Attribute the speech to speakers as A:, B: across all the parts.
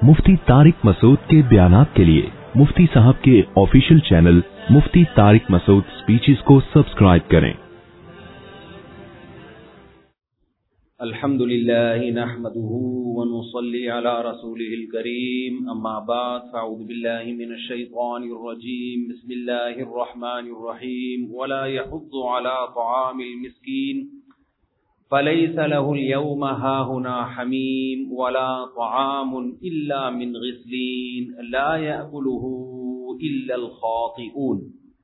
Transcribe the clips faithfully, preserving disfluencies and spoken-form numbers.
A: मुफ्ती तारिक मसूद के बयानात के लिए मुफ्ती साहब के official channel Mufti Tariq Masood speeches को सब्सक्राइब करें।
B: अल्हम्दुलिल्लाहि नहमदुहु व नुसल्ली अला रसूलिहिल करीम, अम्मा बाद फ़अऊज़ु बिल्लाहि मिनश शैतानिर रजीम, बिस्मिल्लाहिर रहमानिर रहीम। वला यहुद्दु अला तआमिल मिस्कीन फलैस लहुल यौम हाहुना हमीम वला तआमुन इल्ला मिन गिस्लीन ला याकुलुहु इल्लल खातिऊन।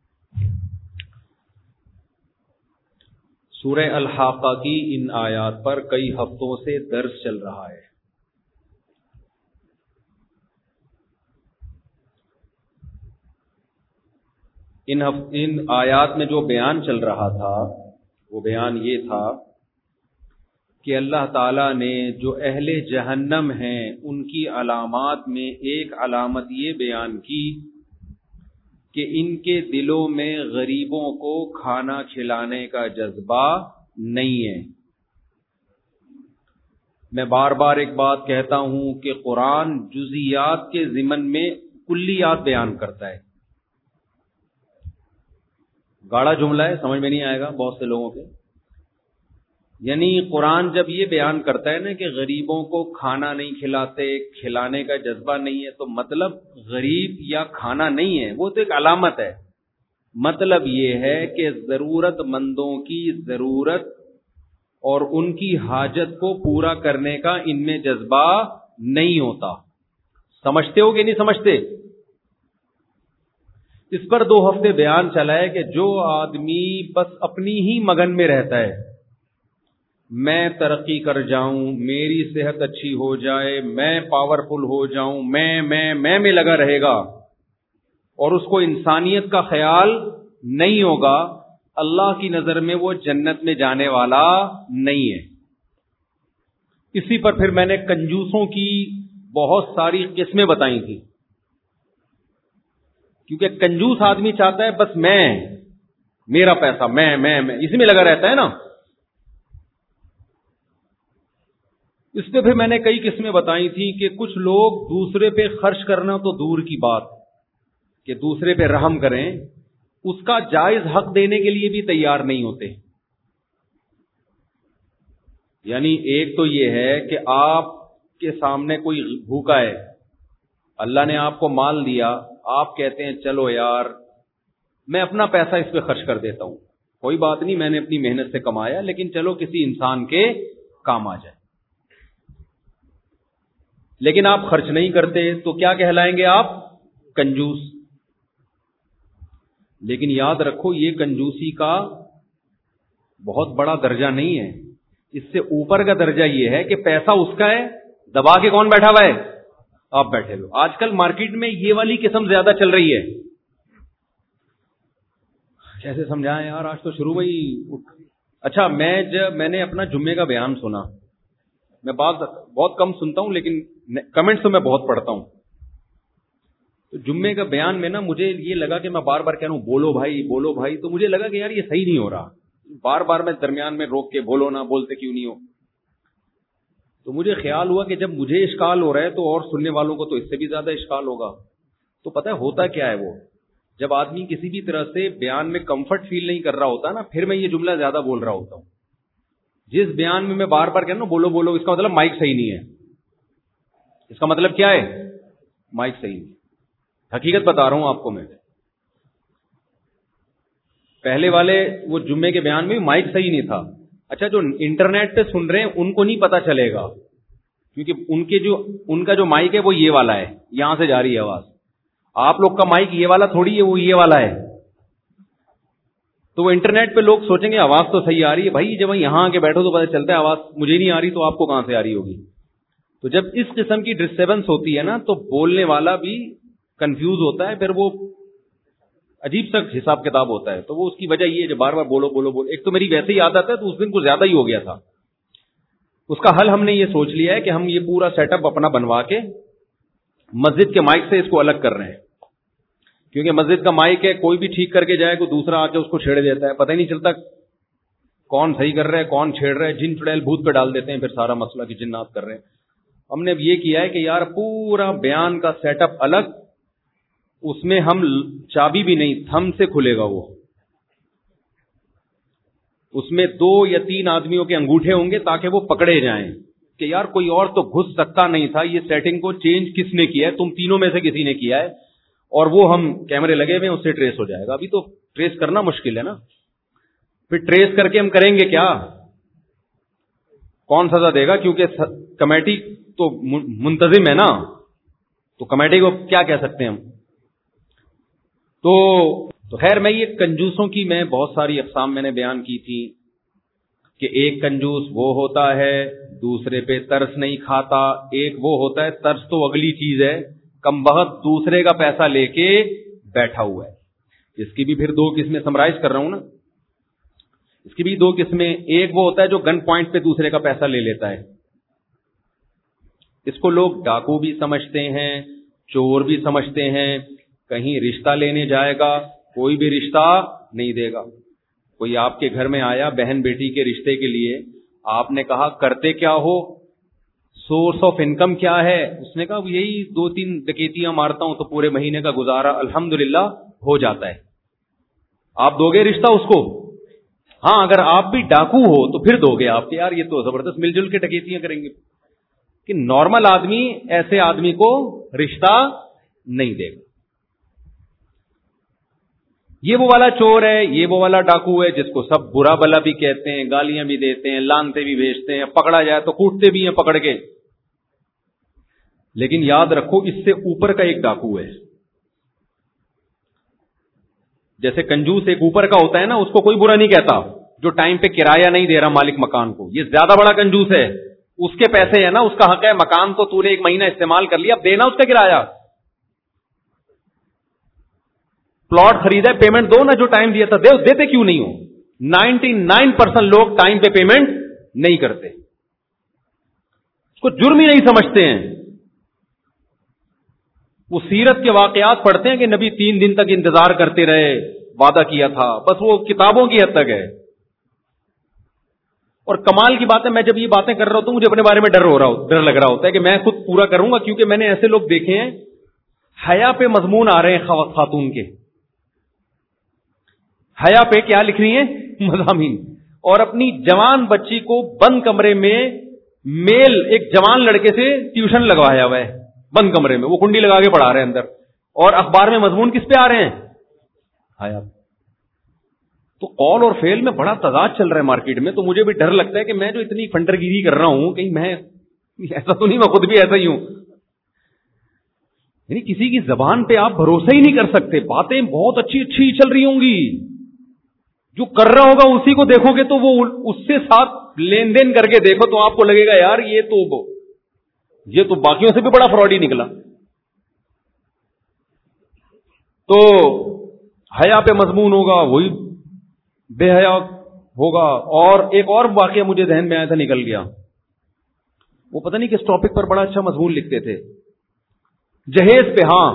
B: सूरह अल-हाक़ा की इन आयात पर कई हफ्तों से दर्स चल रहा है। इन इन आयात में जो बयान चल रहा था वो बयान ये था कि अल्लाह ताला ने जो अहले जहन्नम हैं उनकी अलामात में एक अलामत ये बयान की कि इनके दिलों में गरीबों को खाना खिलाने का जज्बा नहीं है। मैं बार बार एक बात कहता हूं कि कुरान जुज़ियात के ज़िमन में कुल्लियात बयान करता है। गाढ़ा जुमला है, समझ में नहीं आएगा बहुत से लोगों के। यानी कुरान जब ये बयान करता है ना कि गरीबों को खाना नहीं खिलाते, खिलाने का जज्बा नहीं है, तो मतलब गरीब या खाना नहीं है, वो तो एक अलामत है। मतलब ये है कि जरूरतमंदों की जरूरत और उनकी हाजत को पूरा करने का इनमें जज्बा नहीं होता। समझते हो कि नहीं समझते? इस पर दो हफ्ते बयान चला है कि जो आदमी बस अपनी ही मगन में रहता है, मैं तरक्की कर जाऊं, मेरी सेहत अच्छी हो जाए, मैं पावरफुल हो जाऊं, मैं मैं मैं में लगा रहेगा और उसको इंसानियत का ख्याल नहीं होगा, अल्लाह की नजर में वो जन्नत में जाने वाला नहीं है। इसी पर फिर मैंने कंजूसों की बहुत सारी किस्में बताई थी, क्योंकि कंजूस आदमी चाहता है बस मैं, मेरा पैसा, मैं मैं मैं इसी में लगा रहता है ना। इस पे फिर मैंने कई किस्में बताई थी कि कुछ लोग दूसरे पे खर्च करना तो दूर की बात कि दूसरे पे रहम करें, उसका जायज हक देने के लिए भी तैयार नहीं होते। यानी एक तो ये है कि आपके सामने कोई भूखा है, अल्लाह ने आपको माल दिया, आप कहते हैं चलो यार मैं अपना पैसा इस पे खर्च कर देता हूं, कोई बात नहीं, मैंने अपनी मेहनत से कमाया, लेकिन चलो किसी इंसान के काम आ जाए। लेकिन आप खर्च नहीं करते तो क्या कहलाएंगे आप? कंजूस। लेकिन याद रखो ये कंजूसी का बहुत बड़ा दर्जा नहीं है, इससे ऊपर का दर्जा ये है कि पैसा उसका है, दबा के कौन बैठा हुआ है? आप बैठे हो। आजकल मार्केट में ये वाली किस्म ज्यादा चल रही है। कैसे समझाएं यार, आज तो शुरू ही उठ। अच्छा, मैं जब मैंने अपना जुम्मे का बयान सुना, मैं बात बहुत कम सुनता हूं लेकिन कमेंट्स तो मैं बहुत पढ़ता हूं, तो जुम्मे का बयान में ना मुझे ये लगा कि मैं बार बार कह रहा हूं बोलो भाई बोलो भाई, तो मुझे लगा कि यार ये सही नहीं हो रहा, बार बार मैं दरमियान में रोक के बोलो ना, बोलते क्यों नहीं हो। तो मुझे ख्याल हुआ कि जब मुझे इश्काल हो रहा है तो और सुनने वालों को तो इससे भी ज्यादा इश्काल होगा। तो पता है होता क्या है, वो जब आदमी किसी भी तरह से बयान में कंफर्ट फील नहीं कर रहा होता ना, फिर मैं ये जुमला ज्यादा बोल रहा होता हूं। जिस बयान में मैं बार बार कह रहा हूं बोलो बोलो, इसका मतलब माइक सही नहीं है। इसका मतलब क्या है? माइक सही नहीं। हकीकत बता रहा हूं आपको मैं। पहले वाले वो जुम्मे के बयान में माइक सही नहीं था। अच्छा, जो इंटरनेट पे सुन रहे हैं उनको नहीं पता चलेगा, क्योंकि उनके जो उनका जो माइक है वो ये वाला है, यहां से जा रही है आवाज। आप लोग का माइक ये वाला थोड़ी है, वो ये वाला है। तो वो इंटरनेट पे लोग सोचेंगे आवाज तो सही आ रही है। भाई जब यहां आके बैठो तो पता चलता है आवाज मुझे नहीं आ रही, तो आपको कहां से आ रही होगी। तो जब इस किस्म की डिस्टर्बेंस होती है ना, तो बोलने वाला भी कंफ्यूज होता है, फिर वो अजीब सा हिसाब किताब होता है। तो वो उसकी वजह ये है, जब बार बार बोलो बोलो बोलो, एक तो मेरी वैसे ही आदत है, तो उस दिन कुछ ज्यादा ही हो गया था। उसका हल हमने ये सोच लिया है कि हम ये पूरा सेटअप अपना बनवा के मस्जिद के माइक से इसको अलग कर रहे हैं, क्योंकि मस्जिद का माइक है, कोई भी ठीक करके जाए, कोई दूसरा आके उसको छेड़ देता है, पता ही नहीं चलता कौन सही कर रहा है कौन छेड़ रहा है। जिन चुड़ैल भूत पे डाल देते हैं फिर सारा मसला कि जिन्नात कर रहे हैं। ہم نے اب یہ کیا ہے کہ یار پورا بیان کا سیٹ اپ الگ، اس میں ہم چابی بھی نہیں، تھم سے کھلے گا وہ، اس میں دو یا تین آدمیوں کے انگوٹھے ہوں گے تاکہ وہ پکڑے جائیں کہ یار کوئی اور تو گھس سکتا نہیں تھا، یہ سیٹنگ کو چینج کس نے کیا ہے؟ تم تینوں میں سے کسی نے کیا ہے، اور وہ ہم کیمرے لگے ہوئے ہیں، اس سے ٹریس ہو جائے گا۔ ابھی تو ٹریس کرنا مشکل ہے نا، پھر ٹریس کر کے ہم کریں گے کیا؟ کون سزا دے گا؟ کیونکہ کمیٹی تو منتظم ہے نا، تو کمیٹی کو کیا کہہ سکتے ہیں ہم؟ تو تو خیر، میں یہ کنجوسوں کی میں بہت ساری اقسام میں نے بیان کی تھی کہ ایک کنجوس وہ ہوتا ہے دوسرے پہ ترس نہیں کھاتا، ایک وہ ہوتا ہے ترس تو اگلی چیز ہے، کم بخت دوسرے کا پیسہ لے کے بیٹھا ہوا ہے۔ اس کی بھی پھر دو قسمیں سمرائز کر رہا ہوں نا، اس کی بھی دو قسمیں۔ ایک وہ ہوتا ہے جو گن پوائنٹ پہ دوسرے کا پیسہ لے لیتا ہے، اس کو لوگ ڈاکو بھی سمجھتے ہیں، چور بھی سمجھتے ہیں۔ کہیں رشتہ لینے جائے گا، کوئی بھی رشتہ نہیں دے گا۔ کوئی آپ کے گھر میں آیا بہن بیٹی کے رشتے کے لیے، آپ نے کہا کرتے کیا ہو، سورس آف انکم کیا ہے؟ اس نے کہا یہی دو تین ڈکیتیاں مارتا ہوں تو پورے مہینے کا گزارا الحمدللہ ہو جاتا ہے۔ آپ دو گے رشتہ اس کو؟ ہاں، اگر آپ بھی ڈاکو ہو تو پھر دو گے آپ کہ یار یہ تو زبردست مل جل کے ڈکیتیاں کریں گے۔ کہ نارمل آدمی ایسے آدمی کو رشتہ نہیں دے گا۔ یہ وہ والا چور ہے، یہ وہ والا ڈاکو ہے جس کو سب برا بلا بھی کہتے ہیں، گالیاں بھی دیتے ہیں، لانتے بھی بھیجتے ہیں، پکڑا جائے تو کوٹتے بھی ہیں پکڑ کے۔ لیکن یاد رکھو اس سے اوپر کا ایک ڈاکو ہے۔ جیسے کنجوس ایک اوپر کا ہوتا ہے نا، اس کو کوئی برا نہیں کہتا، جو ٹائم پہ کرایہ نہیں دے رہا مالک مکان کو، یہ زیادہ بڑا کنجوس ہے، اس کے پیسے ہیں نا، اس کا حق ہے، مکان تو تو نے ایک مہینہ استعمال کر لیا، اب دینا اس کا کرایہ۔ پلاٹ خریدا ہے، پیمنٹ دو نا، جو ٹائم دیا تھا دے، دیتے کیوں نہیں ہو؟ نائنٹی نائن پرسینٹ لوگ ٹائم پہ پیمنٹ نہیں کرتے، اس کو جرم ہی نہیں سمجھتے ہیں۔ وہ سیرت کے واقعات پڑھتے ہیں کہ نبی تین دن تک انتظار کرتے رہے، وعدہ کیا تھا، بس وہ کتابوں کی حد تک ہے۔ اور کمال کی بات ہے، میں جب یہ باتیں کر رہا ہوتا ہوں مجھے اپنے بارے میں ڈر ہو رہا ہو ڈر لگ رہا ہوتا ہے کہ میں خود پورا کروں گا، کیونکہ میں نے ایسے لوگ دیکھے ہیں حیا پہ مضمون آ رہے ہیں خاتون کے، حیا پہ کیا لکھ رہی ہیں مضامین، اور اپنی جوان بچی کو بند کمرے میں میل ایک جوان لڑکے سے ٹیوشن لگوایا ہوا ہے، بند کمرے میں وہ کنڈی لگا کے پڑھا رہے ہیں اندر، اور اخبار میں مضمون کس پہ آ رہے ہیں؟ حیا۔ تو قول اور فعل میں بڑا تضاد چل رہا ہے مارکیٹ میں، تو مجھے بھی ڈر لگتا ہے کہ میں جو اتنی فنڈر گیری کر رہا ہوں کہیں میں ایسا تو نہیں، میں خود بھی ایسا ہی ہوں۔ یعنی کسی کی زبان پہ آپ بھروسہ ہی نہیں کر سکتے، باتیں بہت اچھی اچھی چل رہی ہوں گی، جو کر رہا ہوگا اسی کو دیکھو گے تو وہ اس سے ساتھ لین دین کر کے دیکھو تو آپ کو لگے گا یار یہ تو یہ تو باقیوں سے بھی بڑا فراڈ ہی نکلا۔ تو حیا پہ مضمون ہوگا، وہی بے حیا ہوگا۔ اور ایک اور واقعہ مجھے ذہن میں آیا تھا، نکل گیا، وہ پتہ نہیں کس ٹاپک پر بڑا اچھا مضمون لکھتے تھے، جہیز پہ۔ ہاں،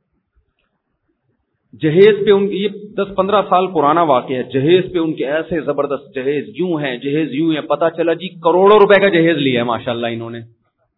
B: جہیز پہ ان کی، یہ دس پندرہ سال پرانا واقعہ ہے، جہیز پہ ان کے ایسے زبردست جہیز یوں ہیں، جہیز یوں ہیں، پتا چلا جی کروڑوں روپے کا جہیز لیا ہے ماشاءاللہ انہوں نے۔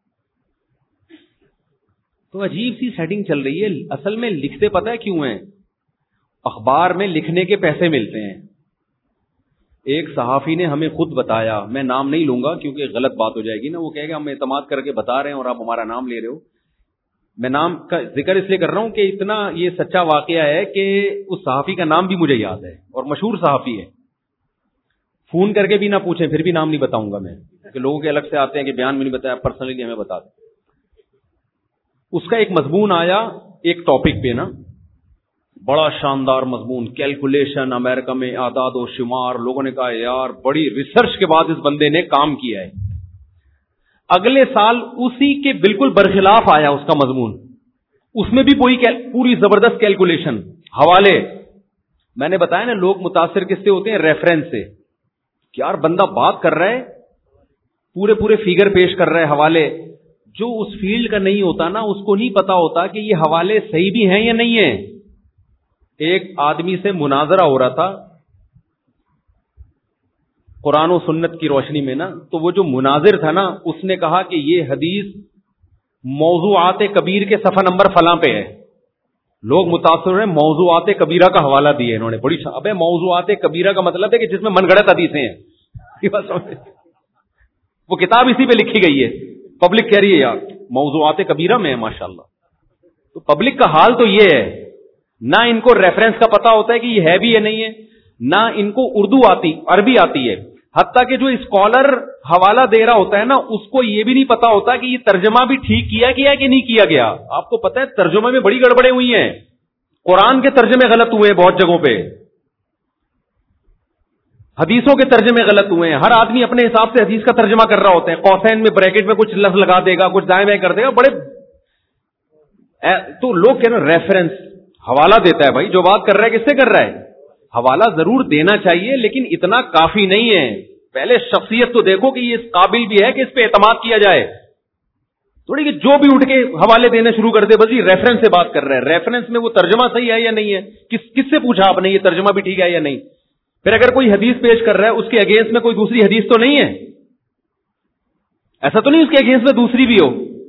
B: تو عجیب سی سیٹنگ چل رہی ہے۔ اصل میں لکھتے پتہ ہے کیوں ہیں؟ اخبار میں لکھنے کے پیسے ملتے ہیں۔ ایک صحافی نے ہمیں خود بتایا، میں نام نہیں لوں گا کیونکہ غلط بات ہو جائے گی نا، وہ کہے گا ہم اعتماد کر کے بتا رہے ہیں اور آپ ہمارا نام لے رہے ہو۔ میں نام کا ذکر اس لیے کر رہا ہوں کہ اتنا یہ سچا واقعہ ہے کہ اس صحافی کا نام بھی مجھے یاد ہے، اور مشہور صحافی ہے، فون کر کے بھی نہ پوچھیں پھر بھی نام نہیں بتاؤں گا میں، کہ لوگوں کے الگ سے آتے ہیں کہ بیان میں نہیں بتایا، پرسنلی ہمیں بتا دیں۔ اس کا ایک مضمون آیا ایک ٹاپک پہ نا، بڑا شاندار مضمون، کیلکولیشن، امریکہ میں اعداد و شمار۔ لوگوں نے کہا یار بڑی ریسرچ کے بعد اس بندے نے کام کیا ہے۔ اگلے سال اسی کے بالکل برخلاف آیا اس کا مضمون، اس میں بھی کوئی پوری زبردست کیلکولیشن، حوالے۔ میں نے بتایا نا لوگ متاثر کس سے ہوتے ہیں؟ ریفرنس سے، کہ یار بندہ بات کر رہا ہے، پورے پورے فیگر پیش کر رہا ہے، حوالے۔ جو اس فیلڈ کا نہیں ہوتا نا، اس کو نہیں پتا ہوتا کہ یہ حوالے صحیح بھی ہیں یا نہیں ہیں۔ ایک آدمی سے مناظرہ ہو رہا تھا قرآن و سنت کی روشنی میں نا، تو وہ جو مناظر تھا نا، اس نے کہا کہ یہ حدیث موضوعات کبیر کے صفحہ نمبر فلاں پہ ہے. لوگ متاثر ہیں موضوعات کبیرہ کا حوالہ دیا انہوں نے. بڑی ابے موضوعات کبیرہ کا مطلب ہے کہ جس میں من گھڑت حدیثیں ہیں. وہ کتاب اسی پہ لکھی گئی ہے. پبلک کہہ رہی ہے یار موضوعات کبیرہ میں ہے ماشاءاللہ. تو پبلک کا حال تو یہ ہے, نہ ان کو ریفرنس کا پتا ہوتا ہے کہ یہ ہے بھی یا نہیں ہے, نہ ان کو اردو آتی عربی آتی ہے. حتیٰ کہ جو اسکالر حوالہ دے رہا ہوتا ہے نا, اس کو یہ بھی نہیں پتا ہوتا کہ یہ ترجمہ بھی ٹھیک کیا گیا کہ نہیں کیا گیا. آپ کو پتا ہے ترجمے میں بڑی گڑبڑیں ہوئی ہیں, قرآن کے ترجمے غلط ہوئے ہیں بہت جگہوں پہ, حدیثوں کے ترجمے غلط ہوئے ہیں. ہر آدمی اپنے حساب سے حدیث کا ترجمہ کر رہا ہوتا ہے, قوسین میں بریکٹ میں کچھ لفظ لگا دے گا, کچھ دائیں بائیں کر دے گا. بڑے تو لوگ کہہ رہے ہیں ریفرنس حوالہ دیتا ہے. بھائی جو بات کر رہا ہے کس سے کر رہا ہے؟ حوالہ ضرور دینا چاہیے لیکن اتنا کافی نہیں ہے. پہلے شخصیت تو دیکھو کہ یہ اس قابل بھی ہے کہ اس پہ اعتماد کیا جائے. تھوڑی کہ جو بھی اٹھ کے حوالے دینے شروع کر دے بس یہ ریفرنس سے بات کر رہے ہیں. ریفرنس میں وہ ترجمہ صحیح ہے یا نہیں ہے, کس کس سے پوچھا آپ نے یہ ترجمہ بھی ٹھیک ہے یا نہیں؟ پھر اگر کوئی حدیث پیش کر رہا ہے اس کے اگینسٹ میں کوئی دوسری حدیث تو نہیں ہے, ایسا تو نہیں اس کے اگینسٹ میں دوسری بھی ہو.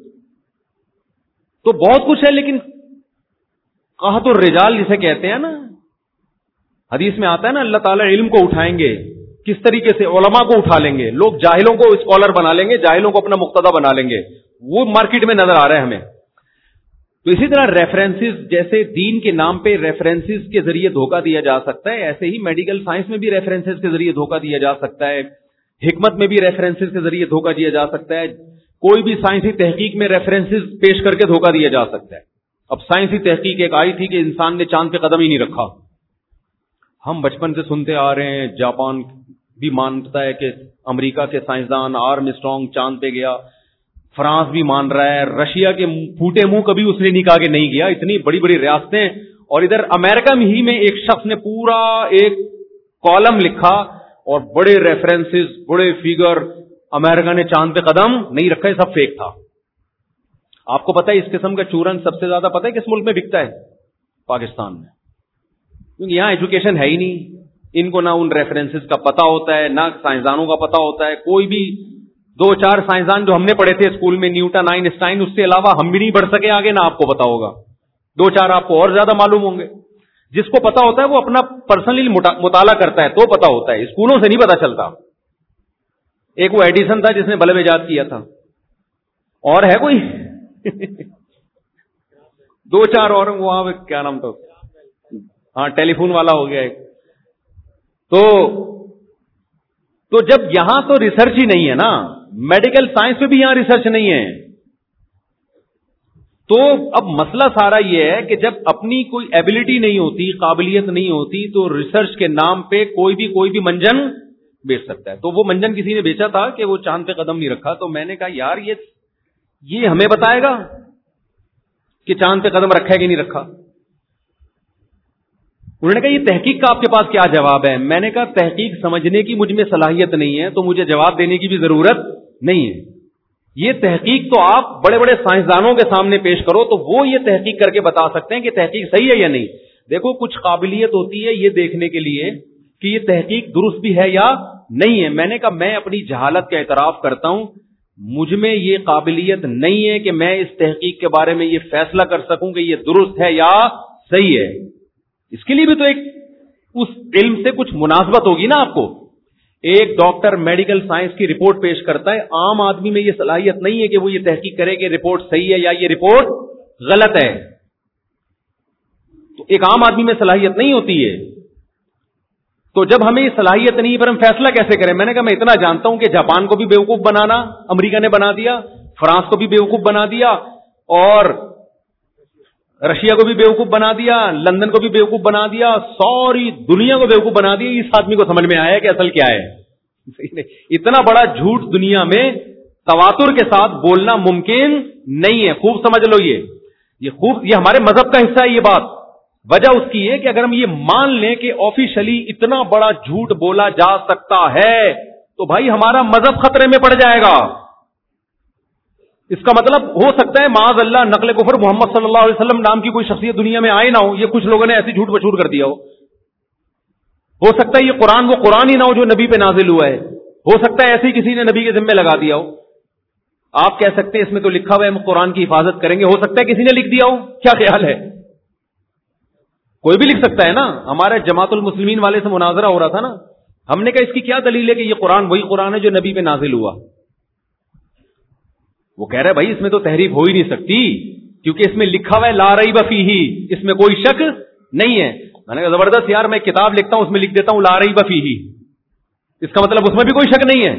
B: تو بہت کچھ ہے لیکن قحط الرجال جسے کہتے ہیں نا, حدیث میں آتا ہے نا اللہ تعالیٰ علم کو اٹھائیں گے کس طریقے سے, علماء کو اٹھا لیں گے, لوگ جاہلوں کو اسکالر بنا لیں گے, جاہلوں کو اپنا مقتدی بنا لیں گے. وہ مارکیٹ میں نظر آ رہا ہے ہمیں. تو اسی طرح ریفرنسز, جیسے دین کے نام پہ ریفرنسز کے ذریعے دھوکہ دیا جا سکتا ہے, ایسے ہی میڈیکل سائنس میں بھی ریفرنسز کے ذریعے دھوکہ دیا جا سکتا ہے, حکمت میں بھی ریفرنسز کے ذریعے دھوکہ دیا جا سکتا ہے, کوئی بھی سائنسی تحقیق میں ریفرنسز پیش کر کے دھوکہ دیا جا سکتا ہے. اب سائنسی تحقیق ایک آئی تھی کہ انسان نے چاند پہ قدم ہی نہیں رکھا. ہم بچپن سے سنتے آ رہے ہیں, جاپان بھی مانتا ہے کہ امریکہ کے سائنسدان آرم اسٹرانگ چاند پہ گیا, فرانس بھی مان رہا ہے, رشیا کے پھوٹے منہ کبھی اس نے نہیں کہا کہ نہیں گیا. اتنی بڑی بڑی ریاستیں, اور ادھر امریکہ میں ہی میں ایک شخص نے پورا ایک کالم لکھا اور بڑے ریفرنسز, بڑے فیگر, امریکہ نے چاند پہ قدم نہیں رکھا, یہ سب فیک تھا. آپ کو پتا ہے اس قسم کا چورن سب سے زیادہ پتا ہے کس ملک میں بکتا ہے؟ پاکستان میں. کیونکہ یہاں ایجوکیشن ہے ہی نہیں, ان کو نہ ان ریفرنسز کا پتا ہوتا ہے, نہ سائنسدانوں کا پتا ہوتا ہے. کوئی بھی دو چار سائنسدان جو ہم نے پڑھے تھے اسکول میں, نیوٹن, آئنسٹائن, اس سے علاوہ ہم بھی نہیں بڑھ سکے آگے, نہ آپ کو پتا ہوگا. دو چار آپ کو اور زیادہ معلوم ہوں گے. جس کو پتا ہوتا ہے وہ اپنا پرسنلی مطالعہ کرتا ہے تو پتا ہوتا ہے, اسکولوں سے نہیں پتا چلتا. ایک وہ ایڈیسن تھا جس نے بلب ایجاد کیا تھا, اور ہے کوئی دو چار اور, وہاں کیا نام تھا, ہاں ٹیلی فون والا ہو گیا ایک. تو تو جب یہاں تو ریسرچ ہی نہیں ہے نا, میڈیکل سائنس میں بھی یہاں ریسرچ نہیں ہے, تو اب مسئلہ سارا یہ ہے کہ جب اپنی کوئی ایبلٹی نہیں ہوتی, قابلیت نہیں ہوتی, تو ریسرچ کے نام پہ کوئی بھی کوئی بھی منجن بیچ سکتا ہے. تو وہ منجن کسی نے بیچا تھا کہ وہ چاند پہ قدم نہیں رکھا. تو میں نے کہا یار یہ یہ ہمیں بتائے گا کہ چاند پہ قدم رکھا ہے کہ نہیں رکھا. انہوں نے کہا یہ تحقیق کا آپ کے پاس کیا جواب ہے؟ میں نے کہا تحقیق سمجھنے کی مجھ میں صلاحیت نہیں ہے تو مجھے جواب دینے کی بھی ضرورت نہیں ہے. یہ تحقیق تو آپ بڑے بڑے سائنسدانوں کے سامنے پیش کرو تو وہ یہ تحقیق کر کے بتا سکتے ہیں کہ تحقیق صحیح ہے یا نہیں. دیکھو کچھ قابلیت ہوتی ہے یہ دیکھنے کے لیے کہ یہ تحقیق درست بھی ہے یا نہیں ہے. میں نے کہا میں اپنی جہالت کا اعتراف کرتا ہوں, مجھ میں یہ قابلیت نہیں ہے کہ میں اس تحقیق کے بارے میں یہ فیصلہ کر سکوں کہ یہ درست ہے یا صحیح ہے. اس کے لیے بھی تو ایک اس علم سے کچھ مناسبت ہوگی نا آپ کو. ایک ڈاکٹر میڈیکل سائنس کی رپورٹ پیش کرتا ہے, عام آدمی میں یہ صلاحیت نہیں ہے کہ وہ یہ تحقیق کرے کہ رپورٹ صحیح ہے یا یہ رپورٹ غلط ہے. تو ایک عام آدمی میں صلاحیت نہیں ہوتی ہے. تو جب ہمیں یہ صلاحیت نہیں پر ہم فیصلہ کیسے کریں؟ میں نے کہا میں اتنا جانتا ہوں کہ جاپان کو بھی بیوقوف بنانا امریکہ نے بنا دیا, فرانس کو بھی بیوقوف بنا دیا, اور رشیا کو بھی بیوقوف بنا دیا, لندن کو بھی بیوقوف بنا دیا, ساری دنیا کو بیوقوف بنا دیا. اس آدمی کو سمجھ میں آیا کہ اصل کیا ہے. اتنا بڑا جھوٹ دنیا میں تواتر کے ساتھ بولنا ممکن نہیں ہے. خوب سمجھ لو, یہ یہ خوب یہ ہمارے مذہب کا حصہ ہے. یہ بات وجہ اس کی ہے کہ اگر ہم یہ مان لیں کہ آفیشلی اتنا بڑا جھوٹ بولا جا سکتا ہے تو بھائی ہمارا مذہب خطرے میں پڑ جائے گا. اس کا مطلب ہو سکتا ہے معاذ اللہ نقل کفر محمد صلی اللہ علیہ وسلم نام کی کوئی شخصیت دنیا میں آئے نہ ہو, یہ کچھ لوگوں نے ایسی جھوٹ بچھوٹ کر دیا ہو. ہو سکتا ہے یہ قرآن وہ قرآن ہی نہ ہو جو نبی پہ نازل ہوا ہے, ہو سکتا ہے ایسے ہی کسی نے نبی کے ذمہ لگا دیا ہو. آپ کہہ سکتے ہیں اس میں تو لکھا ہوا ہے ہم قرآن کی حفاظت کریں گے، ہو سکتا ہے کسی نے لکھ دیا ہو، کیا خیال ہے؟ کوئی بھی لکھ سکتا ہے نا. ہمارے جماعت المسلمین والے سے مناظرہ ہو رہا تھا نا، ہم نے کہا اس کی کیا دلیل ہے کہ یہ قرآن وہی قرآن ہے جو نبی پہ نازل ہوا؟ وہ کہہ رہے بھائی اس میں تو تحریف ہو ہی نہیں سکتی کیونکہ اس میں لکھا ہوا ہے لا ریب فیہ، اس میں کوئی شک نہیں ہے. میں نے کہا زبردست یار، میں کتاب لکھتا ہوں اس میں لکھ دیتا ہوں لا ریب فیہ، اس کا مطلب اس میں بھی کوئی شک نہیں ہے.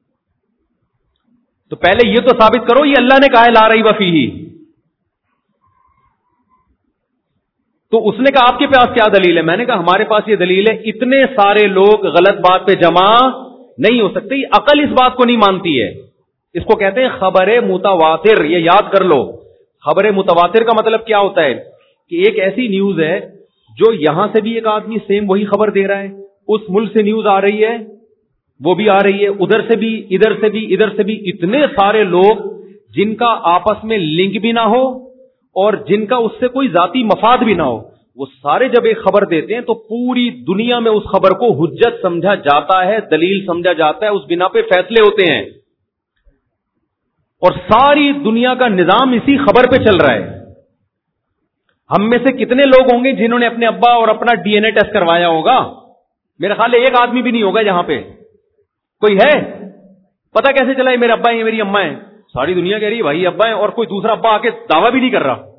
B: تو پہلے یہ تو ثابت کرو یہ اللہ نے کہا ہے لا ریب فیہ. تو اس نے کہا آپ کے پاس کیا دلیل ہے؟ میں نے کہا ہمارے پاس یہ دلیل ہے اتنے سارے لوگ غلط بات پہ جمع نہیں ہو سکتے. عقل اس بات کو نہیں مانتی ہے. اس کو کہتے ہیں خبر متواتر. یہ یاد کر لو، خبر متواتر کا مطلب کیا ہوتا ہے کہ ایک ایسی نیوز ہے جو یہاں سے بھی ایک آدمی سیم وہی خبر دے رہا ہے، اس ملک سے نیوز آ رہی ہے وہ بھی آ رہی ہے، ادھر سے بھی ادھر سے بھی ادھر سے بھی اتنے سارے لوگ جن کا آپس میں لنک بھی نہ ہو اور جن کا اس سے کوئی ذاتی مفاد بھی نہ ہو، وہ سارے جب ایک خبر دیتے ہیں تو پوری دنیا میں اس خبر کو حجت سمجھا جاتا ہے، دلیل سمجھا جاتا ہے، اس بنا پہ فیصلے ہوتے ہیں اور ساری دنیا کا نظام اسی خبر پہ چل رہا ہے. ہم میں سے کتنے لوگ ہوں گے جنہوں نے اپنے ابا اور اپنا ڈی این اے ٹیسٹ کروایا ہوگا؟ میرے خیال ہے ایک آدمی بھی نہیں ہوگا یہاں پہ. کوئی ہے؟ پتا کیسے چلا یہ میرے ابا ہیں میری اما ہیں؟ ساری دنیا کہہ رہی ہے بھائی ابا ہیں، اور کوئی دوسرا ابا آ کے دعویٰ بھی نہیں کر رہا.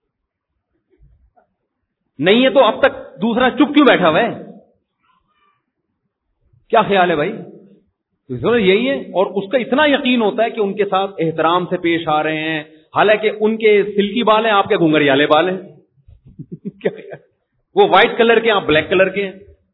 B: نہیں ہے تو اب تک دوسرا چپ کیوں بیٹھا ہوا ہے؟ کیا خیال ہے بھائی؟ یہی ہے. اور اس کا اتنا یقین ہوتا ہے کہ ان کے ساتھ احترام سے پیش آ رہے ہیں، حالانکہ ان کے سلکی بال ہیں، آپ کے گھنگریالے بال ہیں. کیا وہ وائٹ کلر کے، آپ بلیک کلر کے ہیں.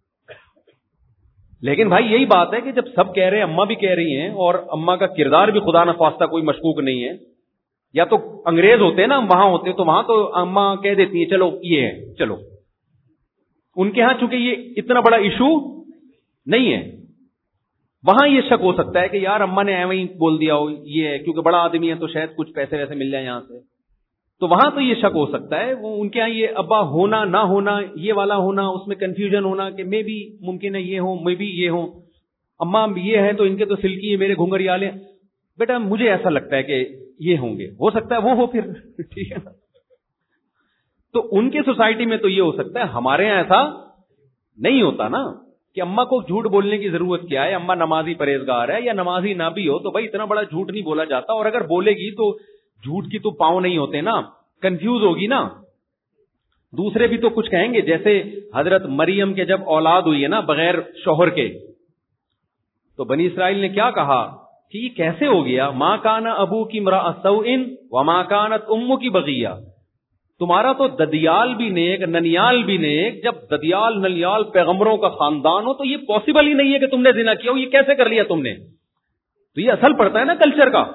B: لیکن بھائی یہی بات ہے کہ جب سب کہہ رہے ہیں، اماں بھی کہہ رہی ہیں، اور اماں کا کردار بھی خدا نخواستہ کوئی مشکوک نہیں ہے. یا تو انگریز ہوتے ہیں نا، وہاں ہوتے تو وہاں تو اماں کہہ دیتی ہیں چلو یہ ہے چلو. ان کے ہاں چونکہ یہ اتنا بڑا ایشو نہیں ہے، وہاں یہ شک ہو سکتا ہے کہ یار اماں نے ایویں بول دیا ہو، یہ ہے کیونکہ بڑا آدمی ہے تو شاید کچھ پیسے ویسے مل جائیں یہاں سے. تو وہاں تو یہ شک ہو سکتا ہے. وہ ان کے ہاں یہ ابا ہونا نہ ہونا، یہ والا ہونا، اس میں کنفیوژن ہونا کہ میں بھی ممکن ہے یہ ہوں میں بھی یہ ہوں. اماں یہ ہے تو ان کے تو سلکی ہے، میرے گھنگریالے. بیٹا مجھے ایسا لگتا ہے کہ یہ ہوں گے، ہو سکتا ہے وہ ہو پھر ٹھیک ہے نا. تو ان کے سوسائٹی میں تو یہ ہو سکتا ہے، ہمارے یہاں ایسا نہیں ہوتا نا کہ اماں کو جھوٹ بولنے کی ضرورت کیا ہے، اماں نمازی پرہیزگار ہے یا نمازی نہ بھی ہو تو بھائی اتنا بڑا جھوٹ نہیں بولا جاتا. اور اگر بولے گی تو جھوٹ کی تو پاؤں نہیں ہوتے نا، کنفیوز ہوگی نا. دوسرے بھی تو کچھ کہیں گے، جیسے حضرت مریم کے جب اولاد ہوئی ہے نا بغیر شوہر کے، تو بنی اسرائیل نے کیا کہا کہ یہ کیسے ہو گیا؟ ماں کانا ابو کی امرأ سوء وما کانت امو کی بغیہ. تمہارا تو ددیال بھی نیک ننیال بھی نیک. جب ددیال ننیال پیغمبروں کا خاندان ہو تو یہ پاسبل ہی نہیں ہے کہ تم نے زنا کیا ہو. یہ کیسے کر لیا تم نے؟ تو یہ اصل پڑتا ہے نا کلچر کا.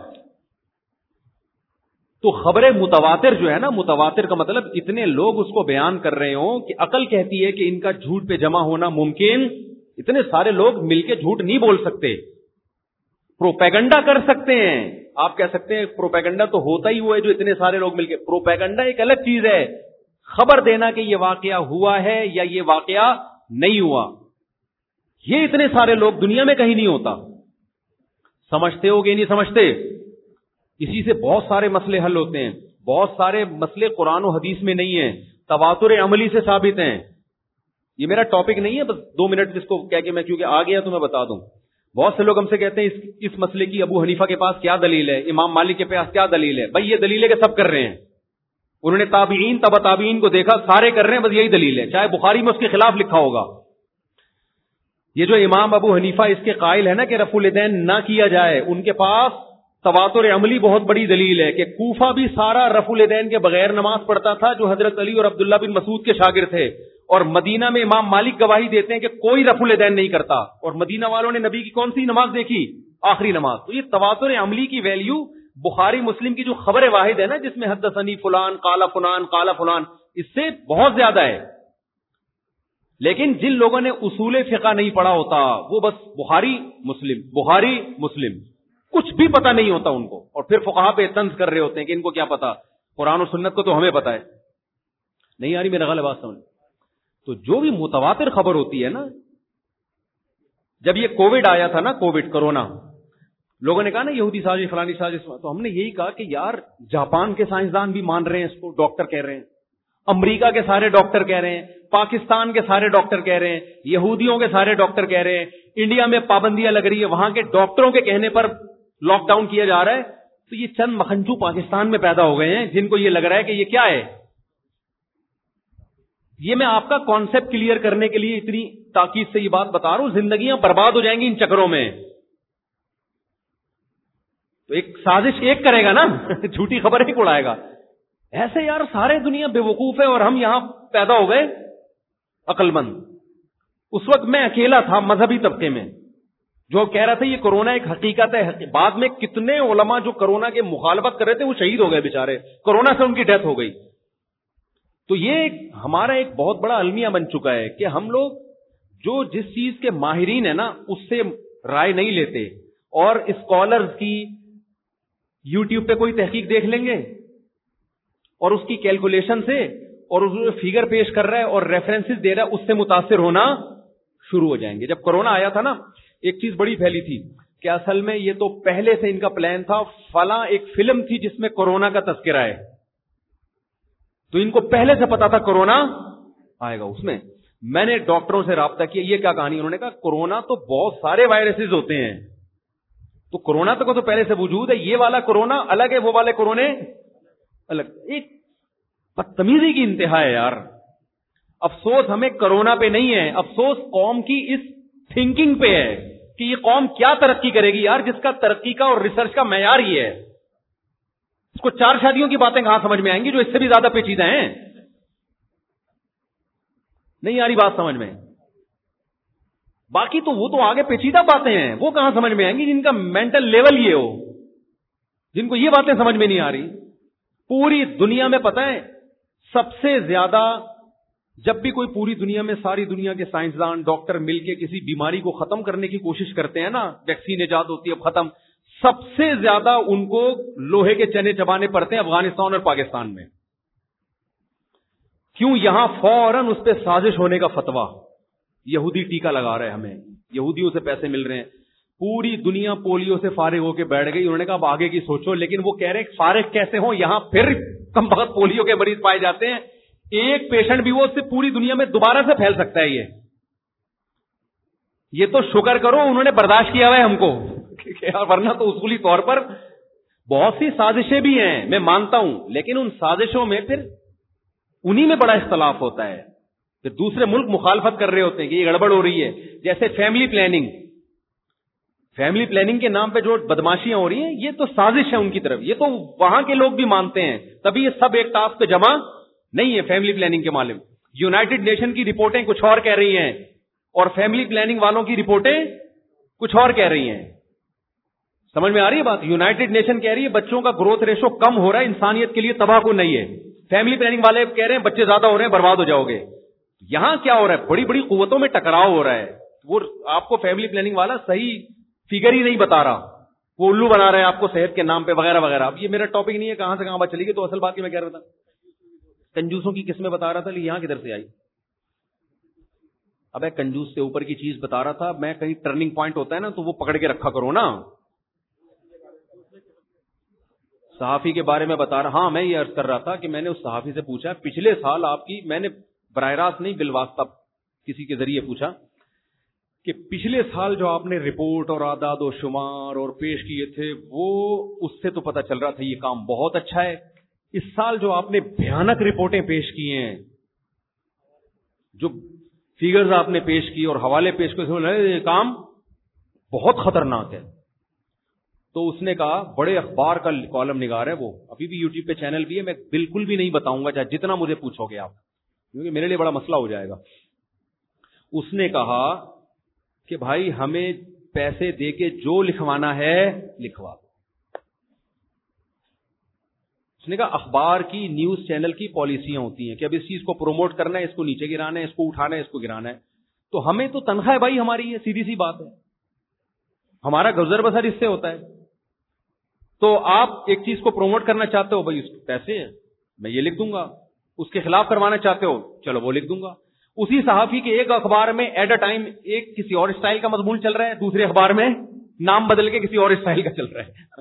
B: تو خبر متواتر جو ہے نا، متواتر کا مطلب اتنے لوگ اس کو بیان کر رہے ہوں کہ عقل کہتی ہے کہ ان کا جھوٹ پہ جمع ہونا ممکن. اتنے سارے لوگ مل کے جھوٹ نہیں بول سکتے، پروپیگنڈا کر سکتے ہیں. آپ کہہ سکتے ہیں پروپیگنڈا تو ہوتا ہی ہوا ہے جو اتنے سارے لوگ مل کے. پروپیگنڈا ایک الگ چیز ہے، خبر دینا کہ یہ واقعہ ہوا ہے یا یہ واقعہ نہیں ہوا. یہ اتنے سارے لوگ دنیا میں کہیں نہیں ہوتا. سمجھتے ہو گے نہیں سمجھتے؟ اسی سے بہت سارے مسئلے حل ہوتے ہیں. بہت سارے مسئلے قرآن و حدیث میں نہیں ہیں، تواتر عملی سے ثابت ہیں. یہ میرا ٹاپک نہیں ہے، بس دو منٹ جس کو کہہ کے میں کیونکہ آ گیا تو میں بتا دوں. بہت سے لوگ ہم سے کہتے ہیں اس, اس مسئلے کی ابو حنیفہ کے پاس کیا دلیل ہے، امام مالک کے پاس کیا دلیل ہے. بھائی یہ دلیل ہے کہ سب کر رہے ہیں. انہوں نے تابعین تبع تابعین کو دیکھا، سارے کر رہے ہیں، بس یہی دلیل ہے. چاہے بخاری میں اس کے خلاف لکھا ہوگا. یہ جو امام ابو حنیفہ اس کے قائل ہے نا کہ رفع الیدین نہ کیا جائے، ان کے پاس تواتر عملی بہت بڑی دلیل ہے کہ کوفہ بھی سارا رفع الیدین کے بغیر نماز پڑھتا تھا جو حضرت علی اور عبداللہ بن مسعود کے شاگرد تھے. اور مدینہ میں امام مالک گواہی دیتے ہیں کہ کوئی رفع الیدین نہیں کرتا. اور مدینہ والوں نے نبی کی کون سی نماز دیکھی؟ آخری نماز. تو یہ تواتر عملی کی ویلیو بخاری مسلم کی جو خبر واحد ہے نا جس میں حدثنی فلان قال فلان قال فلان، اس سے بہت زیادہ ہے. لیکن جن لوگوں نے اصول فقہ نہیں پڑھا ہوتا وہ بس بخاری مسلم بخاری مسلم، کچھ بھی پتہ نہیں ہوتا ان کو. اور پھر فقہا پہ طنز کر رہے ہوتے ہیں کہ ان کو کیا پتا، قرآن و سنت کو تو ہمیں پتا ہے. نہیں یاری میرا غلط بات سمجھ. تو جو بھی متواتر خبر ہوتی ہے نا، جب یہ کووڈ آیا تھا نا، کووڈ کرونا، لوگوں نے کہا نا یہودی سازش فلانی سازش، تو ہم نے یہی کہا کہ یار جاپان کے سائنسدان بھی مان رہے ہیں اس کو، ڈاکٹر کہہ رہے ہیں، امریکہ کے سارے ڈاکٹر کہہ رہے ہیں، پاکستان کے سارے ڈاکٹر کہہ رہے ہیں، یہودیوں کے سارے ڈاکٹر کہہ رہے ہیں، انڈیا میں پابندیاں لگ رہی ہے، وہاں کے ڈاکٹروں کے کہنے پر لاک ڈاؤن کیا جا رہا ہے، تو یہ چند مکھنچو پاکستان میں پیدا ہو گئے ہیں جن کو یہ لگ رہا ہے کہ یہ کیا ہے. یہ میں آپ کا کانسیپٹ کلیئر کرنے کے لیے اتنی تاکید سے یہ بات بتا رہا ہوں، زندگیاں برباد ہو جائیں گی ان چکروں میں. تو ایک سازش ایک کرے گا نا، جھوٹی خبر ایک اڑائے گا. ایسے یار سارے دنیا بے وقوف ہے اور ہم یہاں پیدا ہو گئے عقل مند. اس وقت میں اکیلا تھا مذہبی طبقے میں جو کہہ رہا تھا یہ کرونا ایک حقیقت ہے. بعد میں کتنے علماء جو کرونا کے مخالفت کر رہے تھے وہ شہید ہو گئے بیچارے، کرونا سے ان کی ڈیتھ ہو گئی. تو یہ ہمارا ایک بہت بڑا المیہ بن چکا ہے کہ ہم لوگ جو جس چیز کے ماہرین ہیں نا اس سے رائے نہیں لیتے، اور اسکالرز کی یوٹیوب پہ کوئی تحقیق دیکھ لیں گے اور اس کی کیلکولیشن سے اور اس فگر پیش کر رہا ہے اور ریفرنسز دے رہا ہے، اس سے متاثر ہونا شروع ہو جائیں گے. جب کرونا آیا تھا نا ایک چیز بڑی پھیلی تھی کہ اصل میں یہ تو پہلے سے ان کا پلان تھا، فلاں ایک فلم تھی جس میں کورونا کا تذکرہ ہے، تو ان کو پہلے سے پتا تھا کورونا آئے گا. اس میں میں نے ڈاکٹروں سے رابطہ کیا، یہ کیا کہانی، انہوں نے کہا کورونا تو بہت سارے وائرسز ہوتے ہیں، تو کورونا تو تو پہلے سے وجود ہے، یہ والا کورونا الگ ہے، وہ والے کورونے الگ. ایک بدتمیزی کی انتہا ہے یار. افسوس ہمیں کورونا پہ نہیں ہے، افسوس قوم کی اس تھنکنگ پہ ہے کہ یہ قوم کیا ترقی کرے گی یار، جس کا ترقی کا اور ریسرچ کا معیار یہ ہے. اس کو چار شادیوں کی باتیں کہاں سمجھ میں آئیں گی جو اس سے بھی زیادہ پیچیدہ ہیں. نہیں آ رہی بات سمجھ میں؟ باقی تو وہ تو آگے پیچیدہ باتیں ہیں، وہ کہاں سمجھ میں آئیں گی جن کا مینٹل لیول یہ ہو، جن کو یہ باتیں سمجھ میں نہیں آ رہی. پوری دنیا میں پتہ ہے سب سے زیادہ جب بھی کوئی پوری دنیا میں ساری دنیا کے سائنسدان ڈاکٹر مل کے کسی بیماری کو ختم کرنے کی کوشش کرتے ہیں نا، ویکسین ایجاد ہوتی ہے اب ختم، سب سے زیادہ ان کو لوہے کے چنے چبانے پڑتے ہیں افغانستان اور پاکستان میں. کیوں؟ یہاں فوراً اس پہ سازش ہونے کا فتویٰ، یہودی ٹیکہ لگا رہے ہیں ہمیں، یہودیوں سے پیسے مل رہے ہیں. پوری دنیا پولیو سے فارغ ہو کے بیٹھ گئی. انہوں نے کہا اب آگے کی سوچو، لیکن وہ کہہ رہے ہیں فارغ کیسے ہوں، یہاں پھر کم بخت پولیو کے مریض پائے جاتے ہیں. ایک پیشنٹ بھی وہ اس سے پوری دنیا میں دوبارہ سے پھیل سکتا ہے. یہ یہ تو شکر کرو انہوں نے برداشت کیا ہوا ہے ہم کو، ورنہ تو اصولی طور پر بہت سی سازشیں بھی ہیں میں مانتا ہوں، لیکن ان سازشوں میں پھر انہی میں بڑا اختلاف ہوتا ہے. پھر دوسرے ملک مخالفت کر رہے ہوتے ہیں کہ یہ گڑبڑ ہو رہی ہے. جیسے فیملی پلاننگ، فیملی پلاننگ کے نام پہ جو بدماشیاں ہو رہی ہیں یہ تو سازش ہے ان کی طرف، یہ تو وہاں کے لوگ بھی مانتے ہیں، تبھی یہ سب ایک ٹاسک پہ جمع نہیں ہے. فیملی پلاننگ کے معلوم یونائٹڈ نیشن کی رپورٹیں کچھ اور کہہ رہی ہیں اور فیملی پلاننگ والوں کی رپورٹیں کچھ اور کہہ رہی ہیں. سمجھ میں آ رہی ہے بات؟ یونائٹڈ نیشن کہہ رہی ہے بچوں کا گروتھ ریشو کم ہو رہا ہے، انسانیت کے لیے تباہ کو نہیں ہے. فیملی پلاننگ والے کہہ رہے ہیں بچے زیادہ ہو رہے ہیں، برباد ہو جاؤ گے. یہاں کیا ہو رہا ہے؟ بڑی بڑی قوتوں میں ٹکراؤ ہو رہا ہے. وہ آپ کو فیملی پلاننگ والا صحیح فگر ہی نہیں بتا رہا، وہ الو بنا رہے ہیں آپ کو صحت کے نام پہ وغیرہ وغیرہ. اب یہ میرا ٹاپک نہیں ہے کہاں سے کہاں بات چلی گئی. تو اصل بات یہ میں کہہ رہا تھا کنجوسوں کی قسمیں بتا رہا تھا، لیکن یہاں کدھر سے آئی؟ اب کنجوس سے اوپر کی چیز بتا رہا تھا میں، کہیں ٹرننگ پوائنٹ ہوتا ہے نا تو وہ پکڑ کے رکھا کرو نا. صحافی کے بارے میں بتا رہا، ہاں میں یہ عرض کر رہا تھا کہ میں نے اس صحافی سے پوچھا پچھلے سال آپ کی، میں نے براہ راست نہیں بالواسطہ کسی کے ذریعے پوچھا کہ پچھلے سال جو آپ نے رپورٹ اور اعداد و شمار اور پیش کیے تھے وہ اس سے تو پتہ چل رہا تھا یہ کام بہت اچھا ہے. اس سال جو آپ نے بھیانک رپورٹیں پیش کی ہیں، جو فیگرز آپ نے پیش کی اور حوالے پیش کیے، یہ کام بہت خطرناک ہے. تو اس نے کہا بڑے اخبار کا کالم نگار ہے وہ، ابھی بھی یوٹیوب پہ چینل بھی ہے، میں بالکل بھی نہیں بتاؤں گا چاہے جتنا مجھے پوچھو گے آپ، کیونکہ میرے لیے بڑا مسئلہ ہو جائے گا. اس نے کہا کہ بھائی ہمیں پیسے دے کے جو لکھوانا ہے لکھوا دو. اس نے کہا اخبار کی نیوز چینل کی پالیسیاں ہوتی ہیں کہ اب اس چیز کو پروموٹ کرنا ہے، اس کو نیچے گرانا ہے، اس کو اٹھانا ہے، اس کو گرانا ہے. تو ہمیں تو تنخواہ بھائی ہماری ہے، سیدھی سی بات ہے، ہمارا گزر بسر اس سے ہوتا ہے. تو آپ ایک چیز کو پروموٹ کرنا چاہتے ہو، بھائی اس کے پیسے ہیں، میں یہ لکھ دوں گا. اس کے خلاف کروانا چاہتے ہو، چلو وہ لکھ دوں گا. اسی صحافی کے ایک اخبار میں ایٹ اے ٹائم ایک کسی اور اسٹائل کا مضمون چل رہا ہے، دوسرے اخبار میں نام بدل کے کسی اور اسٹائل کا چل رہا ہے.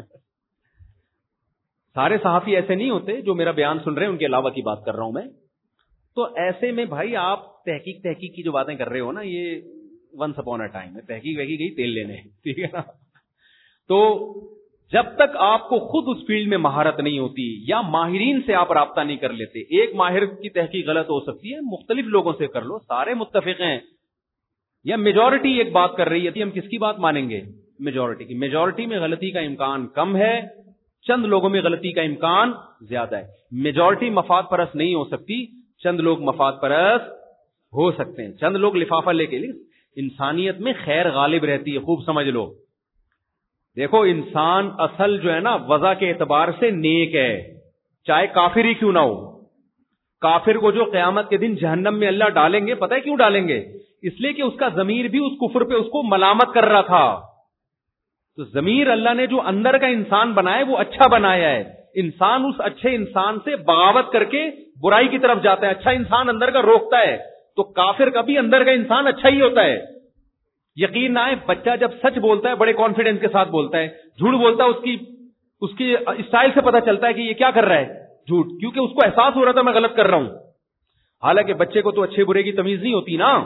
B: سارے صحافی ایسے نہیں ہوتے جو میرا بیان سن رہے ہیں، ان کے علاوہ کی بات کر رہا ہوں میں. تو ایسے میں بھائی آپ تحقیق تحقیق کی جو باتیں کر رہے ہو نا، یہ ونس اپون اے ٹائم ہے، تحقیق وحقیق گئی تیل لینے، ٹھیک ہے نا. تو جب تک آپ کو خود اس فیلڈ میں مہارت نہیں ہوتی یا ماہرین سے آپ رابطہ نہیں کر لیتے، ایک ماہر کی تحقیق غلط ہو سکتی ہے، مختلف لوگوں سے کر لو، سارے متفق ہیں یا میجورٹی ایک بات کر رہی ہے، ہم کس کی بات مانیں گے؟ میجورٹی کی. میجورٹی میں غلطی کا امکان کم ہے، چند لوگوں میں غلطی کا امکان زیادہ ہے. میجورٹی مفاد پرست نہیں ہو سکتی، چند لوگ مفاد پرست ہو سکتے ہیں. چند لوگ لفافہ لے کے لیے، انسانیت میں خیر غالب رہتی ہے، خوب سمجھ لو. دیکھو انسان اصل جو ہے نا وضع کے اعتبار سے نیک ہے، چاہے کافر ہی کیوں نہ ہو. کافر کو جو قیامت کے دن جہنم میں اللہ ڈالیں گے، پتہ ہے کیوں ڈالیں گے؟ اس لیے کہ اس کا ضمیر بھی اس کفر پہ اس کو ملامت کر رہا تھا. تو ضمیر اللہ نے جو اندر کا انسان بنایا وہ اچھا بنایا ہے. انسان اس اچھے انسان سے بغاوت کر کے برائی کی طرف جاتا ہے، اچھا انسان اندر کا روکتا ہے. تو کافر کا بھی اندر کا انسان اچھا ہی ہوتا ہے. یقین نہ آئے، بچہ جب سچ بولتا ہے بڑے کانفیڈنس کے ساتھ بولتا ہے، جھوٹ بولتا ہے اس کی اس کی اسٹائل سے پتہ چلتا ہے کہ یہ کیا کر رہا ہے، جھوٹ، کیونکہ اس کو احساس ہو رہا تھا میں غلط کر رہا ہوں. حالانکہ بچے کو تو اچھے برے کی تمیز نہیں ہوتی نا.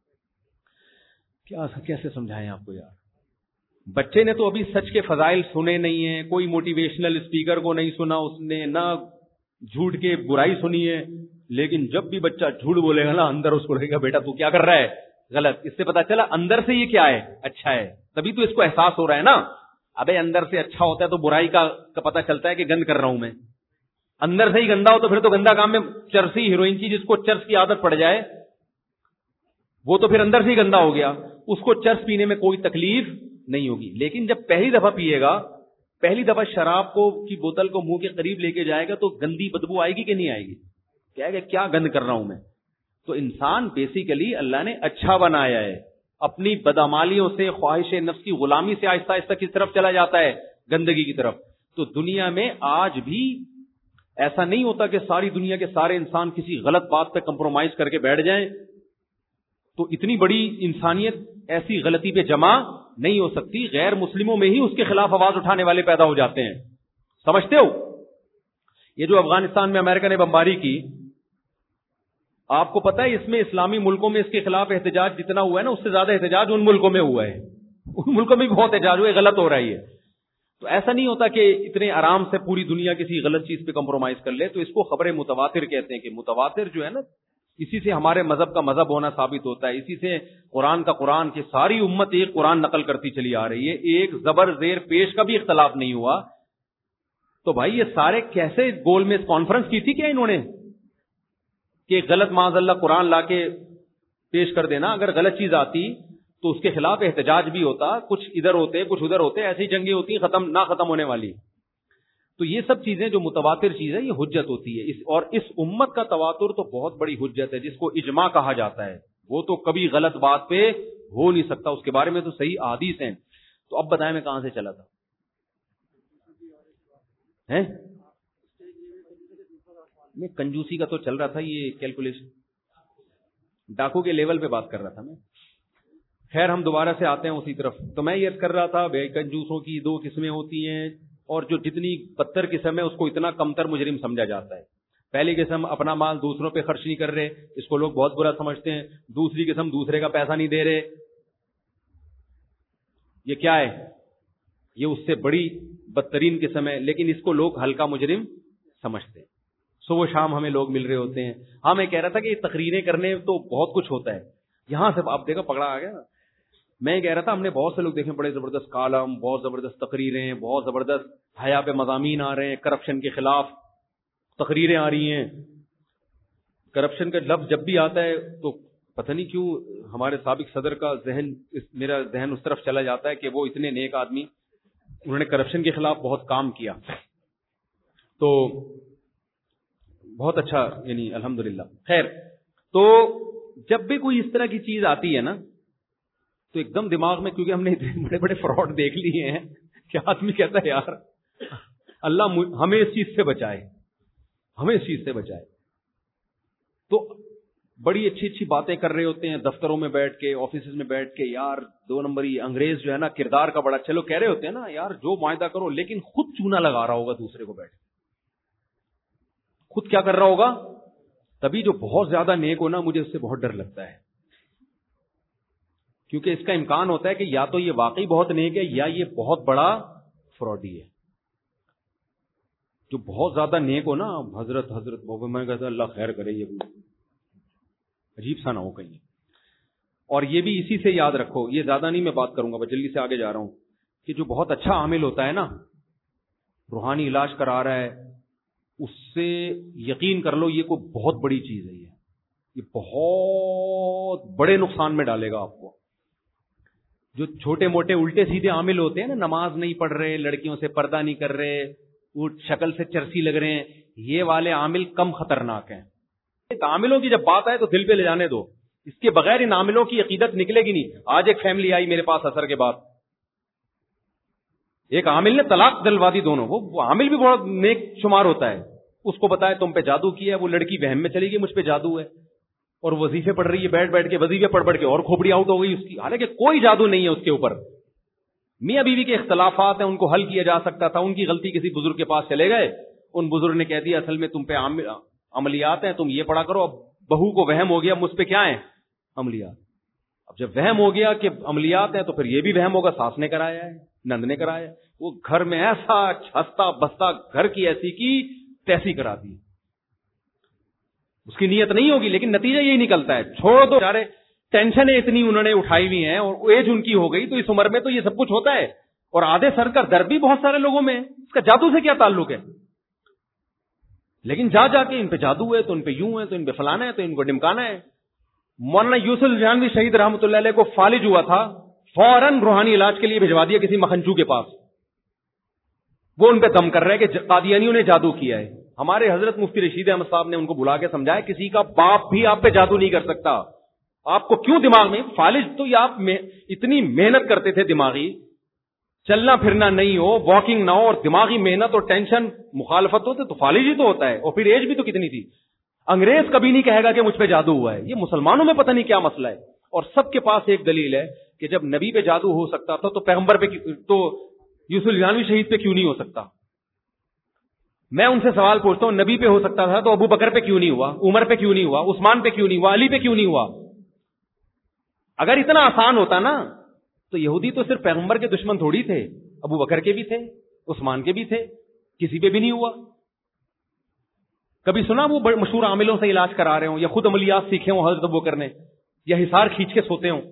B: کیا کیسے سمجھائیں آپ کو یار؟ بچے نے تو ابھی سچ کے فضائل سنے نہیں ہیں، کوئی موٹیویشنل اسپیکر کو نہیں سنا اس نے، نہ جھوٹ کے برائی سنی ہے. لیکن جب بھی بچہ جھوٹ بولے گا نا، اندر اس کو لگے گا بیٹا تو کیا کر رہا ہے، غلط. اس سے پتا چلا اندر سے یہ کیا ہے، اچھا ہے. تبھی تو اس کو احساس ہو رہا ہے نا. ابے اندر سے اچھا ہوتا ہے تو برائی کا پتا چلتا ہے کہ گند کر رہا ہوں میں. اندر سے ہی گندا ہو تو پھر تو گندا کام میں چرسی ہیروئن کی، جس کو چرس کی عادت پڑ جائے وہ تو پھر اندر سے ہی گندا ہو گیا. اس کو چرس پینے میں کوئی تکلیف نہیں ہوگی. لیکن جب پہلی دفعہ پیے گا، پہلی دفعہ شراب کو کی بوتل کو منہ کے قریب لے کے جائے گا تو گندی بدبو آئے گی کہ نہیں آئے گی؟ کیا کہ کیا گند کر رہا ہوں میں. تو انسان بیسیکلی اللہ نے اچھا بنایا ہے. اپنی بدعمالیوں سے، خواہش نفس کی غلامی سے آہستہ آہستہ کس طرف چلا جاتا ہے؟ گندگی کی طرف. تو دنیا میں آج بھی ایسا نہیں ہوتا کہ ساری دنیا کے سارے انسان کسی غلط بات پہ کمپرومائز کر کے بیٹھ جائیں. تو اتنی بڑی انسانیت ایسی غلطی پہ جمع نہیں ہو سکتی. غیر مسلموں میں ہی اس کے خلاف آواز اٹھانے والے پیدا ہو جاتے ہیں. سمجھتے ہو؟ یہ جو افغانستان میں امریکہ نے بمباری کی، آپ کو پتا ہے اس میں اسلامی ملکوں میں اس کے خلاف احتجاج جتنا ہوا ہے نا، اس سے زیادہ احتجاج ان ملکوں میں ہوا ہے. ان ملکوں میں بھی بہت احتجاج ہوئے، غلط ہو رہی ہے. تو ایسا نہیں ہوتا کہ اتنے آرام سے پوری دنیا کسی غلط چیز پہ کمپرومائز کر لے. تو اس کو خبر متواتر کہتے ہیں کہ متواتر جو ہے نا، اسی سے ہمارے مذہب کا مذہب ہونا ثابت ہوتا ہے. اسی سے قرآن کا قرآن کی ساری امت ایک قرآن نقل کرتی چلی آ رہی ہے. ایک زبر زیر پیش کا بھی اختلاف نہیں ہوا. تو بھائی یہ سارے کیسے گول میں کانفرنس کی تھی کیا انہوں نے کہ غلط معاذ اللہ قرآن لا کے پیش کر دینا؟ اگر غلط چیز آتی تو اس کے خلاف احتجاج بھی ہوتا. کچھ ادھر ہوتے کچھ ادھر ہوتے، ایسی جنگیں ہوتی ختم نہ ختم ہونے والی. تو یہ سب چیزیں جو متواتر چیز ہے یہ حجت ہوتی ہے. اس اور اس امت کا تواتر تو بہت بڑی حجت ہے، جس کو اجماع کہا جاتا ہے. وہ تو کبھی غلط بات پہ ہو نہیں سکتا، اس کے بارے میں تو صحیح احادیث ہیں. تو اب بتائیں میں کہاں سے چلا تھا؟ ہیں میں کنجوسی کا تو چل رہا تھا، یہ کیلکولیشن ڈاکو کے لیول پہ بات کر رہا تھا میں. خیر ہم دوبارہ سے آتے ہیں اسی طرف. تو میں یہ کر رہا تھا بے کنجوسوں کی دو قسمیں ہوتی ہیں، اور جو جتنی بدتر قسم ہے اس کو اتنا کمتر مجرم سمجھا جاتا ہے. پہلی قسم اپنا مال دوسروں پہ خرچ نہیں کر رہے، اس کو لوگ بہت برا سمجھتے ہیں. دوسری قسم دوسرے کا پیسہ نہیں دے رہے. یہ کیا ہے؟ یہ اس سے بڑی بدترین قسم ہے، لیکن اس کو لوگ ہلکا مجرم سمجھتے ہیں. صبح شام ہمیں لوگ مل رہے ہوتے ہیں. ہاں میں کہہ رہا تھا کہ یہ تقریریں کرنے تو بہت کچھ ہوتا ہے. یہاں سے آپ دیکھو پکڑا آ گیا. میں کہہ رہا تھا ہم نے بہت سے لوگ دیکھے، بڑے زبردست کالم، بہت زبردست تقریریں، بہت زبردست حیا پہ مضامین آ رہے ہیں، کرپشن کے خلاف تقریریں آ رہی ہیں. کرپشن کا لفظ جب بھی آتا ہے تو پتہ نہیں کیوں ہمارے سابق صدر کا ذہن میرا ذہن اس طرف چلا جاتا ہے کہ وہ اتنے نیک آدمی، انہوں نے کرپشن کے خلاف بہت کام کیا. تو بہت اچھا، یعنی الحمدللہ. خیر تو جب بھی کوئی اس طرح کی چیز آتی ہے نا تو ایک دم دماغ میں، کیونکہ ہم نے بڑے بڑے فراڈ دیکھ لیے ہیں کہ آدمی کہتا ہے یار اللہ ہمیں اس چیز سے بچائے، ہمیں اس چیز سے بچائے. تو بڑی اچھی اچھی باتیں کر رہے ہوتے ہیں دفتروں میں بیٹھ کے, آفیسز میں بیٹھ کے, یار دو نمبری انگریز جو ہے نا کردار کا بڑا چلو کہہ رہے ہوتے ہیں نا یار جو معاہدہ کرو, لیکن خود چونا لگا رہا ہوگا دوسرے کو بیٹھ, خود کیا کر رہا ہوگا. تبھی جو بہت زیادہ نیک ہو نا, مجھے اس سے بہت ڈر لگتا ہے, کیونکہ اس کا امکان ہوتا ہے کہ یا تو یہ واقعی بہت نیک ہے یا یہ بہت بڑا فراڈی ہے. جو بہت زیادہ نیک ہو نا, حضرت حضرت میں کہتا ہوں اللہ خیر کرے, یہ عجیب سا نہ ہو کہیں. اور یہ بھی اسی سے یاد رکھو, یہ زیادہ نہیں میں بات کروں گا, بس جلدی سے آگے جا رہا ہوں, کہ جو بہت اچھا عامل ہوتا ہے نا, روحانی علاج کرا رہا ہے, اس سے یقین کر لو یہ کوئی بہت بڑی چیز ہے, یہ یہ بہت بڑے نقصان میں ڈالے گا آپ کو. جو چھوٹے موٹے الٹے سیدھے عامل ہوتے ہیں نا, نماز نہیں پڑھ رہے, لڑکیوں سے پردہ نہیں کر رہے, وہ شکل سے چرسی لگ رہے ہیں, یہ والے عامل کم خطرناک ہیں. عاملوں کی جب بات آئے تو دل پہ لے جانے دو, اس کے بغیر ان عاملوں کی عقیدت نکلے گی نہیں. آج ایک فیملی آئی میرے پاس اثر کے بعد, ایک عامل نے طلاق دلوا دی دونوں, وہ عامل بھی بہت نیک شمار ہوتا ہے, اس کو بتایا تم پہ جادو کیا ہے, وہ لڑکی وہم میں چلی گئی مجھ پہ جادو ہے, اور وظیفے پڑھ رہی ہے بیٹھ بیٹھ کے, وظیفے پڑھ پڑھ کے اور کھوپڑی آؤٹ ہو گئی اس کی, حالانکہ کوئی جادو نہیں ہے اس کے اوپر. میاں بیوی کے اختلافات ہیں, ان کو حل کیا جا سکتا تھا, ان کی غلطی کسی بزرگ کے پاس چلے گئے, ان بزرگ نے کہہ دیا اصل میں تم پہ عملیات ہیں, تم یہ پڑھا کرو. اب بہو کو وہم ہو گیا مجھ پہ کیا ہے عملیات. اب جب وہم ہو گیا کہ عملیات ہیں تو پھر یہ بھی وہم ہوگا ساس نے کرایا ہے, نند نے کرایا. وہ گھر میں ایسا چھستا بستا, گھر کی ایسی کی تیسی کرا دی. اس کی نیت نہیں ہوگی لیکن نتیجہ یہی نکلتا ہے. چھوڑ دو سارے, ٹینشن اتنی انہوں نے اٹھائی ہوئی ہیں, اور ایج ان کی ہو گئی, تو اس عمر میں تو یہ سب کچھ ہوتا ہے. اور آدھے سر کا درد بھی بہت سارے لوگوں میں, اس کا جادو سے کیا تعلق ہے. لیکن جا جا کے ان پہ جادو ہے, تو ان پہ یوں ہے, تو ان پہ فلانا ہے, تو ان کو ڈمکانا ہے. مولانا یوسف جہانوی شہید رحمۃ اللہ علیہ کو فالج ہوا تھا, فوراً روحانی علاج کے لیے بھجوا دیا کسی مکھنچو کے پاس. وہ ان پہ دم کر رہے کہ قادیانیوں نے جادو کیا ہے. ہمارے حضرت مفتی رشید احمد صاحب نے ان کو بلا کے سمجھایا کسی کا باپ بھی آپ پہ جادو نہیں کر سکتا. آپ کو کیوں دماغ میں فالج, تو یہ آپ میں اتنی محنت کرتے تھے دماغی, چلنا پھرنا نہیں ہو, واکنگ نہ ہو, اور دماغی محنت اور ٹینشن مخالفت ہوتے تو فالج ہی تو ہوتا ہے. اور پھر ایج بھی تو کتنی تھی. انگریز کبھی نہیں کہے گا کہ مجھ پہ جادو ہوا ہے. یہ مسلمانوں میں پتہ نہیں کیا مسئلہ ہے. اور سب کے پاس ایک دلیل ہے کہ جب نبی پہ جادو ہو سکتا تھا تو پیغمبر پہ, تو یوسف جہانوی شہید پہ کیوں نہیں ہو سکتا. میں ان سے سوال پوچھتا ہوں, نبی پہ ہو سکتا تھا تو ابو بکر پہ کیوں نہیں ہوا, عمر پہ کیوں نہیں ہوا, عثمان پہ کیوں نہیں ہوا, علی پہ کیوں نہیں ہوا. اگر اتنا آسان ہوتا نا تو یہودی تو صرف پیغمبر کے دشمن تھوڑی تھے, ابو بکر کے بھی تھے, عثمان کے بھی تھے, کسی پہ بھی نہیں ہوا. کبھی سنا وہ مشہور عاملوں سے علاج کرا رہے ہوں, یا خود عملیات سیکھے ہوں حضرت ابو بکر نے, یا حصار کھینچ کے سوتے ہوں.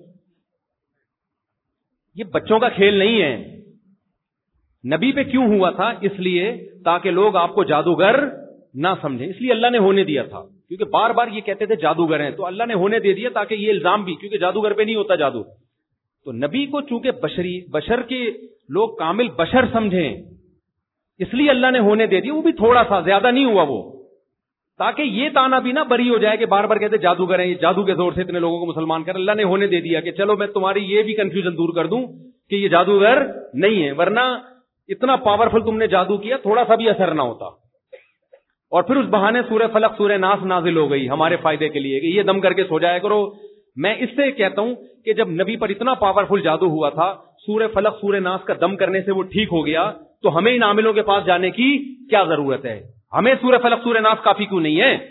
B: یہ بچوں کا کھیل نہیں ہے. نبی پہ کیوں ہوا تھا؟ اس لیے تاکہ لوگ آپ کو جادوگر نہ سمجھیں, اس لیے اللہ نے ہونے دیا تھا. کیونکہ بار بار یہ کہتے تھے جادوگر ہیں, تو اللہ نے ہونے دے دیا تاکہ یہ الزام بھی, کیونکہ جادوگر پہ نہیں ہوتا جادو. تو نبی کو چونکہ بشری بشر کے لوگ کامل بشر سمجھیں, اس لیے اللہ نے ہونے دے دیا. وہ بھی تھوڑا سا, زیادہ نہیں ہوا وہ, تاکہ یہ تانا بھی نہ بری ہو جائے کہ بار بار کہتے جادوگر ہیں, یہ جادو کے زور سے اتنے لوگوں کو مسلمان کر. اللہ نے ہونے دے دیا کہ چلو میں تمہاری یہ بھی کنفیوژن دور کر دوں کہ یہ جادوگر نہیں ہے, ورنہ اتنا پاورفل تم نے جادو کیا تھوڑا سا بھی اثر نہ ہوتا. اور پھر اس بہانے سورہ فلق سورہ ناس نازل ہو گئی ہمارے فائدے کے لیے کہ یہ دم کر کے سو جایا کرو. میں اس سے کہتا ہوں کہ جب نبی پر اتنا پاورفل جادو ہوا تھا, سورہ فلق سورہ ناس کا دم کرنے سے وہ ٹھیک ہو گیا, تو ہمیں ان عاملوں کے پاس جانے کی کیا ضرورت ہے؟ ہمیں سورہ فلق سورہ ناس کافی کیوں نہیں ہے؟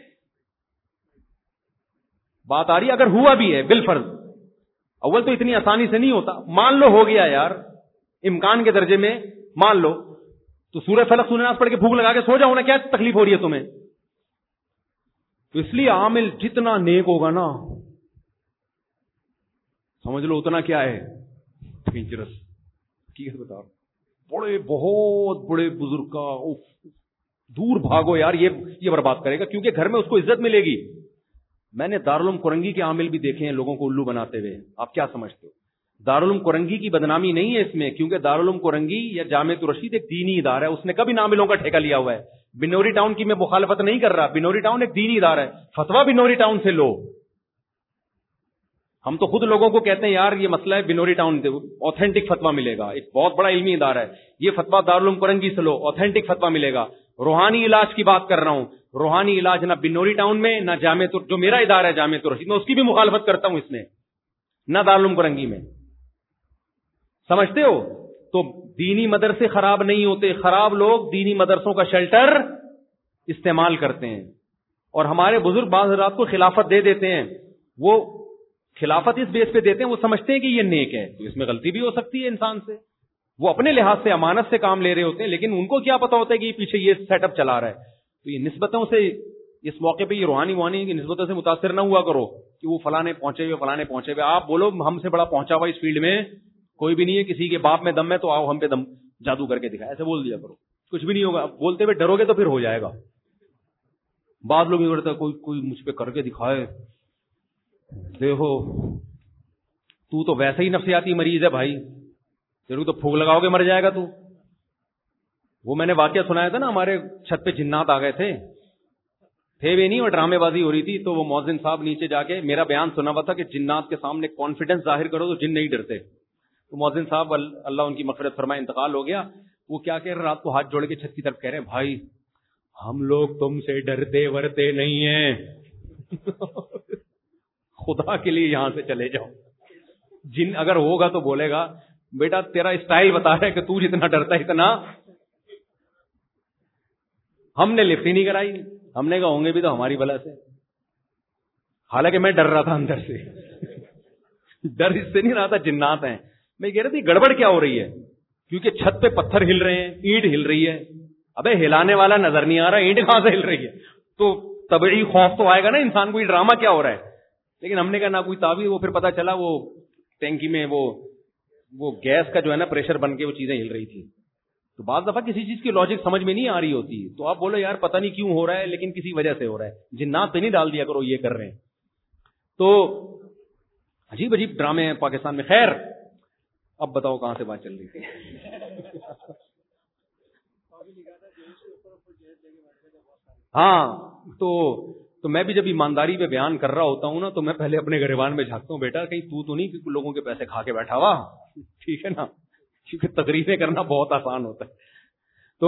B: بات آ رہی. اگر ہوا بھی ہے بالفرض, اول تو اتنی آسانی سے نہیں ہوتا, مان لو ہو گیا یار, امکان کے درجے میں مان لو, تو سورہ فلق سورہ ناس پڑھ کے بھوک لگا کے سو جاؤ نا, کیا تکلیف ہو رہی ہے تمہیں؟ تو اس لیے عامل جتنا نیک ہوگا نا, سمجھ لو اتنا کیا ہے ڈینجرس. ٹھیک ہے بتا, بڑے بہت بڑے بزرگ کا دور بھاگو یار, یہ یہ برباد کرے گا, کیونکہ گھر میں اس کو عزت ملے گی. میں نے دارالعلوم کرنگی کے عامل بھی دیکھے ہیں لوگوں کو الو بناتے ہوئے. آپ کیا سمجھتے ہو؟ دارالعلوم کرنگی کی بدنامی نہیں ہے اس میں, کیونکہ دارالعلوم کرنگی یا جامعۃ الرشید ایک دینی ادارہ ہے, اس نے کبھی عاملوں کا ٹھیکہ لیا ہوا ہے. بنوری ٹاؤن کی میں مخالفت نہیں کر رہا, بنوری ٹاؤن ایک دینی ادارہ ہے, فتویٰ بنوری ٹاؤن سے لو. ہم تو خود لوگوں کو کہتے ہیں یار یہ مسئلہ ہے بنوری ٹاؤن سے آتھینٹک فتویٰ ملے گا, ایک بہت بڑا علمی ادارہ ہے, یہ فتویٰ دارالعلوم کرنگی سے لو, آتھینٹک فتویٰ ملے گا. روحانی علاج کی بات کر رہا ہوں, روحانی علاج نہ بنوری ٹاؤن میں، نہ جامع تر جو میرا ادارہ ہے جامع الرشید میں، اس کی بھی مخالفت کرتا ہوں اس میں، نہ دارالعلوم فرنگی میں. سمجھتے ہو؟ تو دینی مدرسے خراب نہیں ہوتے، خراب لوگ دینی مدرسوں کا شیلٹر استعمال کرتے ہیں. اور ہمارے بزرگ بعض حضرات کو خلافت دے دیتے ہیں، وہ خلافت اس بیس پہ دیتے ہیں، وہ سمجھتے ہیں کہ یہ نیک ہے، تو اس میں غلطی بھی ہو سکتی ہے انسان سے. وہ اپنے لحاظ سے امانت سے کام لے رہے ہوتے ہیں، لیکن ان کو کیا پتا ہوتا ہے کہ پیچھے یہ سیٹ اپ چلا رہا ہے. تو یہ نسبتوں سے اس موقع پہ یہ روحانی وانی کی نسبتوں سے متاثر نہ ہوا کرو کہ وہ فلانے پہنچے ہوئے فلانے پہنچے ہوئے. آپ بولو ہم سے بڑا پہنچا ہوا اس فیلڈ میں کوئی بھی نہیں ہے، کسی کے باپ میں دم ہے تو آؤ ہم پہ دم جادو کر کے دکھا، ایسے بول دیا کرو، کچھ بھی نہیں ہوگا. بولتے ہوئے ڈرو گے تو پھر ہو جائے گا. بعض لوگ یہ کرتے ہیں کوئی کوئی مجھ پہ کر کے دکھائے، دیکھو تو تو ویسے ہی نفسیاتی مریض ہے بھائی، تیرے کو تو پھونک لگاؤ گے مر جائے گا تو. وہ میں نے واقعہ سنایا تھا نا، ہمارے چھت پہ جنات آ گئے تھے تھے بھی نہیں اور ڈرامے بازی ہو رہی تھی، تو وہ مؤذن صاحب نیچے جا کے میرا بیان سنا ہوا تھا کہ جنات کے سامنے کانفیڈنس ظاہر کرو تو جن نہیں ڈرتے. تو مؤذن صاحب اللہ ان کی مغفرت فرمائے انتقال ہو گیا. وہ کیا کہہ رہے، رات کو ہاتھ جوڑ کے چھت کی طرف کہہ رہے ہیں بھائی ہم لوگ تم سے ڈرتے ورتے نہیں ہیں خدا کے لیے یہاں سے چلے جاؤ. جن اگر ہوگا تو بولے گا بیٹا تیرا اسٹائل بتا رہا ہے کہ تو جتنا ڈرتا ہے اتنا. ہم نے لفٹ ہی نہیں کرائی، ہم نے کہا ہوں گے بھی تو ہماری بلا سے، حالانکہ میں ڈر رہا تھا اندر سے ڈر اس سے نہیں رہا تھا، جنات ہیں. میں کہہ رہا تھی گڑبڑ کیا ہو رہی ہے، کیونکہ چھت پہ پتھر ہل رہے ہیں، اینٹ ہل رہی ہے. ابے ہلانے والا نظر نہیں آ رہا، اینٹ کہاں سے ہل رہی ہے؟ تو طبعی خوف تو آئے گا نا انسان کو، یہ ڈرامہ کیا ہو رہا ہے. لیکن ہم نے کہا نہ کوئی تعبیر. وہ پھر پتا چلا وہ ٹینکی میں وہ وہ گیس کا جو ہے نا پریشر بن کے وہ چیزیں ہل رہی تھی. تو بعض دفعہ کسی چیز کی لاجک سمجھ میں نہیں آ رہی ہوتی، تو آپ بولو یار پتہ نہیں کیوں ہو رہا ہے، لیکن کسی وجہ سے ہو رہا ہے. جنات پہ نہیں ڈال دیا کرو یہ کر رہے ہیں. تو عجیب عجیب ڈرامے ہیں پاکستان میں. خیر اب بتاؤ کہاں سے بات چل رہی تھی ہاں تو تو میں بھی جب ایمانداری پہ بیان کر رہا ہوتا ہوں نا، تو میں پہلے اپنے گریبان میں جھانکتا ہوں، بیٹا کہیں تو تو نہیں کہ لوگوں کے پیسے کھا کے بیٹھا ہوا، ٹھیک ہے نا، کیونکہ تقریریں کرنا بہت آسان ہوتا ہے. تو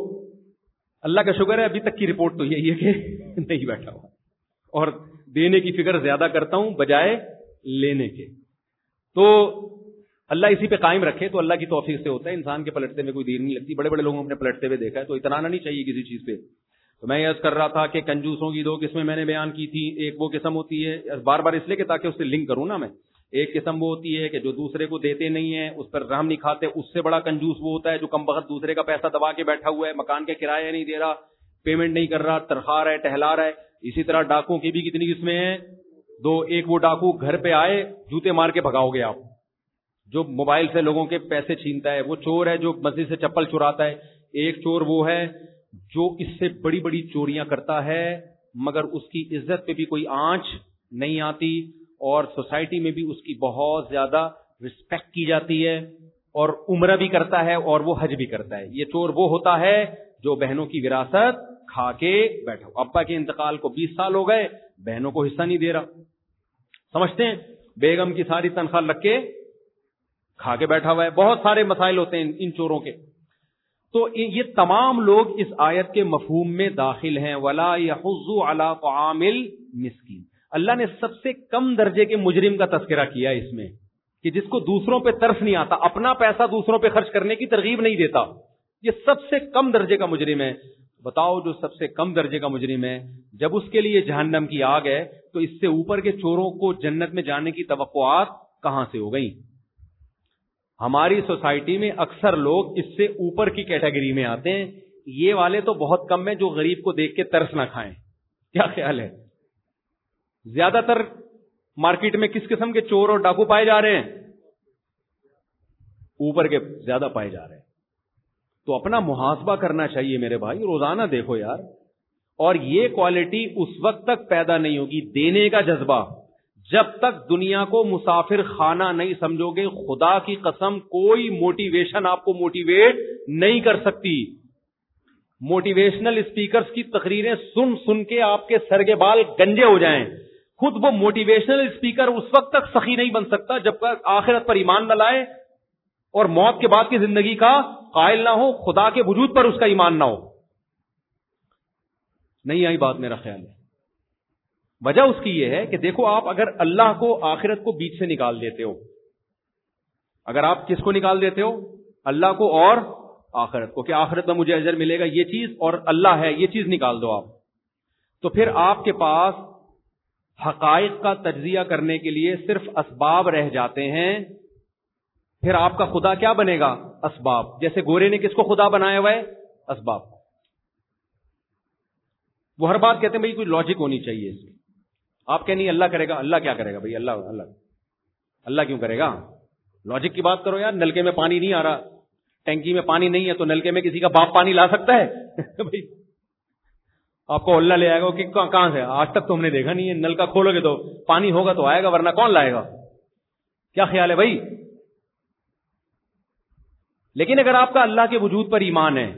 B: اللہ کا شکر ہے ابھی تک کی رپورٹ تو یہی ہے کہ نہیں بیٹھا ہوا، اور دینے کی فکر زیادہ کرتا ہوں بجائے لینے کے. تو اللہ اسی پہ قائم رکھے تو اللہ کی توفیق سے ہوتا ہے. انسان کے پلٹتے میں کوئی دیر نہیں لگتی. بڑے بڑے لوگوں نے پلٹتے ہوئے دیکھا ہے، تو اتنا نہیں چاہیے کسی چیز پہ. تو میں یہ کر رہا تھا کہ کنجوسوں کی دو قسمیں میں نے بیان کی تھی. ایک وہ قسم ہوتی ہے، بار بار اس لیے کہ تاکہ اس سے لنک کروں نا میں، ایک قسم وہ ہوتی ہے کہ جو دوسرے کو دیتے نہیں ہیں، اس پر رحم نہیں کھاتے. اس سے بڑا کنجوس وہ ہوتا ہے جو کم وقت دوسرے کا پیسہ دبا کے بیٹھا ہوا ہے، مکان کا کرایہ نہیں دے رہا، پیمنٹ نہیں کر رہا، ترخا رہا ہے، ٹہلا رہا ہے. اسی طرح ڈاکوں کی بھی کتنی قسمیں ہیں؟ دو. ایک وہ ڈاکو گھر پہ آئے جوتے مار کے بھگاؤ گے آپ، جو موبائل سے لوگوں کے پیسے چھینتا ہے، وہ چور ہے جو مسجد سے چپل چراتا ہے. ایک چور وہ ہے جو اس سے بڑی بڑی چوریاں کرتا ہے مگر اس کی عزت پہ بھی کوئی آنچ نہیں آتی، اور سوسائٹی میں بھی اس کی بہت زیادہ رسپیکٹ کی جاتی ہے، اور عمرہ بھی کرتا ہے اور وہ حج بھی کرتا ہے. یہ چور وہ ہوتا ہے جو بہنوں کی وراثت کھا کے بیٹھا. ابا کے انتقال کو بیس سال ہو گئے، بہنوں کو حصہ نہیں دے رہا. سمجھتے ہیں؟ بیگم کی ساری تنخواہ لگ کے کھا کے بیٹھا ہوا ہے. بہت سارے مسائل ہوتے ہیں ان چوروں کے. تو یہ تمام لوگ اس آیت کے مفہوم میں داخل ہیں. وَلَا يَحُضُّ عَلَىٰ طَعَامِ الْمِسْكِينِ. اللہ نے سب سے کم درجے کے مجرم کا تذکرہ کیا اس میں، کہ جس کو دوسروں پہ ترس نہیں آتا، اپنا پیسہ دوسروں پہ خرچ کرنے کی ترغیب نہیں دیتا. یہ سب سے کم درجے کا مجرم ہے. بتاؤ جو سب سے کم درجے کا مجرم ہے، جب اس کے لیے جہنم کی آگ ہے، تو اس سے اوپر کے چوروں کو جنت میں جانے کی توقعات کہاں سے ہو گئی؟ ہماری سوسائٹی میں اکثر لوگ اس سے اوپر کی کیٹیگری میں آتے ہیں. یہ والے تو بہت کم ہیں جو غریب کو دیکھ کے ترس نہ کھائیں. کیا خیال ہے؟ زیادہ تر مارکیٹ میں کس قسم کے چور اور ڈاکو پائے جا رہے ہیں؟ اوپر کے زیادہ پائے جا رہے ہیں. تو اپنا محاسبہ کرنا چاہیے میرے بھائی، روزانہ دیکھو یار. اور یہ کوالٹی اس وقت تک پیدا نہیں ہوگی، دینے کا جذبہ، جب تک دنیا کو مسافر خانہ نہیں سمجھو گے. خدا کی قسم کوئی موٹیویشن آپ کو موٹیویٹ نہیں کر سکتی. موٹیویشنل اسپیکرز کی تقریریں سن سن کے آپ کے سر کے بال گنجے ہو جائیں. خود وہ موٹیویشنل اسپیکر اس وقت تک سخی نہیں بن سکتا جب تک آخرت پر ایمان نہ لائے اور موت کے بعد کی زندگی کا قائل نہ ہو، خدا کے وجود پر اس کا ایمان نہ ہو. نہیں آئی بات میرا خیال ہے. وجہ اس کی یہ ہے کہ دیکھو آپ اگر اللہ کو آخرت کو بیچ سے نکال دیتے ہو, اگر آپ کس کو نکال دیتے ہو, اللہ کو اور آخرت کو, کہ آخرت میں مجھے اجر ملے گا یہ چیز اور اللہ ہے یہ چیز نکال دو آپ, تو پھر آپ کے پاس حقائق کا تجزیہ کرنے کے لیے صرف اسباب رہ جاتے ہیں. پھر آپ کا خدا کیا بنے گا؟ اسباب. جیسے گورے نے کس کو خدا بنایا ہوا ہے؟ اسباب. وہ ہر بات کہتے ہیں بھائی کوئی لاجک ہونی چاہیے اس کی. آپ کہ نہیں اللہ کرے گا, اللہ کیا کرے گا بھائی, اللہ اللہ اللہ کیوں کرے گا؟ لاجک کی بات کرو یار. نلکے میں پانی نہیں آ رہا, ٹینکی میں پانی نہیں ہے, تو نلکے میں کسی کا باپ پانی لا سکتا ہے بھائی؟ آپ کو اللہ لے آئے گا کہ کہاں سے؟ آج تک تو ہم نے دیکھا نہیں ہے. نل کا کھولو گے تو پانی ہوگا تو آئے گا, ورنہ کون لائے گا؟ کیا خیال ہے بھائی؟ لیکن اگر آپ کا اللہ کے وجود پر ایمان ہے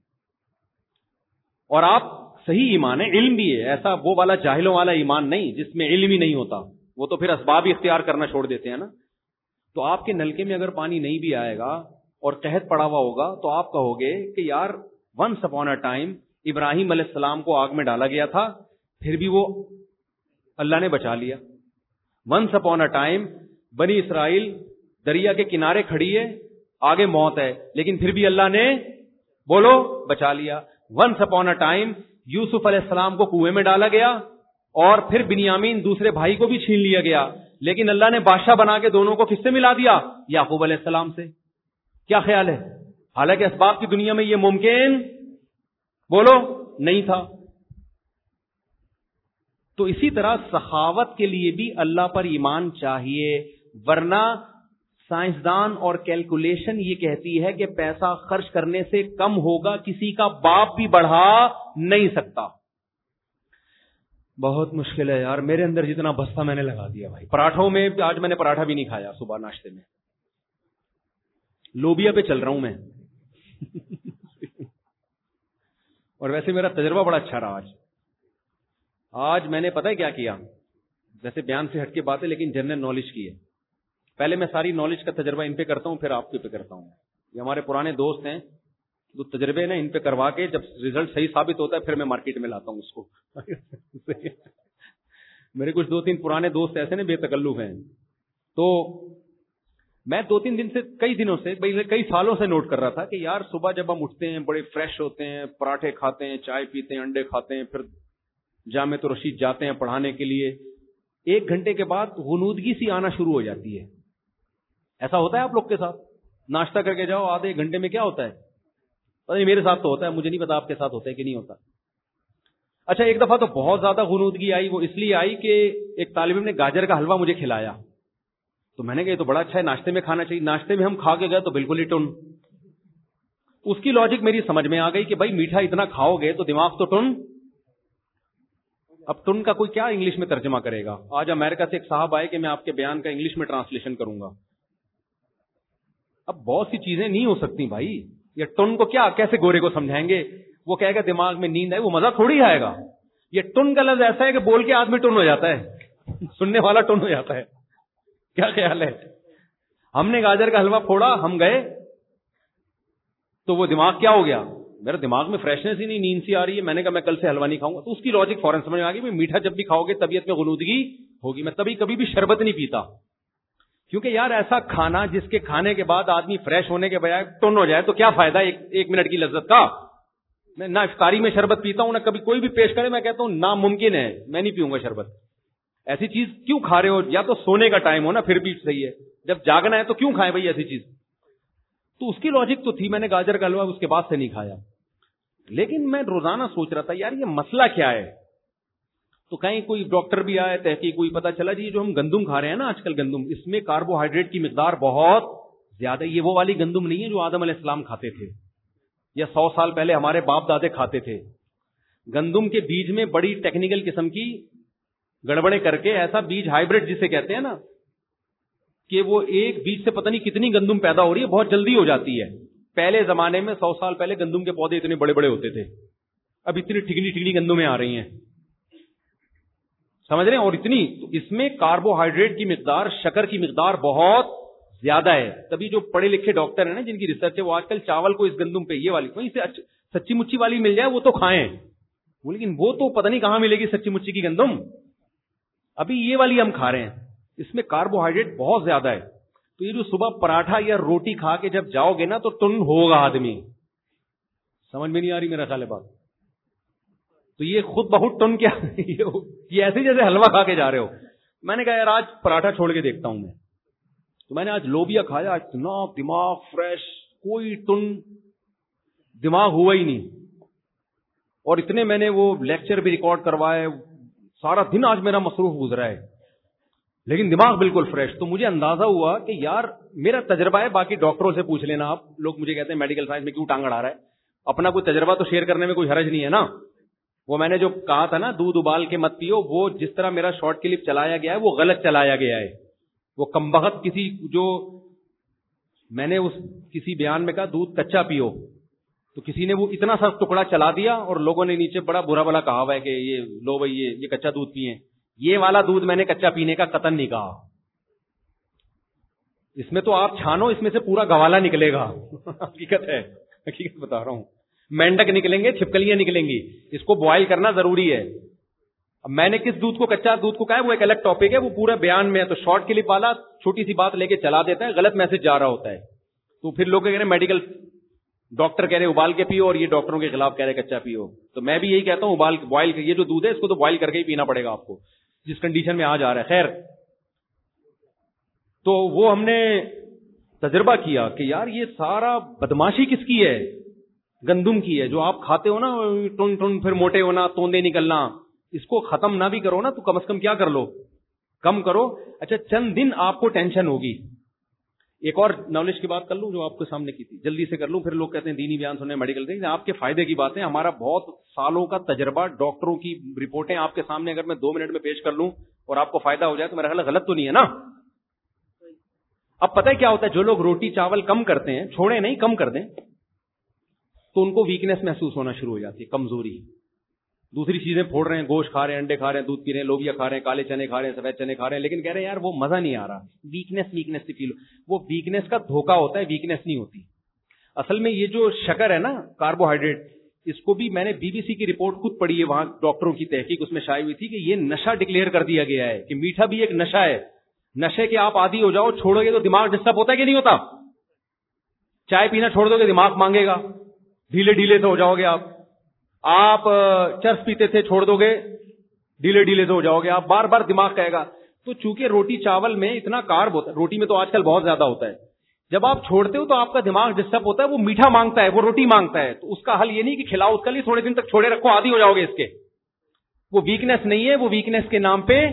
B: اور آپ صحیح ایمان ہے, علم بھی ہے, ایسا وہ والا جاہلوں والا ایمان نہیں جس میں علم ہی نہیں ہوتا, وہ تو پھر اسباب ہی اختیار کرنا چھوڑ دیتے ہیں نا. تو آپ کے نلکے میں اگر پانی نہیں بھی آئے گا اور قحط پڑا ہوا ہوگا تو آپ کہو گے کہ یار once upon a time Ibrahim علیہ السلام کو آگ میں ڈالا گیا تھا, پھر بھی وہ اللہ نے بچا لیا. ونس اپون اے ٹائم بنی اسرائیل دریا کے کنارے کھڑی ہے, آگے موت ہے, لیکن پھر بھی اللہ نے بولو بچا لیا. Once upon a time Yusuf علیہ السلام کو کنویں میں ڈالا گیا اور پھر بنیامین دوسرے بھائی کو بھی چھین لیا گیا, لیکن اللہ نے بادشاہ بنا کے دونوں کو کس سے ملا دیا؟ یعقوب علیہ السلام سے. کیا خیال ہے؟ حالانکہ اسباب کی دنیا میں یہ ممکن بولو نہیں تھا. تو اسی طرح سخاوت کے لیے بھی اللہ پر ایمان چاہیے, ورنہ سائنسدان اور کیلکولیشن یہ کہتی ہے کہ پیسہ خرچ کرنے سے کم ہوگا, کسی کا باپ بھی بڑھا نہیں سکتا. بہت مشکل ہے یار, میرے اندر جتنا بستہ میں نے لگا دیا بھائی. پراٹھوں میں آج میں نے پراٹھا بھی نہیں کھایا صبح ناشتے میں, لوبیا پہ چل رہا ہوں میں اور ویسے میرا تجربہ بڑا اچھا رہا. آج آج میں نے پتہ ہے کیا کیا, ویسے بیان سے ہٹ کے بات ہے لیکن جنرل نالج کی ہے. پہلے میں ساری نالج کا تجربہ ان پہ کرتا ہوں, پھر آپ کے پہ کرتا ہوں. یہ ہمارے پرانے دوست ہیں, تو تجربے نا ان پہ کروا کے جب ریزلٹ صحیح ثابت ہوتا ہے پھر میں مارکیٹ میں لاتا ہوں اس کو میرے کچھ دو تین پرانے دوست ایسے نا بے تکلف ہیں, تو میں دو تین دن سے کئی دنوں سے کئی سالوں سے نوٹ کر رہا تھا کہ یار صبح جب ہم اٹھتے ہیں بڑے فریش ہوتے ہیں, پراٹھے کھاتے ہیں, چائے پیتے ہیں, انڈے کھاتے ہیں, پھر جامع رشید جاتے ہیں پڑھانے کے لیے, ایک گھنٹے کے بعد غنودگی سی آنا شروع ہو جاتی ہے. ایسا ہوتا ہے آپ لوگ کے ساتھ؟ ناشتہ کر کے جاؤ, آدھے ایک گھنٹے میں کیا ہوتا ہے پتہ نہیں, میرے ساتھ تو ہوتا ہے, مجھے نہیں پتا آپ کے ساتھ ہوتا ہے کہ نہیں ہوتا. اچھا ایک دفعہ تو بہت زیادہ غنودگی آئی, وہ اس لیے آئی کہ ایک طالب علم نے گاجر کا حلوہ مجھے کھلایا, تو میں نے کہا یہ تو بڑا اچھا ہے, ناشتے میں کھانا چاہیے. ناشتے میں ہم کھا کے گئے تو بالکل ہی ٹن. اس کی لاجک میری سمجھ میں آ گئی کہ بھائی میٹھا اتنا کھاؤ گے تو دماغ تو ٹن. اب ٹن کا کوئی کیا انگلش میں ترجمہ کرے گا؟ آج امریکہ سے ایک صاحب آئے کہ میں آپ کے بیان کا انگلش میں ٹرانسلیشن کروں گا. اب بہت سی چیزیں نہیں ہو سکتی بھائی, یہ ٹن کو کیا کیسے گورے کو سمجھائیں گے؟ وہ کہے گا دماغ میں نیند ہے, وہ مزہ تھوڑی آئے گا. یہ ٹن کا لفظ ایسا ہے کہ بول کے آدمی ٹن ہو جاتا ہے, سننے والا ٹن ہو جاتا ہے. کیا خیال ہے؟ ہم نے گاجر کا حلوہ پھوڑا, ہم گئے تو وہ دماغ کیا ہو گیا, میرے دماغ میں فریشنس ہی نہیں, نیند سی آ رہی ہے. میں نے کہا میں کل سے حلوہ نہیں کھاؤں گا. تو اس کی لاجک فوراً سمجھ میں آ گئی, میٹھا جب بھی کھاؤ گے طبیعت میں غنودگی ہوگی. میں تبھی کبھی بھی شربت نہیں پیتا, کیونکہ یار ایسا کھانا جس کے کھانے کے بعد آدمی فریش ہونے کے بجائے ٹن ہو جائے تو کیا فائدہ ایک, ایک منٹ کی لذت کا. میں نہ افطاری میں شربت پیتا ہوں, نہ کبھی کوئی بھی پیش کرے میں کہتا ہوں ناممکن ہے میں نہیں پیوں گا شربت. ایسی چیز کیوں کھا رہے ہو؟ یا تو سونے کا ٹائم ہو نا, پھر بھی صحیح ہے, جب جاگنا ہے تو کیوں کھائے بھائی ایسی چیز. تو اس کی لاجک تو تھی, میں نے گاجر کا حلوہ اس کے بعد سے نہیں کھایا. لیکن میں روزانہ سوچ رہا تھا یار یہ مسئلہ کیا ہے. تو کہیں کوئی ڈاکٹر بھی آئے, تحقیق ہوئی, پتا چلا جی جو ہم گندم کھا رہے ہیں نا آج کل گندم, اس میں کاربوہائیڈریٹ کی مقدار بہت زیادہ. یہ وہ والی گندم نہیں ہے جو آدم علیہ السلام کھاتے تھے یا سو سال پہلے ہمارے باپ دادے کھاتے تھے. گندم کے بیج میں بڑی ٹیکنیکل قسم کی گڑبڑے کر کے ایسا بیج ہائیبرڈ جسے کہتے ہیں نا, کہ وہ ایک بیج سے پتہ نہیں کتنی گندم پیدا ہو رہی ہے, بہت جلدی ہو جاتی ہے. پہلے زمانے میں سو سال پہلے گندم کے پودے اتنے بڑے بڑے ہوتے تھے, اب اتنی ٹھگنی ٹھگنی گندمیں آ رہی ہیں, سمجھ رہے ہیں. اور اتنی, تو اس میں کاربوہائیڈریٹ کی مقدار, شکر کی مقدار بہت زیادہ ہے. تبھی جو پڑھے لکھے ڈاکٹر ہیں نا جن کی ریسرچ ہے, وہ آج کل چاول کو اس گندم پہ یہ والی وہیں سے سچی مچی والی مل جائے وہ تو کھائیں, لیکن وہ تو پتہ نہیں کہاں ملے گی سچی مچی کی گندم. ابھی یہ والی ہم کھا رہے ہیں, اس میں کاربوہائیڈریٹ بہت زیادہ ہے. تو یہ جو صبح پراٹھا یا روٹی کھا کے جب جاؤ گے نا تو ٹن ہوگا آدمی. سمجھ میں نہیں آ رہی میرا خیال ہے بات. تو یہ خود بہت ٹن کیا, یہ ایسے جیسے حلوہ کھا کے جا رہے ہو. میں نے کہا یار آج پراٹھا چھوڑ کے دیکھتا ہوں میں. تو میں نے آج لوبیا کھایا, اتنا دماغ فریش, کوئی ٹن دماغ ہوا ہی نہیں. اور اتنے میں نے وہ لیکچر بھی ریکارڈ کروائے, سارا دن آج میرا مصروف گزرا ہے, لیکن دماغ بالکل فریش. تو مجھے اندازہ ہوا کہ یار میرا تجربہ ہے, باقی ڈاکٹروں سے پوچھ لینا آپ. لوگ مجھے کہتے ہیں میڈیکل سائنس میں کیوں ٹانگ اڑا رہا ہے, اپنا کوئی تجربہ تو شیئر کرنے میں کوئی حرج نہیں ہے نا. وہ میں نے جو کہا تھا نا دودھ ابال کے مت پیو, وہ جس طرح میرا شارٹ کلپ چلایا گیا ہے وہ غلط چلایا گیا ہے. وہ کمبخت کسی جو میں نے اس کسی بیان میں کہا دودھ کچا پیو, تو کسی نے وہ اتنا سا ٹکڑا چلا دیا اور لوگوں نے نیچے بڑا برا بلا کہا ہوا ہے کہ یہ لو بھائی یہ یہ کچا دودھ پیئے. یہ والا دودھ میں نے کچا پینے کا قطن نہیں کہا. اس میں تو آپ چھانو, اس میں سے پورا گوالا نکلے گا. حقیقت ہے, حقیقت بتا رہا ہوں. مینڈک نکلیں گے, چھپکلیاں نکلیں گی. اس کو بوائل کرنا ضروری ہے. اب میں نے کس دودھ کو کچا دودھ کو کہا ہے وہ ایک الگ ٹاپک ہے, وہ پورا بیان میں ہے. تو شارٹ کلپ والا چھوٹی سی بات لے کے چلا دیتا ہے, غلط میسج جا رہا ہوتا ہے. تو پھر لوگ کہہ رہے ہیں میڈیکل ڈاکٹر کہہ رہے ابال کے پیو, اور یہ ڈاکٹروں کے خلاف کہہ رہے کچا پیو. تو میں بھی یہی کہتا ہوں ابال بوائل, یہ جو دودھ ہے اس کو تو بوائل کر کے ہی پینا پڑے گا آپ کو, جس کنڈیشن میں آ جا رہا ہے. خیر, تو وہ ہم نے تجربہ کیا کہ یار یہ سارا بدماشی کس کی ہے, گندم کی ہے. جو آپ کھاتے ہو نا ٹن ٹن, پھر موٹے ہونا, توندے نکلنا, اس کو ختم نہ بھی کرو نا تو کم از کم کیا کر لو, کم کرو. اچھا چند دن آپ کو ٹینشن ہوگی. ایک اور نالج کی بات کر لوں جو آپ کے سامنے کی تھی, جلدی سے کر لوں. پھر لوگ کہتے ہیں دینی بیان سننے, میڈیکل سے, آپ کے فائدے کی بات ہے. ہمارا بہت سالوں کا تجربہ, ڈاکٹروں کی رپورٹیں آپ کے سامنے اگر میں دو منٹ میں پیش کر لوں اور آپ کو فائدہ ہو جائے تو میرا خیال غلط تو نہیں ہے نا. اب پتہ ہے کیا ہوتا ہے, جو لوگ روٹی چاول کم کرتے ہیں, چھوڑے نہیں کم کر دیں, تو ان کو ویکنیس محسوس ہونا شروع ہو جاتی ہے, کمزوری. دوسری چیزیں پھوڑ رہے ہیں, گوشت کھا رہے ہیں, انڈے کھا رہے ہیں, دودھ پی رہے ہیں, لوبیا کھا رہے ہیں, کالے چنے کھا رہے ہیں, سفید چنے کھا رہے ہیں, لیکن کہہ رہے ہیں یار وہ مزہ نہیں آ رہا, ویکنیس ویکنیس سے فیل. وہ ویکنیس کا دھوکا ہوتا ہے, ویکنیس نہیں ہوتی. اصل میں یہ جو شکر ہے نا, کاربوہائیڈریٹ, اس کو بھی میں نے بی بی سی کی رپورٹ خود پڑھی ہے, وہاں ڈاکٹروں کی تحقیق اس میں شائع ہوئی تھی کہ یہ نشہ ڈکلیئر کر دیا گیا ہے کہ میٹھا بھی ایک نشہ ہے. نشے کے آپ عادی ہو جاؤ, چھوڑو گے تو دماغ ڈسٹرب ہوتا ہے کہ نہیں ہوتا. چائے پینا چھوڑ دو گے دماغ مانگے گا, ڈھیلے ڈھیلے سے ہو جاؤ گے آپ. آپ چرس پیتے تھے, چھوڑ دو گے ڈھیلے ڈھیلے سے ہو جاؤ گے آپ, بار بار دماغ کہے گا. تو چونکہ روٹی چاول میں اتنا کارب ہوتا ہے, روٹی میں تو آج کل بہت زیادہ ہوتا ہے, جب آپ چھوڑتے ہو تو آپ کا دماغ ڈسٹرب ہوتا ہے, وہ میٹھا مانگتا ہے, وہ روٹی مانگتا ہے. تو اس کا حل یہ نہیں کہ کھلاؤ اس کا لیے تھوڑے دن تک چھوڑے رکھو, عادی ہو جاؤ گے اس کے. وہ ویکنیس نہیں ہے, وہ ویکنیس کے نام پہ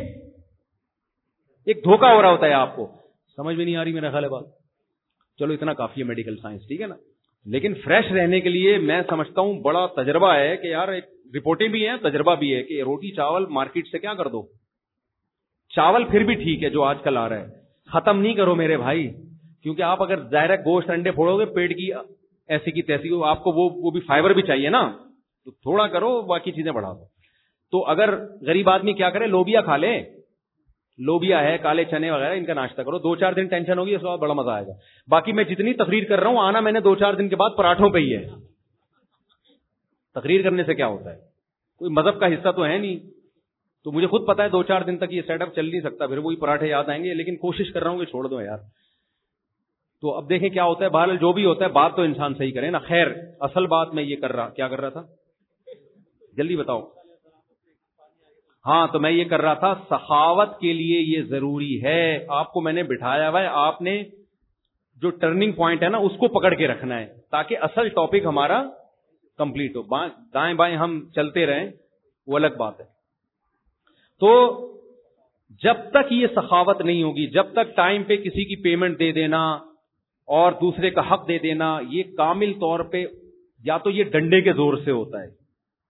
B: ایک دھوکا ہو رہا ہوتا ہے آپ کو. سمجھ میں نہیں آ رہی میرا خیال ہے بات. چلو اتنا کافی ہے میڈیکل سائنس, ٹھیک ہے نا. لیکن فریش رہنے کے لیے میں سمجھتا ہوں بڑا تجربہ ہے کہ یار ایک رپورٹیں بھی ہیں, تجربہ بھی ہے کہ روٹی چاول مارکیٹ سے کیا کر دو. چاول پھر بھی ٹھیک ہے جو آج کل آ رہا ہے, ختم نہیں کرو میرے بھائی, کیونکہ آپ اگر ظاہر گوشت انڈے پھوڑو گے پیٹ کی ایسی کی تیسی, آپ کو وہ وہ بھی فائبر بھی چاہیے نا, تو تھوڑا کرو, باقی چیزیں بڑھا دو. تو اگر غریب آدمی کیا کرے, لوبیا کھا لے, لوبیا ہے, کالے چنے وغیرہ, ان کا ناشتہ کرو. دو چار دن ٹینشن ہوگی, اس کے بعد بڑا مزہ آئے گا. باقی میں جتنی تقریر کر رہا ہوں, آنا میں نے دو چار دن کے بعد پراٹھوں پہ ہی ہے. تقریر کرنے سے کیا ہوتا ہے, کوئی مذہب کا حصہ تو ہے نہیں. تو مجھے خود پتا ہے دو چار دن تک یہ سیٹ اپ چل نہیں سکتا, پھر وہی پراٹھے یاد آئیں گے, لیکن کوشش کر رہا ہوں کہ چھوڑ دو یار. تو اب دیکھیں کیا ہوتا ہے. بہرحال جو بھی ہوتا ہے بات تو انسان صحیح کرے نا. خیر, اصل بات میں یہ کر رہا کیا کر رہا تھا, جلدی بتاؤ. ہاں, تو میں یہ کر رہا تھا, سخاوت کے لیے یہ ضروری ہے. آپ کو میں نے بٹھایا ہوا ہے, آپ نے جو ٹرننگ پوائنٹ ہے نا اس کو پکڑ کے رکھنا ہے, تاکہ اصل ٹاپک ہمارا کمپلیٹ ہو. دائیں بائیں ہم چلتے رہیں وہ الگ بات ہے. تو جب تک یہ سخاوت نہیں ہوگی, جب تک ٹائم پہ کسی کی پیمنٹ دے دینا اور دوسرے کا حق دے دینا, یہ کامل طور پہ یا تو یہ ڈنڈے کے زور سے ہوتا ہے,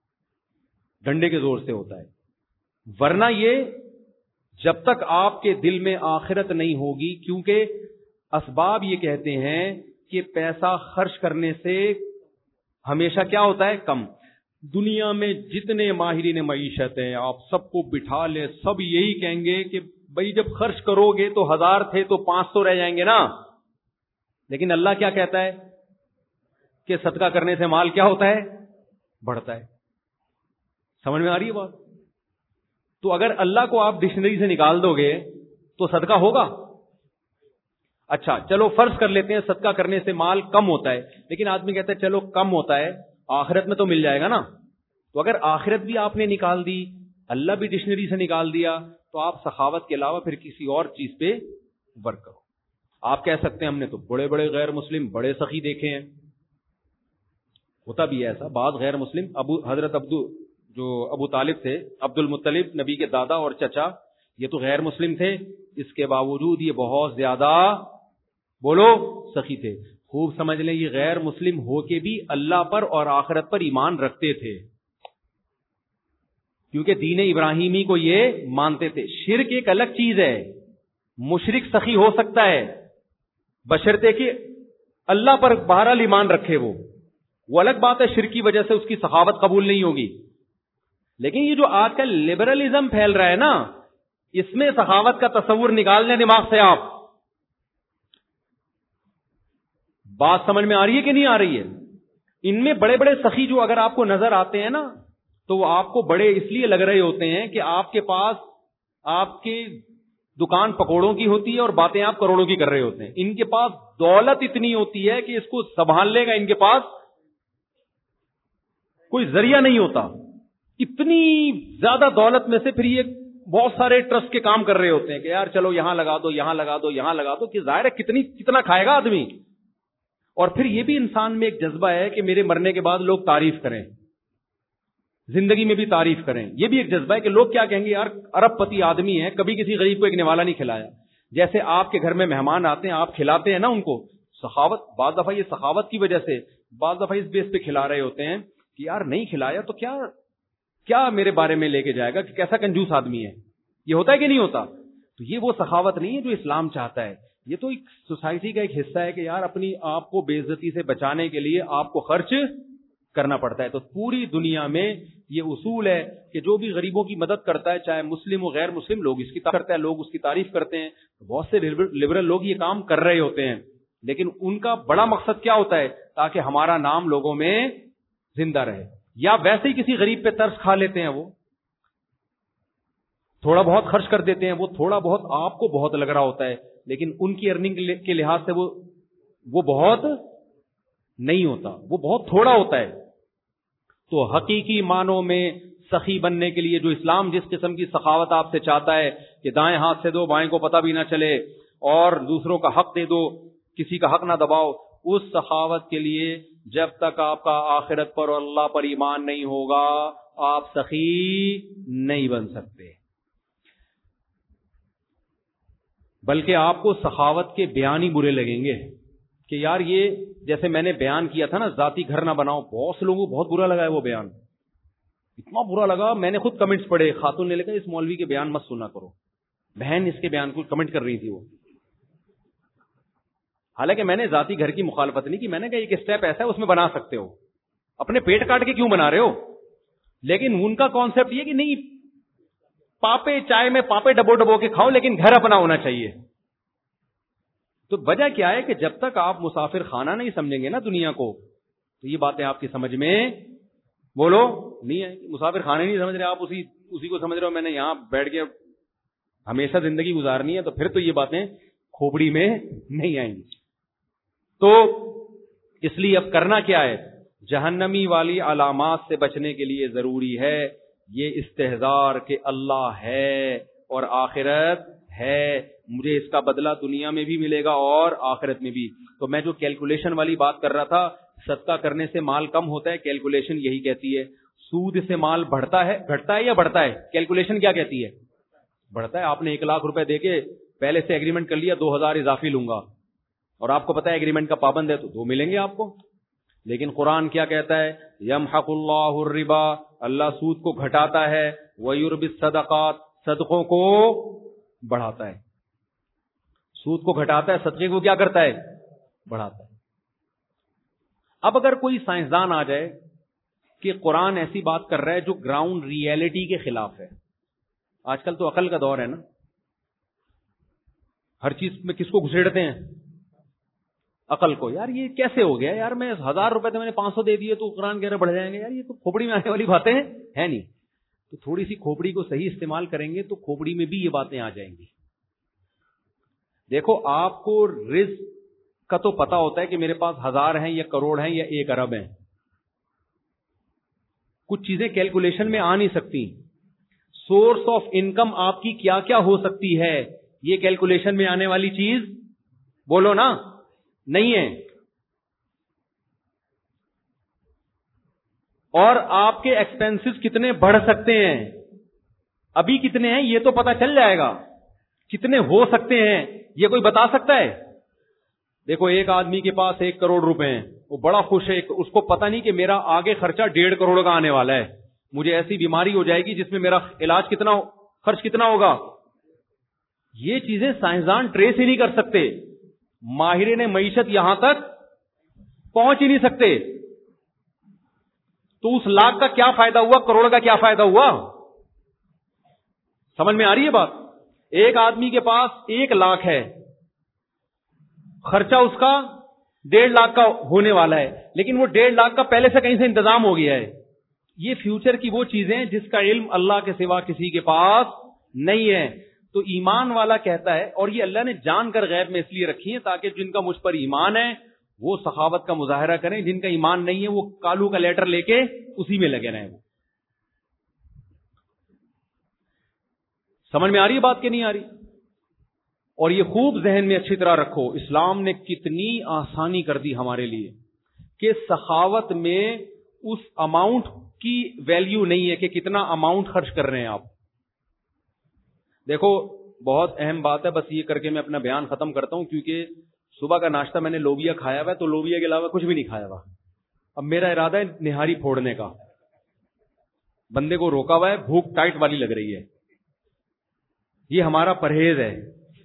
B: ڈنڈے کے زور سے ہوتا ہے, ورنہ یہ جب تک آپ کے دل میں آخرت نہیں ہوگی. کیونکہ اسباب یہ کہتے ہیں کہ پیسہ خرچ کرنے سے ہمیشہ کیا ہوتا ہے, کم. دنیا میں جتنے ماہرین معیشت ہیں آپ سب کو بٹھا لے, سب یہی کہیں گے کہ بھائی جب خرچ کرو گے تو ہزار تھے تو پانچ سو رہ جائیں گے نا. لیکن اللہ کیا کہتا ہے کہ صدقہ کرنے سے مال کیا ہوتا ہے, بڑھتا ہے. سمجھ میں آ رہی ہے بات؟ تو اگر اللہ کو آپ ڈکشنری سے نکال دو گے تو صدقہ ہوگا؟ اچھا چلو فرض کر لیتے ہیں صدقہ کرنے سے مال کم ہوتا ہے، لیکن آدمی کہتا ہے چلو کم ہوتا ہے آخرت میں تو مل جائے گا نا. تو اگر آخرت بھی آپ نے نکال دی، اللہ بھی ڈکشنری سے نکال دیا، تو آپ سخاوت کے علاوہ پھر کسی اور چیز پہ ورک کرو. آپ کہہ سکتے ہیں ہم نے تو بڑے بڑے غیر مسلم بڑے سخی دیکھے ہیں. ہوتا بھی ہے ایسا، بعض غیر مسلم ابو حضرت ابدو جو ابو طالب تھے، عبد المطلب نبی کے دادا اور چچا، یہ تو غیر مسلم تھے، اس کے باوجود یہ بہت زیادہ بولو سخی تھے. خوب سمجھ لیں یہ غیر مسلم ہو کے بھی اللہ پر اور آخرت پر ایمان رکھتے تھے، کیونکہ دین ابراہیمی کو یہ مانتے تھے. شرک ایک الگ چیز ہے، مشرک سخی ہو سکتا ہے بشرطے کہ اللہ پر بہرحال ایمان رکھے. وہ وہ الگ بات ہے، شرک کی وجہ سے اس کی سخاوت قبول نہیں ہوگی. لیکن یہ جو آج کل لبرلزم پھیل رہا ہے نا، اس میں سخاوت کا تصور نکال لیں دماغ سے. آپ بات سمجھ میں آ رہی ہے کہ نہیں آ رہی ہے؟ ان میں بڑے بڑے سخی جو اگر آپ کو نظر آتے ہیں نا، تو وہ آپ کو بڑے اس لیے لگ رہے ہوتے ہیں کہ آپ کے پاس آپ کی دکان پکوڑوں کی ہوتی ہے اور باتیں آپ کروڑوں کی کر رہے ہوتے ہیں. ان کے پاس دولت اتنی ہوتی ہے کہ اس کو سنبھال لے گا ان کے پاس کوئی ذریعہ نہیں ہوتا. اتنی زیادہ دولت میں سے پھر یہ بہت سارے ٹرسٹ کے کام کر رہے ہوتے ہیں کہ یار چلو یہاں لگا دو یہاں لگا دو یہاں لگا دو، کہ ظاہر ہے کتنی کتنا کھائے گا آدمی. اور پھر یہ بھی انسان میں ایک جذبہ ہے کہ میرے مرنے کے بعد لوگ تعریف کریں، زندگی میں بھی تعریف کریں. یہ بھی ایک جذبہ ہے کہ لوگ کیا کہیں گے، یار ارب پتی آدمی ہے، کبھی کسی غریب کو ایک نوالا نہیں کھلایا. جیسے آپ کے گھر میں مہمان آتے ہیں، آپ کھلاتے ہیں نا ان کو، سخاوت بعض دفعہ یہ سخاوت کی وجہ سے بعض دفعہ اس بیس پہ کھلا رہے ہوتے ہیں کہ یار نہیں کھلایا تو کیا کیا میرے بارے میں لے کے جائے گا کہ کیسا کنجوس آدمی ہے. یہ ہوتا ہے کہ نہیں ہوتا؟ تو یہ وہ سخاوت نہیں ہے جو اسلام چاہتا ہے. یہ تو ایک سوسائٹی کا ایک حصہ ہے کہ یار اپنی آپ کو بے عزتی سے بچانے کے لیے آپ کو خرچ کرنا پڑتا ہے. تو پوری دنیا میں یہ اصول ہے کہ جو بھی غریبوں کی مدد کرتا ہے، چاہے مسلم و غیر مسلم، لوگ اس کی تعریف کرتے ہیں، لوگ اس کی تعریف کرتے ہیں. بہت سے لبرل لوگ یہ کام کر رہے ہوتے ہیں، لیکن ان کا بڑا مقصد کیا ہوتا ہے؟ تاکہ ہمارا نام لوگوں میں زندہ رہے. یا ویسے ہی کسی غریب پہ ترس کھا لیتے ہیں، وہ تھوڑا بہت خرچ کر دیتے ہیں. وہ تھوڑا بہت آپ کو بہت لگ رہا ہوتا ہے، لیکن ان کی ارننگ کے لحاظ سے وہ وہ بہت نہیں ہوتا، وہ بہت تھوڑا ہوتا ہے. تو حقیقی معنوں میں سخی بننے کے لیے جو اسلام جس قسم کی سخاوت آپ سے چاہتا ہے کہ دائیں ہاتھ سے دو بائیں کو پتہ بھی نہ چلے اور دوسروں کا حق دے دو، کسی کا حق نہ دباؤ، اس سخاوت کے لیے جب تک آپ کا آخرت پر اور اللہ پر ایمان نہیں ہوگا آپ سخی نہیں بن سکتے. بلکہ آپ کو سخاوت کے بیان ہی برے لگیں گے کہ یار یہ جیسے میں نے بیان کیا تھا نا، ذاتی گھر نہ بناؤ، بہت سے لوگوں کو بہت برا لگا ہے وہ بیان. اتنا برا لگا، میں نے خود کمنٹس پڑھے، خاتون نے لکھا اس مولوی کے بیان مت سنا کرو. بہن اس کے بیان کو کمنٹ کر رہی تھی وہ. حالانکہ میں نے ذاتی گھر کی مخالفت نہیں کی، میں نے کہا ایک اسٹیپ ایسا ہے اس میں بنا سکتے ہو، اپنے پیٹ کاٹ کے کیوں بنا رہے ہو. لیکن ان کا کانسیپٹ یہ کہ نہیں پاپے چائے میں پاپے ڈبو ڈبو کے کھاؤ لیکن گھر اپنا ہونا چاہیے. تو وجہ کیا ہے کہ جب تک آپ مسافر خانہ نہیں سمجھیں گے نا دنیا کو، تو یہ باتیں آپ کی سمجھ میں بولو نہیں ہے. مسافر خانے نہیں سمجھ رہے آپ، اسی اسی کو سمجھ رہے ہو میں نے یہاں بیٹھ کے ہمیشہ زندگی گزارنی ہے، تو پھر تو یہ باتیں کھوپڑی میں نہیں آئیں گی. تو اس لیے اب کرنا کیا ہے؟ جہنمی والی علامات سے بچنے کے لیے ضروری ہے یہ استحضار کہ اللہ ہے اور آخرت ہے، مجھے اس کا بدلہ دنیا میں بھی ملے گا اور آخرت میں بھی. تو میں جو کیلکولیشن والی بات کر رہا تھا، صدقہ کرنے سے مال کم ہوتا ہے، کیلکولیشن یہی کہتی ہے. سود سے مال بڑھتا ہے، گھٹتا ہے یا بڑھتا ہے؟ کیلکولیشن کیا کہتی ہے؟ بڑھتا ہے. آپ نے ایک لاکھ روپے دے کے پہلے سے ایگریمنٹ کر لیا دو ہزار اضافی لوں گا، اور آپ کو پتا ہے ایگریمنٹ کا پابند ہے تو دو ملیں گے آپ کو. لیکن قرآن کیا کہتا ہے؟ یمحق اللہ الربا، اللہ سود کو گھٹاتا ہے، ویربی الصدقات، صدقوں کو بڑھاتا ہے. سود کو گھٹاتا ہے، صدقے کو کیا کرتا ہے؟ بڑھاتا ہے. اب اگر کوئی سائنسدان آ جائے کہ قرآن ایسی بات کر رہا ہے جو گراؤنڈ ریئلٹی کے خلاف ہے، آج کل تو عقل کا دور ہے نا، ہر چیز میں کس کو گھسیڑتے ہیں؟ عقل کو. یار یہ کیسے ہو گیا یار، میں ہزار روپے تو میں نے پانچ سو دے دیے تو قرآن کہہ رہے بڑھ جائیں گے. یار یہ تو کھوپڑی میں آنے والی باتیں ہیں نہیں. تو تھوڑی سی کھوپڑی کو صحیح استعمال کریں گے تو کھوپڑی میں بھی یہ باتیں آ جائیں گی. دیکھو آپ کو رزق کا تو پتا ہوتا ہے کہ میرے پاس ہزار ہیں یا کروڑ ہیں یا ایک ارب ہیں. کچھ چیزیں کیلکولیشن میں آ نہیں سکتی. سورس آف انکم آپ کی کیا کیا ہو سکتی ہے, یہ کیلکولیشن میں آنے والی چیز بولو نا نہیں ہے. اور آپ کے ایکسپینسز کتنے بڑھ سکتے ہیں, ابھی کتنے ہیں یہ تو پتا چل جائے گا, کتنے ہو سکتے ہیں یہ کوئی بتا سکتا ہے؟ دیکھو ایک آدمی کے پاس ایک کروڑ روپے ہیں, وہ بڑا خوش ہے, اس کو پتا نہیں کہ میرا آگے خرچہ ڈیڑھ کروڑ کا آنے والا ہے, مجھے ایسی بیماری ہو جائے گی جس میں میرا علاج کتنا خرچ کتنا ہوگا. یہ چیزیں سائنسدان ٹریس ہی نہیں کر سکتے, ماہرین معیشت یہاں تک پہنچ ہی نہیں سکتے. تو اس لاکھ کا کیا فائدہ ہوا, کروڑ کا کیا فائدہ ہوا؟ سمجھ میں آ رہی ہے بات؟ ایک آدمی کے پاس ایک لاکھ ہے, خرچہ اس کا ڈیڑھ لاکھ کا ہونے والا ہے, لیکن وہ ڈیڑھ لاکھ کا پہلے سے کہیں سے انتظام ہو گیا ہے. یہ فیوچر کی وہ چیزیں جس کا علم اللہ کے سوا کسی کے پاس نہیں ہے. تو ایمان والا کہتا ہے, اور یہ اللہ نے جان کر غیب میں اس لیے رکھی ہے تاکہ جن کا مجھ پر ایمان ہے وہ سخاوت کا مظاہرہ کریں, جن کا ایمان نہیں ہے وہ کالو کا لیٹر لے کے اسی میں لگے رہیں. سمجھ میں آ رہی ہے بات کہ نہیں آ رہی؟ اور یہ خوب ذہن میں اچھی طرح رکھو, اسلام نے کتنی آسانی کر دی ہمارے لیے کہ سخاوت میں اس اماؤنٹ کی ویلیو نہیں ہے کہ کتنا اماؤنٹ خرچ کر رہے ہیں آپ. دیکھو بہت اہم بات ہے, بس یہ کر کے میں اپنا بیان ختم کرتا ہوں, کیونکہ صبح کا ناشتہ میں نے لوبیا کھایا ہوا ہے, تو لوبیا کے علاوہ کچھ بھی نہیں کھایا ہوا. اب میرا ارادہ ہے نہاری پھوڑنے کا. بندے کو روکا ہوا ہے, بھوک ٹائٹ والی لگ رہی ہے, یہ ہمارا پرہیز ہے.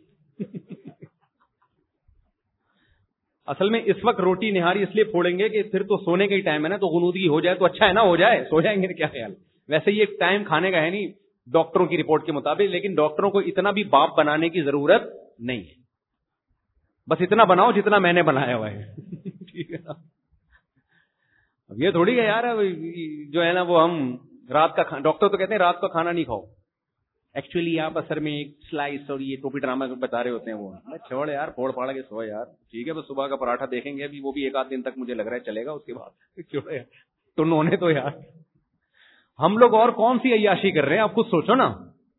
B: اصل میں اس وقت روٹی نہاری اس لیے پھوڑیں گے کہ پھر تو سونے کا ہی ٹائم ہے نا, تو غنودگی ہو جائے تو اچھا ہے نا, ہو جائے سو جائیں گے, کیا خیال. ویسے یہ ٹائم کھانے کا ہے نہیں ڈاکٹروں کی رپورٹ کے مطابق, لیکن ڈاکٹروں کو اتنا بھی باپ بنانے کی ضرورت نہیں ہے, بس اتنا بناؤ جتنا میں نے بنایا ہوا ہے. ٹھیک ہے نا. اب یہ تھوڑی ہے یار جو ہے نا وہ ہم رات کا, ڈاکٹر تو کہتے ہیں رات کا کھانا نہیں کھاؤ, ایکچولی آپ اثر میں ایک سلائس اور یہ ٹوپی ڈرامہ بتا رہے ہوتے ہیں, وہ چھوڑ یار پھوڑ پھاڑ کے سو یار. ٹھیک ہے بس صبح کا پراٹھا دیکھیں گے ابھی, وہ بھی ایک آدھ دن تک مجھے لگ رہا ہے چلے گا, اس کے بعد چھوڑو یار تو نونے تو یار. ہم لوگ اور کون سی عیاشی کر رہے ہیں آپ خود سوچو نا.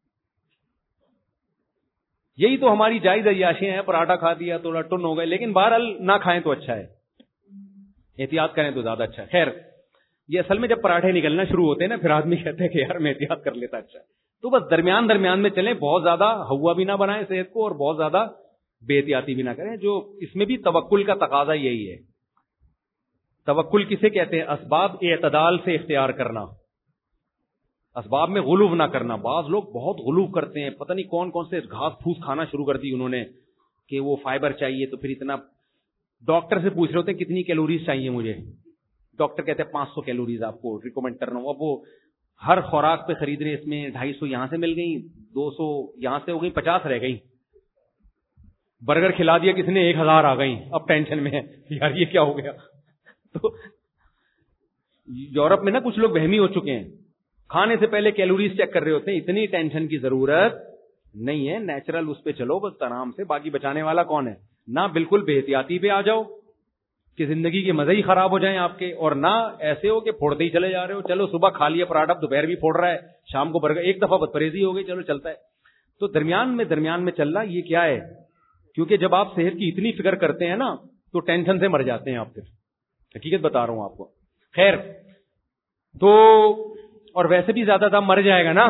B: یہی تو ہماری جائز عیاشیاں ہیں, پراٹھا کھا دیا تھوڑا ٹن ہو گئے, لیکن بہرحال نہ کھائیں تو اچھا ہے, احتیاط کریں تو زیادہ اچھا ہے. خیر یہ اصل میں جب پراٹھے نکلنا شروع ہوتے ہیں نا پھر آدمی کہتے ہیں کہ یار میں احتیاط کر لیتا اچھا ہے. تو بس درمیان درمیان میں چلیں, بہت زیادہ ہوا بھی نہ بنائیں صحت کو اور بہت زیادہ بے احتیاطی بھی نہ کریں. جو اس میں بھی توکل کا تقاضا یہی ہے. توکل کسے کہتے ہیں؟ اسباب اعتدال سے اختیار کرنا, اسباب میں غلو نہ کرنا. بعض لوگ بہت غلو کرتے ہیں, پتہ نہیں کون کون سے گھاس پھوس کھانا شروع کر دی انہوں نے کہ وہ فائبر چاہیے, تو پھر اتنا ڈاکٹر سے پوچھ رہے ہوتے ہیں کتنی کیلوریز چاہیے مجھے, ڈاکٹر کہتے ہیں پانچ سو کیلوریز آپ کو ریکمینڈ کرنا ہوں. اب وہ ہر خوراک پہ خرید رہے, اس میں ڈھائی سو یہاں سے مل گئی, دو سو یہاں سے ہو گئی, پچاس رہ گئی. برگر کھلا دیا کسی نے, ایک ہزار آ گئی, اب ٹینشن میں ہے یار یہ کیا ہو گیا. تو یورپ میں نا کچھ لوگ وہمی ہو چکے ہیں, کھانے سے پہلے کیلوریز چیک کر رہے ہوتے ہیں. اتنی ٹینشن کی ضرورت نہیں ہے, نیچرل اس پہ چلو بس آرام سے, باقی بچانے والا کون ہے. نہ بالکل بے احتیاطی پہ آ جاؤ کہ زندگی کے مزے ہی خراب ہو جائیں آپ کے, اور نہ ایسے ہو کہ پھوڑتے ہی چلے جا رہے ہو. چلو صبح کھا لیا پراٹھا, دوپہر بھی پھوڑ رہا ہے, شام کو برگر, ایک دفعہ بدپریزی ہو گئی, چلو چلتا ہے. تو درمیان میں درمیان میں چلنا یہ کیا ہے, کیونکہ جب آپ صحت کی اتنی فکر کرتے ہیں نا تو ٹینشن سے مر جاتے ہیں آپ. پھر حقیقت بتا رہا ہوں آپ کو. خیر تو اور ویسے بھی زیادہ دم مر جائے گا نا,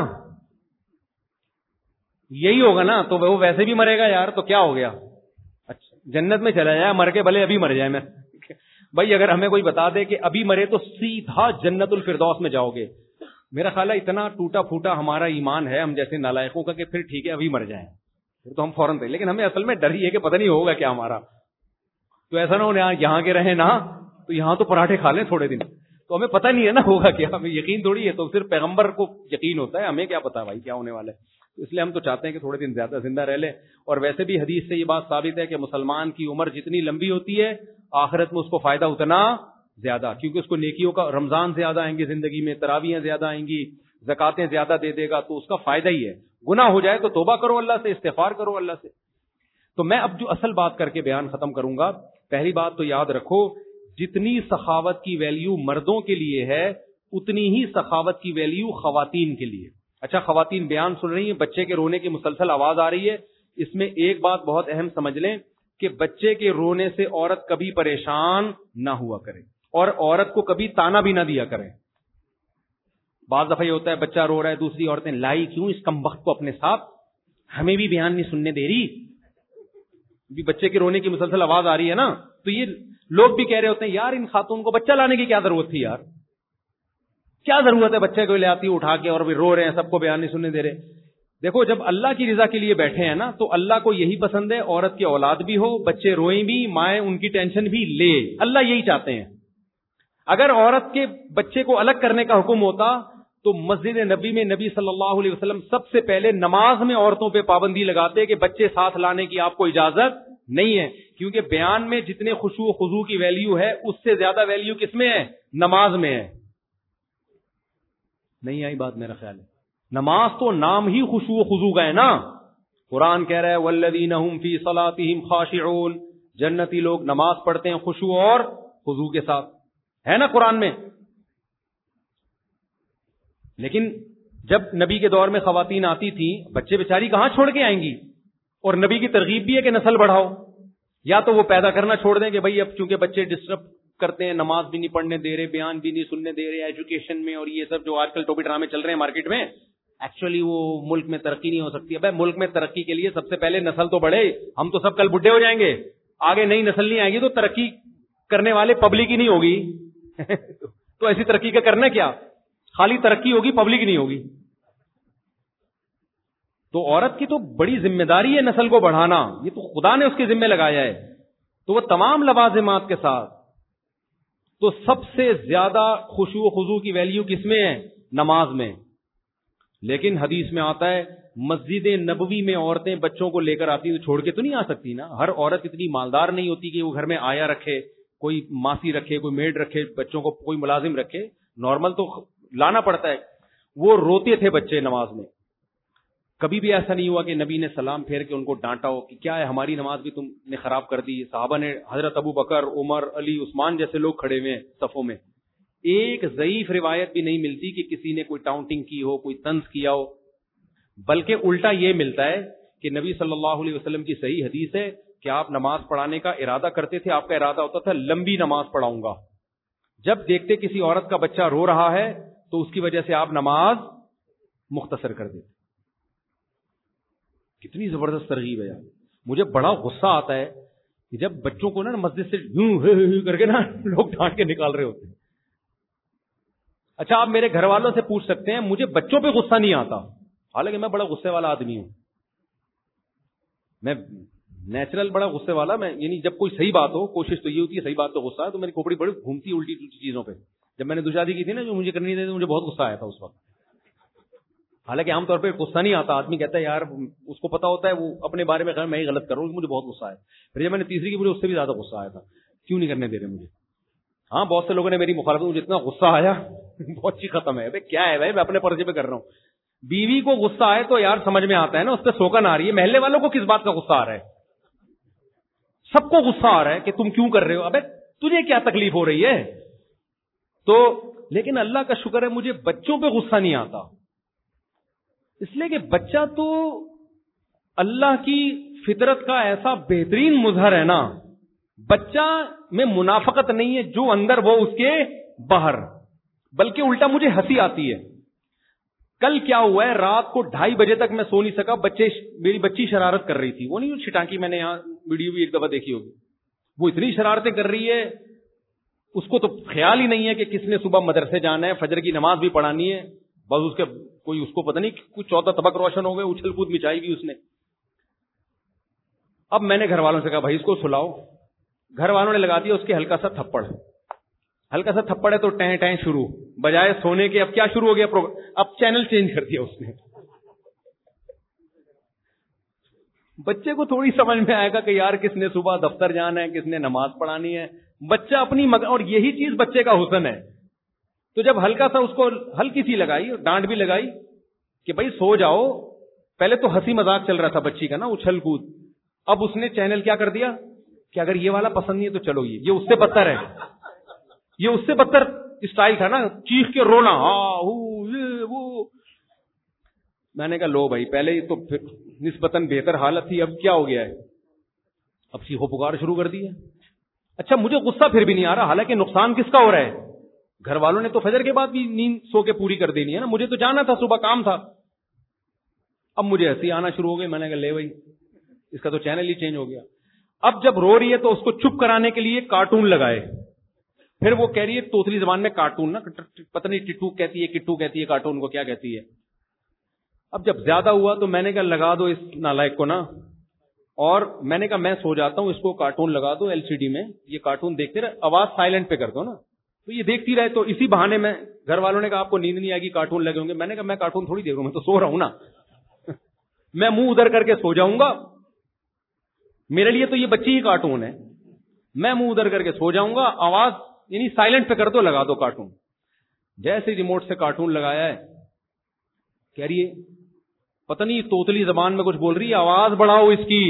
B: یہی ہوگا نا, تو وہ ویسے بھی مرے گا یار, تو کیا ہو گیا. اچھا جنت میں چلا جائے, مر کے بھلے ابھی مر جائے. میں بھائی اگر ہمیں کوئی بتا دے کہ ابھی مرے تو سیدھا جنت الفردوس میں جاؤ گے, میرا خیال ہے اتنا ٹوٹا پھوٹا ہمارا ایمان ہے ہم جیسے نالائقوں کا کہ پھر ٹھیک ہے ابھی مر جائیں, پھر تو ہم فوراً تھے. لیکن ہمیں اصل میں ڈر ہی ہے کہ پتہ نہیں ہوگا کیا ہمارا. تو ایسا نہ ہو یہاں کے رہیں نا تو یہاں تو پراٹھے کھا لیں تھوڑے دن, تو ہمیں پتہ نہیں ہے نا ہوگا کیا, ہمیں یقین تھوڑی ہے. تو صرف پیغمبر کو یقین ہوتا ہے, ہمیں کیا پتا بھائی کیا ہونے والا ہے. اس لیے ہم تو چاہتے ہیں کہ تھوڑے دن زیادہ زندہ رہ لیں. اور ویسے بھی حدیث سے یہ بات ثابت ہے کہ مسلمان کی عمر جتنی لمبی ہوتی ہے آخرت میں اس کو فائدہ اتنا زیادہ, کیونکہ اس کو نیکیوں کا رمضان زیادہ آئیں گے زندگی میں, تراویحیں زیادہ آئیں گی, زکاتیں زیادہ دے دے گا تو اس کا فائدہ ہی ہے. گناہ ہو جائے تو توبہ کرو اللہ سے, استغفار کرو اللہ سے. تو میں اب جو اصل بات کر کے بیان ختم کروں گا. پہلی بات تو یاد رکھو, جتنی سخاوت کی ویلیو مردوں کے لیے ہے اتنی ہی سخاوت کی ویلیو خواتین کے لیے. اچھا, خواتین بیان سن رہی ہیں, بچے کے رونے کی مسلسل آواز آ رہی ہے. اس میں ایک بات بہت اہم سمجھ لیں کہ بچے کے رونے سے عورت کبھی پریشان نہ ہوا کرے اور عورت کو کبھی تانا بھی نہ دیا کرے. بعض دفعہ یہ ہوتا ہے بچہ رو رہا ہے, دوسری عورتیں لائی کیوں اس کم وقت کو اپنے ساتھ, ہمیں بھی بیان نہیں سننے دے رہی. بھی بچے کے رونے کی مسلسل آواز آ رہی ہے نا, تو یہ لوگ بھی کہہ رہے ہوتے ہیں یار ان خاتون کو بچہ لانے کی کیا ضرورت تھی یار, کیا ضرورت ہے بچے کو لے آتی اٹھا کے اور بھی رو رہے ہیں, سب کو بیان نہیں سننے دے رہے. دیکھو جب اللہ کی رضا کے لیے بیٹھے ہیں نا تو اللہ کو یہی پسند ہے عورت کی اولاد بھی ہو, بچے روئیں بھی, مائیں ان کی ٹینشن بھی لے, اللہ یہی چاہتے ہیں. اگر عورت کے بچے کو الگ کرنے کا حکم ہوتا تو مسجد نبی میں نبی صلی اللہ علیہ وسلم سب سے پہلے نماز میں عورتوں پہ پابندی لگاتے کہ بچے ساتھ لانے کی آپ کو اجازت نہیں ہے, کیونکہ بیان میں جتنے خشوع و خضوع کی ویلیو ہے اس سے زیادہ ویلیو کس میں ہے, نماز میں ہے. نہیں آئی بات میرا خیال ہے. نماز تو نام ہی خشوع و خضوع کا ہے نا. قرآن کہہ رہا ہے والذین هم فی صلاتهم خاشعون, جنتی لوگ نماز پڑھتے ہیں خشوع اور خضوع کے ساتھ, ہے نا قرآن میں. لیکن جب نبی کے دور میں خواتین آتی تھیں, بچے بیچاری کہاں چھوڑ کے آئیں گی, اور نبی کی ترغیب بھی ہے کہ نسل بڑھاؤ. یا تو وہ پیدا کرنا چھوڑ دیں کہ بھائی اب چونکہ بچے ڈسٹرب کرتے ہیں, نماز بھی نہیں پڑھنے دے رہے, بیان بھی نہیں سننے دے رہے, ایجوکیشن میں اور یہ سب جو آج کل ٹوپی ڈرامے چل رہے ہیں مارکیٹ میں, ایکچولی وہ ملک میں ترقی نہیں ہو سکتی. اب ملک میں ترقی کے لیے سب سے پہلے نسل تو بڑھے, ہم تو سب کل بڈھے ہو جائیں گے, آگے نئی نسل نہیں آئے گی تو ترقی کرنے والے پبلک ہی نہیں ہوگی. تو ایسی ترقی کا کرنا کیا, خالی ترقی ہوگی پبلک نہیں ہوگی. تو عورت کی تو بڑی ذمہ داری ہے نسل کو بڑھانا, یہ تو خدا نے اس کے ذمہ لگایا ہے. تو وہ تمام لوازمات کے ساتھ, تو سب سے زیادہ خشوع و خضوع کی ویلیو کس میں ہے, نماز میں. لیکن حدیث میں آتا ہے مسجد نبوی میں عورتیں بچوں کو لے کر آتی تو چھوڑ کے تو نہیں آ سکتی نا. ہر عورت اتنی مالدار نہیں ہوتی کہ وہ گھر میں آیا رکھے, کوئی ماسی رکھے, کوئی میڈ رکھے, بچوں کو کوئی ملازم رکھے. نارمل تو لانا پڑتا ہے. وہ روتے تھے بچے نماز میں. کبھی بھی ایسا نہیں ہوا کہ نبی نے سلام پھیر کے ان کو ڈانٹا ہو کہ کیا ہے ہماری نماز بھی تم نے خراب کر دی. صحابہ نے, حضرت ابو بکر, عمر, علی, عثمان جیسے لوگ کھڑے ہوئے صفوں میں, ایک ضعیف روایت بھی نہیں ملتی کہ کسی نے کوئی ٹاؤنٹنگ کی ہو, کوئی طنز کیا ہو. بلکہ الٹا یہ ملتا ہے کہ نبی صلی اللہ علیہ وسلم کی صحیح حدیث ہے کہ آپ نماز پڑھانے کا ارادہ کرتے تھے. آپ کا ارادہ ہوتا تھا لمبی نماز پڑھاؤں گا. جب دیکھتے کسی عورت کا بچہ رو رہا ہے تو اس کی وجہ سے آپ نماز مختصر کر دیتے. کتنی زبردست ترغیب ہے یار. مجھے بڑا غصہ آتا ہے کہ جب بچوں کو نا مسجد سے یوں کر کے نا لوگ ڈانٹ کے نکال رہے ہوتے ہیں. اچھا آپ میرے گھر والوں سے پوچھ سکتے ہیں, مجھے بچوں پہ غصہ نہیں آتا, حالانکہ میں بڑا غصے والا آدمی ہوں. میں نیچرل بڑا غصے والا میں, یعنی جب کوئی صحیح بات ہو کوشش تو یہ ہوتی ہے صحیح بات تو غصہ ہے, تو میری کھوپڑی بڑی گھومتی ہے الٹی چیزوں پہ. جب میں نے دوشادی کی تھی نا جو مجھے کرنی تھی مجھے بہت غصہ آیا تھا اس وقت. حالانکہ عام طور پہ غصہ نہیں آتا, آدمی کہتا ہے یار اس کو پتا ہوتا ہے وہ اپنے بارے میں میں ہی غلط کر رہا ہوں, مجھے بہت غصہ آیا. پھر جب میں نے تیسری کی مجھے اس سے بھی زیادہ غصہ آیا تھا, کیوں نہیں کرنے دے رہے مجھے. ہاں بہت سے لوگوں نے میری مخالفت, مجھے اتنا غصہ آیا بہت چیز ختم ہے. کیا ہے بھائی, میں اپنے پرچے پہ کر رہا ہوں. بیوی کو غصہ آئے تو یار سمجھ میں آتا ہے نا, اس پہ سوکن آ رہی ہے. محلے والوں کو کس بات کا غصہ آ رہا ہے, سب کو غصہ آ رہا ہے کہ تم کیوں کر رہے ہو, ابے تجھے کیا تکلیف ہو رہی ہے. تو لیکن اللہ کا شکر ہے مجھے بچوں پہ غصہ نہیں آتا, اس لیے کہ بچہ تو اللہ کی فطرت کا ایسا بہترین مظہر ہے نا. بچہ میں منافقت نہیں ہے, جو اندر وہ اس کے باہر, بلکہ الٹا مجھے ہنسی آتی ہے. کل کیا ہوا ہے, رات کو ڈھائی بجے تک میں سو نہیں سکا, بچے میری بچی شرارت کر رہی تھی. وہ نہیں چھٹانکی, میں نے یہاں ویڈیو بھی ایک دفعہ دیکھی ہوگی, وہ اتنی شرارتیں کر رہی ہے, اس کو تو خیال ہی نہیں ہے کہ کس نے صبح مدرسے جانا ہے, فجر کی نماز بھی پڑھانی ہے. بس اس کے کوئی اس کو پتہ نہیں کچھ چودہ طبق روشن ہو گئے, اچھل کود مچائی بھی اس نے. اب میں نے گھر والوں سے کہا بھائی اس کو سلاؤ. گھر والوں نے لگا دیا اس کے ہلکا سا تھپڑ, ہلکا سا تھپڑ ہے تو ٹیں ٹیں شروع, بجائے سونے کے اب کیا شروع ہو گیا, اب چینل چینج کر دیا اس نے. بچے کو تھوڑی سمجھ میں آئے گا کہ یار کس نے صبح دفتر جانا ہے, کس نے نماز پڑھانی ہے. بچہ اپنی مگ... اور یہی چیز بچے کا حسن ہے. تو جب ہلکا سا اس کو ہلکی سی لگائی اور ڈانٹ بھی لگائی کہ بھائی سو جاؤ، پہلے تو ہنسی مذاق چل رہا تھا بچی کا نا، اچھل کود، اب اس نے چینل کیا کر دیا کہ اگر یہ والا پسند نہیں ہے تو چلو یہ یہ اس سے بدتر ہے، یہ اس سے بدتر اسٹائل تھا نا، چیخ کے رونا، ہاں وہ۔ میں نے کہا لو بھائی، پہلے تو نسبتاً بہتر حالت تھی، اب کیا ہو گیا ہے؟ اب چیخو پکار شروع کر دی ہے۔ اچھا مجھے غصہ پھر بھی نہیں آ رہا، حالانکہ نقصان کس کا ہو رہا ہے؟ گھر والوں نے تو فجر کے بعد بھی نیند سو کے پوری کر دینی ہے نا، مجھے تو جانا تھا، صبح کام تھا۔ اب مجھے ہنسی آنا شروع ہو گئی، میں نے کہا لے بھائی اس کا تو چینل ہی چینج ہو گیا۔ اب جب رو رہی ہے تو اس کو چپ کرانے کے لیے کارٹون لگائے، پھر وہ کہہ رہی ہے توتلی زبان میں کارٹون نا، پتہ نہیں ٹٹو کہتی ہے کٹو کہتی ہے، کارٹون کو کیا کہتی ہے۔ اب جب زیادہ ہوا تو میں نے کہا لگا دو اس نالائق کو نا، اور میں نے کہا میں سو جاتا ہوں، اس کو کارٹون لگا دو ایل سی ڈی میں، یہ کارٹون دیکھتے رہے، آواز سائلنٹ پہ کر دو نا، تو یہ دیکھتی رہے۔ تو اسی بہانے میں گھر والوں نے کہا آپ کو نیند نہیں آئے گی، کارٹون لگے ہوں گے۔ میں نے کہا میں کارٹون تھوڑی دیکھ رہا ہوں، میں تو سو رہا ہوں نا، میں منہ ادھر کر کے سو جاؤں گا، میرے لیے تو یہ بچی ہی کارٹون ہے، میں منہ ادھر کر کے سو جاؤں گا، آواز یعنی سائلنٹ پہ کر دو، لگا دو کارٹون۔ جیسے ریموٹ سے کارٹون لگایا ہے، کہہ رہی ہے پتہ نہیں توتلی زبان میں کچھ بول رہی ہے، آواز بڑھاؤ اس کی۔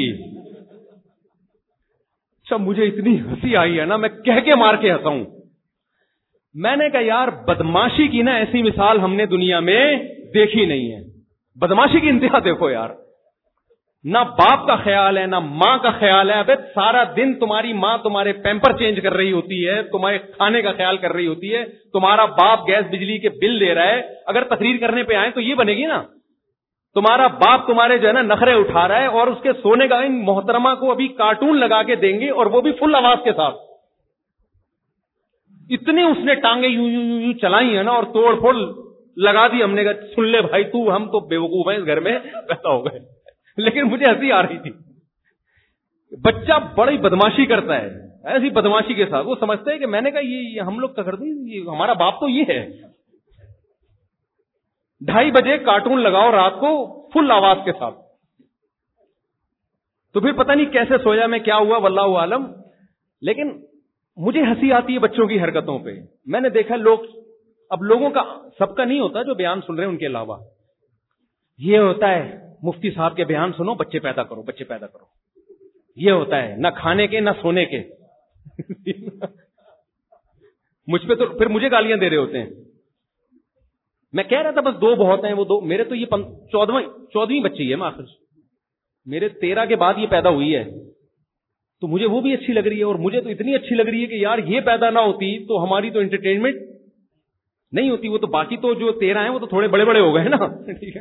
B: اچھا مجھے اتنی ہنسی آئی ہے نا، میں کہہ کے مار کے ہنسا ہوں۔ میں نے کہا یار بدماشی کی نا ایسی مثال ہم نے دنیا میں دیکھی نہیں ہے، بدماشی کی انتہا دیکھو یار، نہ باپ کا خیال ہے نہ ماں کا خیال ہے۔ ابے سارا دن تمہاری ماں تمہارے پیمپر چینج کر رہی ہوتی ہے، تمہارے کھانے کا خیال کر رہی ہوتی ہے، تمہارا باپ گیس بجلی کے بل دے رہا ہے، اگر تقریر کرنے پہ آئے تو یہ بنے گی نا، تمہارا باپ تمہارے جو ہے نا نخرے اٹھا رہا ہے، اور اس کے سونے کا ان محترمہ کو ابھی کارٹون لگا کے دیں گے، اور وہ بھی فل آواز کے ساتھ۔ اتنی اس نے ٹانگیں یوں یوں یوں یوں چلائی ہیں نا، اور توڑ پھوڑ لگا دی۔ ہم نے کہا سن لے بھائی تو، ہم تو بیوقوف ہیں اس گھر میں پیدا ہو گئے، لیکن مجھے ہنسی آ رہی تھی۔ بچہ بڑی بدماشی کرتا ہے، ایسی بدماشی کے ساتھ وہ سمجھتا ہے کہ میں نے کہا یہ ہم لوگ کا کرتے ہیں، ہمارا باپ تو یہ ہے۔ ڈھائی بجے کارٹون لگاؤ رات کو فل آواز کے ساتھ، تو پھر پتہ نہیں کیسے سویا میں، کیا ہوا واللہ عالم۔ لیکن مجھے ہنسی آتی ہے بچوں کی حرکتوں پہ۔ میں نے دیکھا لوگ، اب لوگوں کا سب کا نہیں ہوتا جو بیان سن رہے ہیں ان کے علاوہ، یہ ہوتا ہے مفتی صاحب کے بیان سنو بچے پیدا کرو، بچے پیدا کرو، یہ ہوتا ہے نہ کھانے کے نہ سونے کے۔ مجھ پہ تو پھر مجھے گالیاں دے رہے ہوتے ہیں۔ میں کہہ رہا تھا بس دو بہت ہیں، وہ دو میرے تو یہ چودواں چودہویں بچی ہے، میں آخر میرے تیرہ کے بعد یہ پیدا ہوئی ہے، تو مجھے وہ بھی اچھی لگ رہی ہے، اور مجھے تو اتنی اچھی لگ رہی ہے کہ یار یہ پیدا نہ ہوتی تو ہماری تو انٹرٹینمنٹ نہیں ہوتی۔ وہ تو باقی تو جو تیرہ ہیں وہ تو تھوڑے بڑے بڑے ہو گئے نا، ٹھیک ہے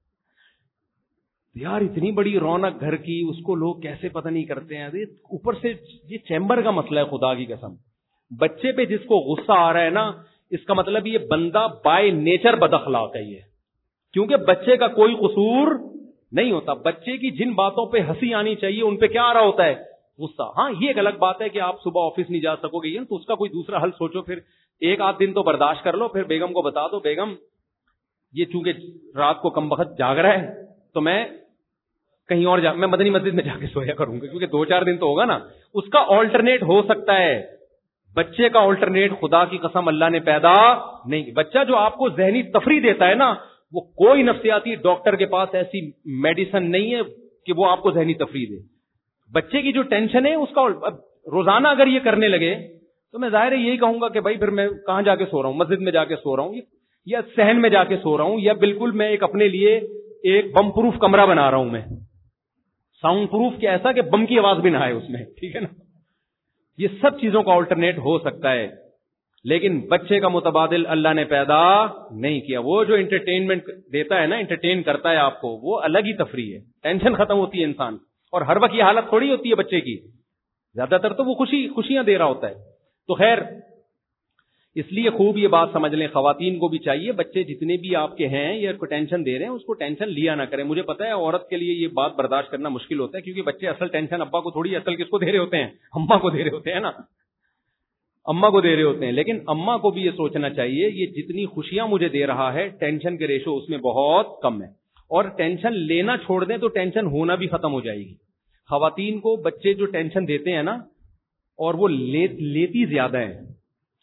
B: یار، اتنی بڑی رونق گھر کی، اس کو لوگ کیسے پتہ نہیں کرتے ہیں۔ اوپر سے یہ چیمبر کا مسئلہ ہے، خدا کی قسم، بچے پہ جس کو غصہ آ رہا ہے نا، اس کا مطلب یہ بندہ بائی نیچر بد اخلاق ہے یہ، کیونکہ بچے کا کوئی قصور نہیں ہوتا۔ بچے کی جن باتوں پہ ہنسی آنی چاہیے ان پہ کیا آ رہا ہوتا ہے؟ غصہ۔ ہاں یہ ایک الگ بات ہے کہ آپ صبح آفس نہیں جا سکو گے تو اس کا کوئی دوسرا حل سوچو، پھر ایک آدھ دن تو برداشت کر لو، پھر بیگم کو بتا دو بیگم یہ چونکہ رات کو کم وقت جاگ رہا ہے تو میں کہیں اور جا میں مدنی مسجد میں جا کے سویا کروں گا، کیونکہ دو چار دن تو ہوگا نا۔ اس کا آلٹرنیٹ ہو سکتا ہے، بچے کا آلٹرنیٹ خدا کی قسم اللہ نے پیدا نہیں۔ بچہ جو آپ کو ذہنی تفریح دیتا ہے نا، وہ کوئی نفسیاتی ڈاکٹر کے پاس ایسی میڈیسن نہیں ہے کہ وہ آپ کو ذہنی تفریح دے۔ بچے کی جو ٹینشن ہے اس کا روزانہ اگر یہ کرنے لگے تو میں ظاہر ہے یہی کہوں گا کہ بھائی پھر میں کہاں جا کے سو رہا ہوں، مسجد میں جا کے سو رہا ہوں یا صحن میں جا کے سو رہا ہوں، یا بالکل میں ایک اپنے لیے ایک بم پروف کمرہ بنا رہا ہوں، میں ساؤنڈ پروف کیا ایسا کہ بم کی آواز بھی نہ آئے اس میں، ٹھیک ہے نا۔ یہ سب چیزوں کا آلٹرنیٹ ہو سکتا ہے، لیکن بچے کا متبادل اللہ نے پیدا نہیں کیا۔ وہ جو انٹرٹینمنٹ دیتا ہے نا، انٹرٹین کرتا ہے آپ کو، وہ الگ ہی تفریح ہے، ٹینشن ختم ہوتی ہے انسان، اور ہر وقت یہ حالت تھوڑی ہوتی ہے بچے کی، زیادہ تر تو وہ خوشی خوشیاں دے رہا ہوتا ہے۔ تو خیر اس لیے خوب یہ بات سمجھ لیں، خواتین کو بھی چاہیے بچے جتنے بھی آپ کے ہیں یا کو ٹینشن دے رہے ہیں اس کو ٹینشن لیا نہ کریں۔ مجھے پتا ہے عورت کے لیے یہ بات برداشت کرنا مشکل ہوتا ہے، کیونکہ بچے اصل ٹینشن ابا کو تھوڑی، اصل کس کو دے رہے ہوتے ہیں؟ اماں کو دے رہے ہوتے ہیں نا، اماں کو دے رہے ہوتے ہیں۔ لیکن اماں کو بھی یہ سوچنا چاہیے یہ جتنی خوشیاں مجھے دے رہا ہے ٹینشن کے ریشو اس میں بہت کم ہے، اور ٹینشن لینا چھوڑ دیں تو ٹینشن ہونا بھی ختم ہو جائے گی۔ خواتین کو بچے جو ٹینشن دیتے ہیں نا، اور وہ لیتی زیادہ ہیں۔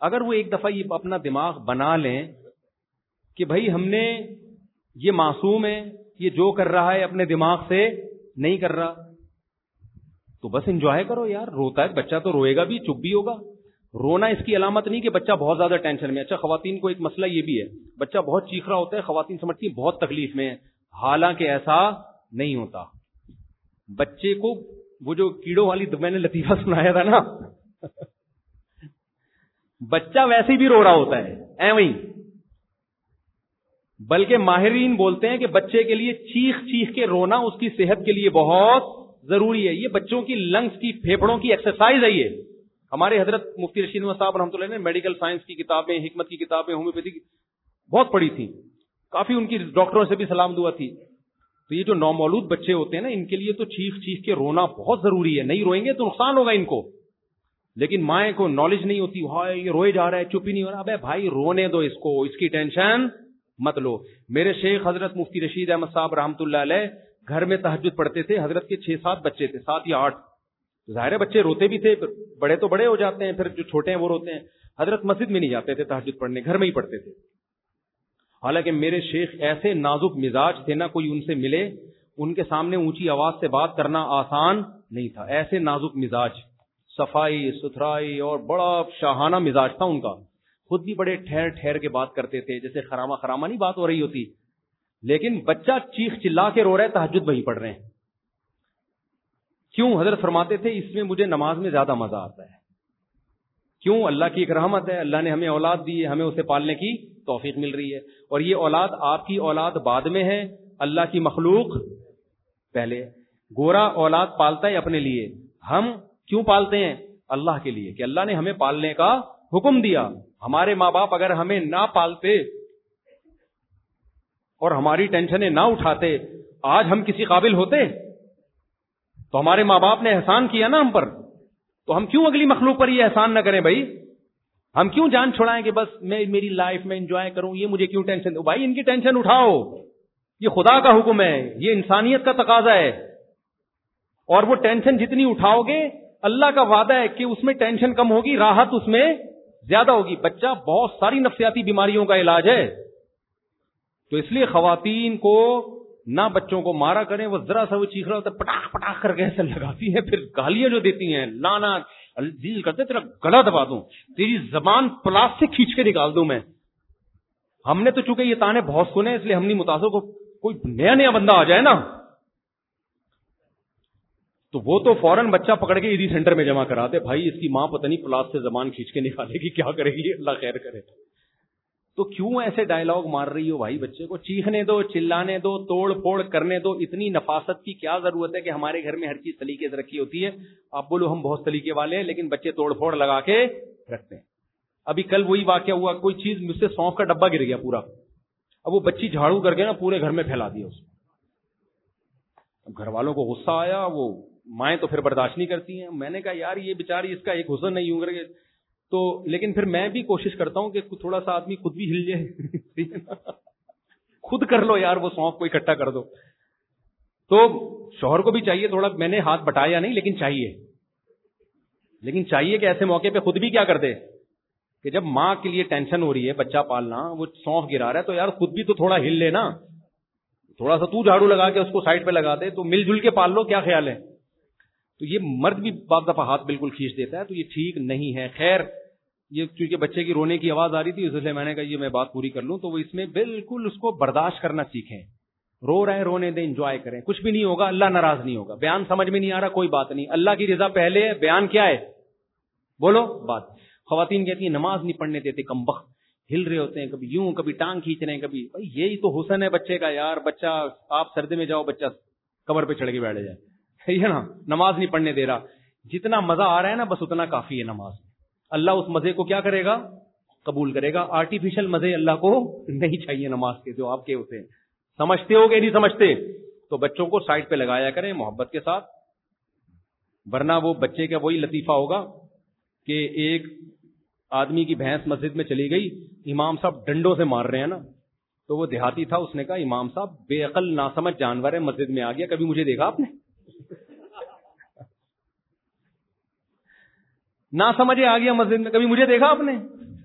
B: اگر وہ ایک دفعہ یہ اپنا دماغ بنا لیں کہ بھائی ہم نے یہ معصوم ہے, یہ جو کر رہا ہے اپنے دماغ سے نہیں کر رہا, تو بس انجوائے کرو یار. روتا ہے بچہ تو روئے گا بھی, چپ بھی ہوگا. رونا اس کی علامت نہیں کہ بچہ بہت زیادہ ٹینشن میں. اچھا خواتین کو ایک مسئلہ یہ بھی ہے, بچہ بہت چیخ رہا ہوتا ہے, خواتین سمجھتی ہیں بہت تکلیف میں ہے, حالانکہ ایسا نہیں ہوتا. بچے کو وہ جو کیڑوں والی میں نے لطیفہ سنایا تھا نا, بچہ ویسے بھی رو رہا ہوتا ہے ایویں, بلکہ ماہرین بولتے ہیں کہ بچے کے لیے چیخ چیخ کے رونا اس کی صحت کے لیے بہت ضروری ہے. یہ بچوں کی لنگس کی, پھیپھڑوں کی ایکسرسائز ہے. یہ ہمارے حضرت مفتی رشید احمد صاحب رحمۃ اللہ نے میڈیکل سائنس کی کتابیں, حکمت کی کتابیں, ہومیوپیتھی بہت پڑھی تھی, کافی ان کی ڈاکٹروں سے بھی سلام دعا تھی. تو یہ جو نومولود بچے ہوتے ہیں نا, ان کے لیے تو چیخ چیخ کے رونا بہت ضروری ہے. نہیں روئیں گے تو نقصان ہوگا ان کو. لیکن مائیں کو نالج نہیں ہوتی, ہائے یہ روئے جا رہا ہے, چپ ہی نہیں ہو رہا. ابے بھائی رونے دو اس کو, اس کی ٹینشن مت لو. میرے شیخ حضرت مفتی رشید احمد صاحب رحمۃ اللہ علیہ گھر میں تہجد پڑھتے تھے. حضرت کے چھ سات بچے تھے, سات یا آٹھ. ظاہر بچے روتے بھی تھے, بڑے تو بڑے ہو جاتے ہیں, پھر جو چھوٹے ہیں وہ روتے ہیں. حضرت مسجد میں نہیں جاتے تھے تہجد پڑھنے, گھر میں ہی پڑھتے تھے. حالانکہ میرے شیخ ایسے نازک مزاج تھے نا, کوئی ان سے ملے ان کے سامنے اونچی آواز سے بات کرنا آسان نہیں تھا. ایسے نازک مزاج, صفائی ستھرائی اور بڑا شاہانہ مزاج تھا ان کا. خود بھی بڑے ٹھہر ٹھہر کے بات کرتے تھے, جیسے خراما خراما نہیں بات ہو رہی ہوتی. لیکن بچہ چیخ چلا کے رو رہا ہے, تہجد وہی پڑھ رہے ہیں. کیوں؟ حضرت فرماتے تھے اس میں مجھے نماز میں زیادہ مزہ آتا ہے. کیوں؟ اللہ کی ایک رحمت ہے, اللہ نے ہمیں اولاد دی ہے, ہمیں اسے پالنے کی توفیق مل رہی ہے. اور یہ اولاد آپ کی اولاد بعد میں ہے, اللہ کی مخلوق پہلے. گورا اولاد پالتا ہے اپنے لیے, ہم کیوں پالتے ہیں؟ اللہ کے لیے, کہ اللہ نے ہمیں پالنے کا حکم دیا. ہمارے ماں باپ اگر ہمیں نہ پالتے اور ہماری ٹینشنیں نہ اٹھاتے, آج ہم کسی قابل ہوتے؟ تو ہمارے ماں باپ نے احسان کیا نا ہم پر, تو ہم کیوں اگلی مخلوق پر یہ احسان نہ کریں بھائی؟ ہم کیوں جان چھڑائیں کہ بس میں میری لائف میں انجوائے کروں, یہ مجھے کیوں ٹینشن دو؟ بھائی ان کی ٹینشن اٹھاؤ, یہ خدا کا حکم ہے, یہ انسانیت کا تقاضا ہے. اور وہ ٹینشن جتنی اٹھاؤ گے, اللہ کا وعدہ ہے کہ اس میں ٹینشن کم ہوگی, راحت اس میں زیادہ ہوگی. بچہ بہت ساری نفسیاتی بیماریوں کا علاج ہے. تو اس لیے خواتین کو نہ بچوں کو مارا کریں. وہ ذرا سا وہ چیخ رہا ہوتا ہے, پٹاخ پٹاخ کر کے ایسے لگاتی ہیں, پھر گالیاں جو دیتی ہیں, لانا دل کرتے تیرا گلا دبا دوں, تیری زبان پلاسٹک کھینچ کے نکال دوں میں. ہم نے تو چونکہ یہ تانے بہت سنے, اس لیے ہم نہیں متاثر. کو کوئی نیا نیا بندہ آ جائے نا, تو وہ تو فوراً بچہ پکڑ کے ایڈی سینٹر میں جمع کرا دے. بھائی اس کی ماں پتہ نہیں پلاس سے زبان کھینچ کے نکالے گی, کیا کرے گی, اللہ خیر کرے. تو کیوں ایسے ڈائلاگ مار رہی ہو بھائی بچے کو؟ چیخنے دو, چلانے دو, توڑ پھوڑ کرنے دو. اتنی نفاست کی کیا ضرورت ہے کہ ہمارے گھر میں ہر چیز سلیقے سے رکھی ہوتی ہے. آپ بولو ہم بہت سلیقے والے ہیں, لیکن بچے توڑ پھوڑ لگا کے رکھتے ہیں. ابھی کل وہی واقعہ ہوا, کوئی چیز مجھ سے سونف کا ڈبہ گر گیا پورا. اب وہ بچی جھاڑو کر کے نا پورے گھر میں پھیلا دیا اس کو. اب گھر والوں کو غصہ آیا, وہ مائیں تو پھر برداشت نہیں کرتی ہیں. میں نے کہا یار یہ بیچاری, اس کا ایک حسن نہیں ہوں گے تو, لیکن پھر میں بھی کوشش کرتا ہوں کہ تھوڑا سا آدمی خود بھی ہل جائے. خود کر لو یار, وہ سونف کو اکٹھا کر دو. تو شوہر کو بھی چاہیے تھوڑا, میں نے ہاتھ بٹایا نہیں لیکن چاہیے, لیکن چاہیے کہ ایسے موقع پہ خود بھی کیا کر دے, کہ جب ماں کے لیے ٹینشن ہو رہی ہے بچہ پالنا, وہ سونف گرا رہا ہے, تو یار خود بھی تو تھوڑا ہل لے نا. تھوڑا سا تو جھاڑو لگا کے اس کو سائڈ پہ لگا دے, تو مل جل کے پال لو. کیا خیال ہے؟ تو یہ مرد بھی بعض دفعہ ہاتھ بالکل کھینچ دیتا ہے, تو یہ ٹھیک نہیں ہے. خیر, یہ چونکہ بچے کی رونے کی آواز آ رہی تھی, اس لیے میں نے کہا یہ میں بات پوری کر لوں. تو وہ اس میں بالکل اس کو برداشت کرنا سیکھیں. رو رہے ہیں, رونے دیں, انجوائے کریں, کچھ بھی نہیں ہوگا, اللہ ناراض نہیں ہوگا. بیان سمجھ میں نہیں آ رہا, کوئی بات نہیں, اللہ کی رضا پہلے ہے. بیان کیا ہے بولو بات. خواتین کہتی ہیں نماز نہیں پڑھنے دیتے, کمبخت, ہل رہے ہوتے ہیں, کبھی یوں کبھی ٹانگ کھینچ رہے ہیں, کبھی. بھائی یہی تو حسن ہے بچے کا یار. بچہ آپ سردی میں جاؤ, بچہ کمر پہ چڑھ کے بیٹھ جائے, ہے نا, نماز نہیں پڑھنے دے رہا. جتنا مزہ آ رہا ہے نا بس اتنا کافی ہے نماز. اللہ اس مزے کو کیا کرے گا؟ قبول کرے گا. آرٹیفیشل مزے اللہ کو نہیں چاہیے نماز کے, جو آپ کے ہوتے ہیں. سمجھتے ہو کہ نہیں سمجھتے؟ تو بچوں کو سائڈ پہ لگایا کریں محبت کے ساتھ, ورنہ وہ بچے کا وہی لطیفہ ہوگا کہ ایک آدمی کی بھینس مسجد میں چلی گئی, امام صاحب ڈنڈوں سے مار رہے ہیں نا, تو وہ دیہاتی تھا, اس نے کہا امام صاحب بے عقل ناسمجھ جانور ہے, مسجد میں آ گیا, کبھی مجھے دیکھا آپ نے؟ نہ سمجھے آ گیا مسجد میں, کبھی مجھے دیکھا آپ نے؟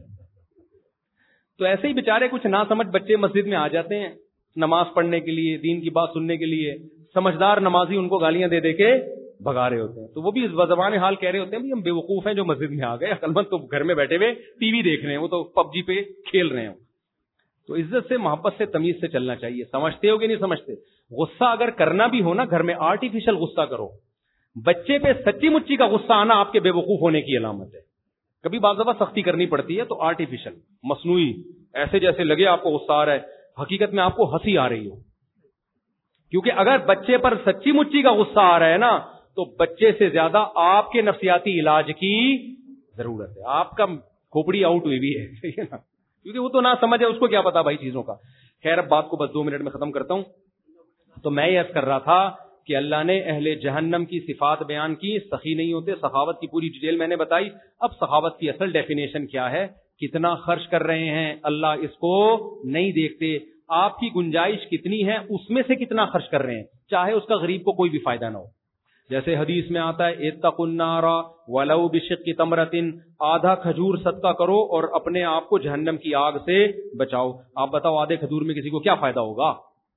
B: تو ایسے ہی بیچارے کچھ نہ سمجھ بچے مسجد میں آ جاتے ہیں نماز پڑھنے کے لیے, دین کی بات سننے کے لیے. سمجھدار نمازی ان کو گالیاں دے دے کے بھگا رہے ہوتے ہیں. تو وہ بھی زبان حال کہہ رہے ہوتے ہیں ہم بے وقوف ہیں جو مسجد میں آ گئے, عقل مند تو گھر میں بیٹھے ہوئے ٹی وی دیکھ رہے ہیں, وہ تو پب جی پہ کھیل رہے ہیں. تو عزت سے, محبت سے, تمیز سے چلنا چاہیے. سمجھتے ہو کہ نہیں سمجھتے؟ غصہ اگر کرنا بھی ہو نا گھر میں, آرٹیفیشل غصہ کرو. بچے پہ سچی مچی کا غصہ آنا آپ کے بے وقوف ہونے کی علامت ہے. کبھی بعض دفعہ سختی کرنی پڑتی ہے تو آرٹیفیشل, مصنوعی, ایسے جیسے لگے آپ کو غصہ آ رہا ہے, حقیقت میں آپ کو ہنسی آ رہی ہو. کیونکہ اگر بچے پر سچی مچی کا غصہ آ رہا ہے نا تو بچے سے زیادہ آپ کے نفسیاتی علاج کی ضرورت ہے. آپ کا کھوپڑی آؤٹ ہوئی بھی ہے, ٹھیک ہے نا, کیونکہ وہ تو نہ سمجھ ہے, اس کو کیا پتا بھائی چیزوں کا. خیر اب بات کو بس دو منٹ میں ختم کرتا ہوں. تو میں یہ عرض کر رہا تھا کہ اللہ نے اہل جہنم کی صفات بیان کی, سخی نہیں ہوتے. سخاوت کی پوری ڈیٹیل میں نے بتائی. اب سخاوت کی اصل ڈیفینیشن کیا ہے, کتنا خرچ کر رہے ہیں, اللہ اس کو نہیں دیکھتے. آپ کی گنجائش کتنی ہے اس میں سے کتنا خرچ کر رہے ہیں, چاہے اس کا غریب کو کوئی بھی فائدہ نہ ہو. جیسے حدیث میں آتا ہے اتقوا النار ولو بشق تمرۃ, آدھا کھجور صدقہ کرو اور اپنے آپ کو جہنم کی آگ سے بچاؤ. آپ بتاؤ آدھے کھجور میں کسی کو کیا فائدہ ہوگا؟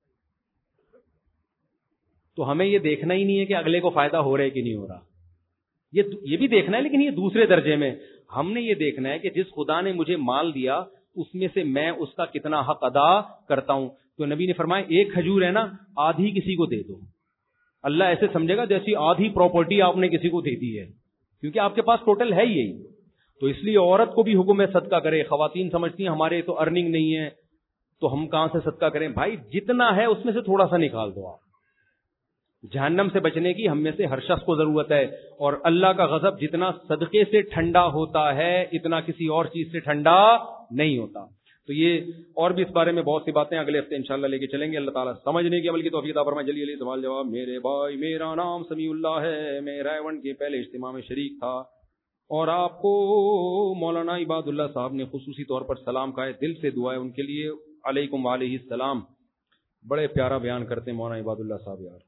B: تو ہمیں یہ دیکھنا ہی نہیں ہے کہ اگلے کو فائدہ ہو رہا ہے کہ نہیں ہو رہا, یہ یہ بھی دیکھنا ہے, لیکن یہ دوسرے درجے میں. ہم نے یہ دیکھنا ہے کہ جس خدا نے مجھے مال دیا اس میں سے میں اس کا کتنا حق ادا کرتا ہوں. تو نبی نے فرمایا ایک کھجور ہے نا, آدھی کسی کو دے دو. اللہ ایسے سمجھے گا جیسی آدھی پراپرٹی آپ نے کسی کو دے دی ہے, کیونکہ آپ کے پاس ٹوٹل ہے یہی. تو اس لیے عورت کو بھی حکم ہے صدقہ کرے. خواتین سمجھتی ہیں ہمارے تو ارننگ نہیں ہے تو ہم کہاں سے صدقہ کریں. بھائی جتنا ہے اس میں سے تھوڑا سا نکال دو. آپ جہنم سے بچنے کی ہم میں سے ہر شخص کو ضرورت ہے, اور اللہ کا غضب جتنا صدقے سے ٹھنڈا ہوتا ہے اتنا کسی اور چیز سے ٹھنڈا نہیں ہوتا. تو یہ اور بھی اس بارے میں بہت سی باتیں اگلے ہفتے انشاءاللہ لے کے چلیں گے. اللہ تعالیٰ سمجھنے کی عمل کی توفیق عطا فرمائے. جلدی جلدی سوال جواب. میرے بھائی, میرا نام سمیع اللہ ہے, میں رائے کے پہلے اجتماع میں شریک تھا, اور آپ کو مولانا عباد اللہ صاحب نے خصوصی طور پر سلام کہا ہے, دل سے دعا ہے ان کے لیے. علیکم وعلیہ السلام. بڑے پیارا بیان کرتے ہیں مولانا عباد اللہ صاحب یار.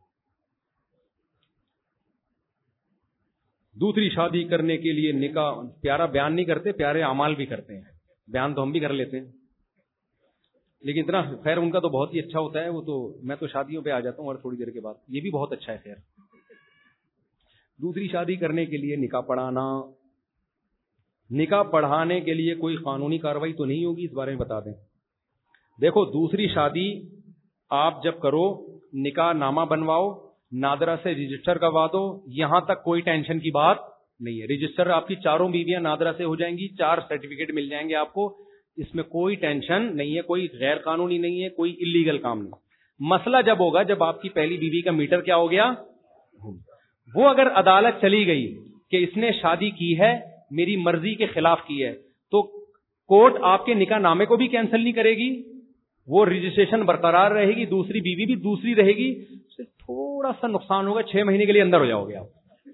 B: دوسری شادی کرنے کے لیے نکاح, پیارا بیان نہیں کرتے, پیارے اعمال بھی کرتے ہیں. بیان تو ہم بھی کر لیتے ہیں لیکن اتنا, خیر ان کا تو بہت ہی اچھا ہوتا ہے. وہ تو میں تو شادیوں پہ آ جاتا ہوں اور تھوڑی دیر کے بعد, یہ بھی بہت اچھا ہے. خیر دوسری شادی کرنے کے لیے نکاح پڑھانا, نکاح پڑھانے کے لیے کوئی قانونی کارروائی تو نہیں ہوگی, اس بارے میں بتا دیں. دیکھو دوسری شادی آپ جب کرو, نکاح نامہ بنواؤ, نادرا سے رجسٹر کروا دو, یہاں تک کوئی ٹینشن کی بات نہیں ہے. رجسٹر آپ کی چاروں بیویاں نادرا سے ہو جائیں گی, چار سرٹیفکیٹ مل جائیں گے آپ کو, اس میں کوئی ٹینشن نہیں ہے, کوئی غیر قانونی نہیں ہے, کوئی اللیگل کام نہیں. مسئلہ جب ہوگا جب آپ کی پہلی بیوی کا میٹر کیا ہو گیا, وہ اگر عدالت چلی گئی کہ اس نے شادی کی ہے میری مرضی کے خلاف کی ہے, تو کورٹ آپ کے نکاح نامے کو بھی کینسل نہیں کرے گی, وہ رجسٹریشن برقرار رہے گی, دوسری بیوی بھی دوسری رہے گی. صرف تھوڑا سا نقصان ہوگا, چھ مہینے کے لیے اندر ہو جاؤ گے آپ.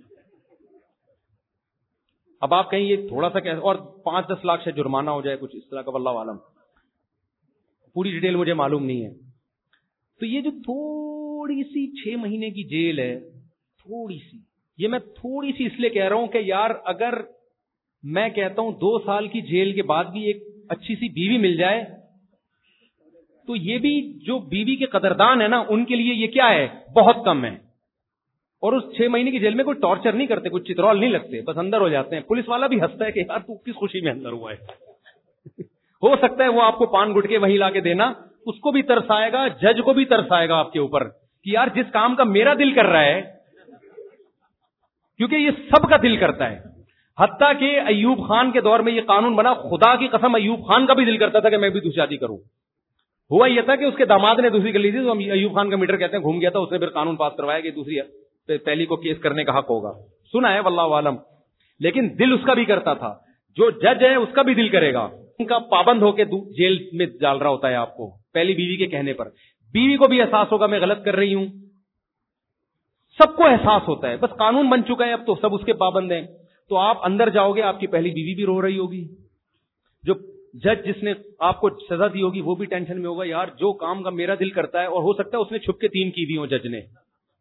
B: اب آپ کہیں یہ تھوڑا سا کیسے, اور پانچ دس لاکھ سے جرمانہ ہو جائے کچھ اس طرح کا, واللہ عالم, پوری ڈیٹیل مجھے معلوم نہیں ہے. تو یہ جو تھوڑی سی چھ مہینے کی جیل ہے, تھوڑی سی, یہ میں تھوڑی سی اس لیے کہہ رہا ہوں کہ یار اگر میں کہتا ہوں دو سال کی جیل کے بعد بھی ایک اچھی سی بیوی مل جائے تو یہ بھی جو بیوی کے قدردان ہے نا ان کے لیے یہ کیا ہے, بہت کم ہے. اور اس چھ مہینے کی جیل میں کوئی ٹارچر نہیں کرتے, کوئی چترول نہیں لگتے, بس اندر ہو جاتے ہیں. پولیس والا بھی ہنستا ہے کہ یار تو کس خوشی میں اندر ہوا ہے. ہو سکتا ہے وہ آپ کو پان گٹکے وہیں لا کے دینا, اس کو بھی ترس آئے گا, جج کو بھی ترس آئے گا آپ کے اوپر کہ یار جس کام کا میرا دل کر رہا ہے, کیونکہ یہ سب کا دل کرتا ہے. حتیٰ کہ ایوب خان کے دور میں یہ قانون بنا, خدا کی قسم ایوب خان کا بھی دل کرتا تھا کہ میں بھی دوسری شادی کروں. ہوا یہ تھا کہ اس کے داماد نے دوسری کر لی تھی, تو ایوب خان کا میٹر کہتے ہیں گھوم گیا تھا, اس نے پھر قانون پاس کروایا کہ دوسری پہلی کو کیس کرنے کا حق ہوگا. سنا ہے واللہ عالم, لیکن دل اس کا بھی کرتا تھا. جو جج ہے اس کا بھی دل کرے گا, ان کا پابند ہو کے جیل میں ڈال رہا ہوتا ہے آپ کو پہلی بیوی کے کہنے پر. بیوی کو بھی احساس ہوگا میں غلط کر رہی ہوں, سب کو احساس ہوتا ہے, بس قانون بن چکا ہے اب تو سب اس کے پابند ہیں. تو آپ اندر جاؤ گے, آپ کی پہلی بیوی بھی رو رہی ہوگی, جو جج جس نے آپ کو سزا دی ہوگی وہ بھی ٹینشن میں ہوگا, یار جو کام کا میرا دل کرتا ہے, اور ہو سکتا ہے اس نے چھپ کے تین کی بھی ہوں جج نے.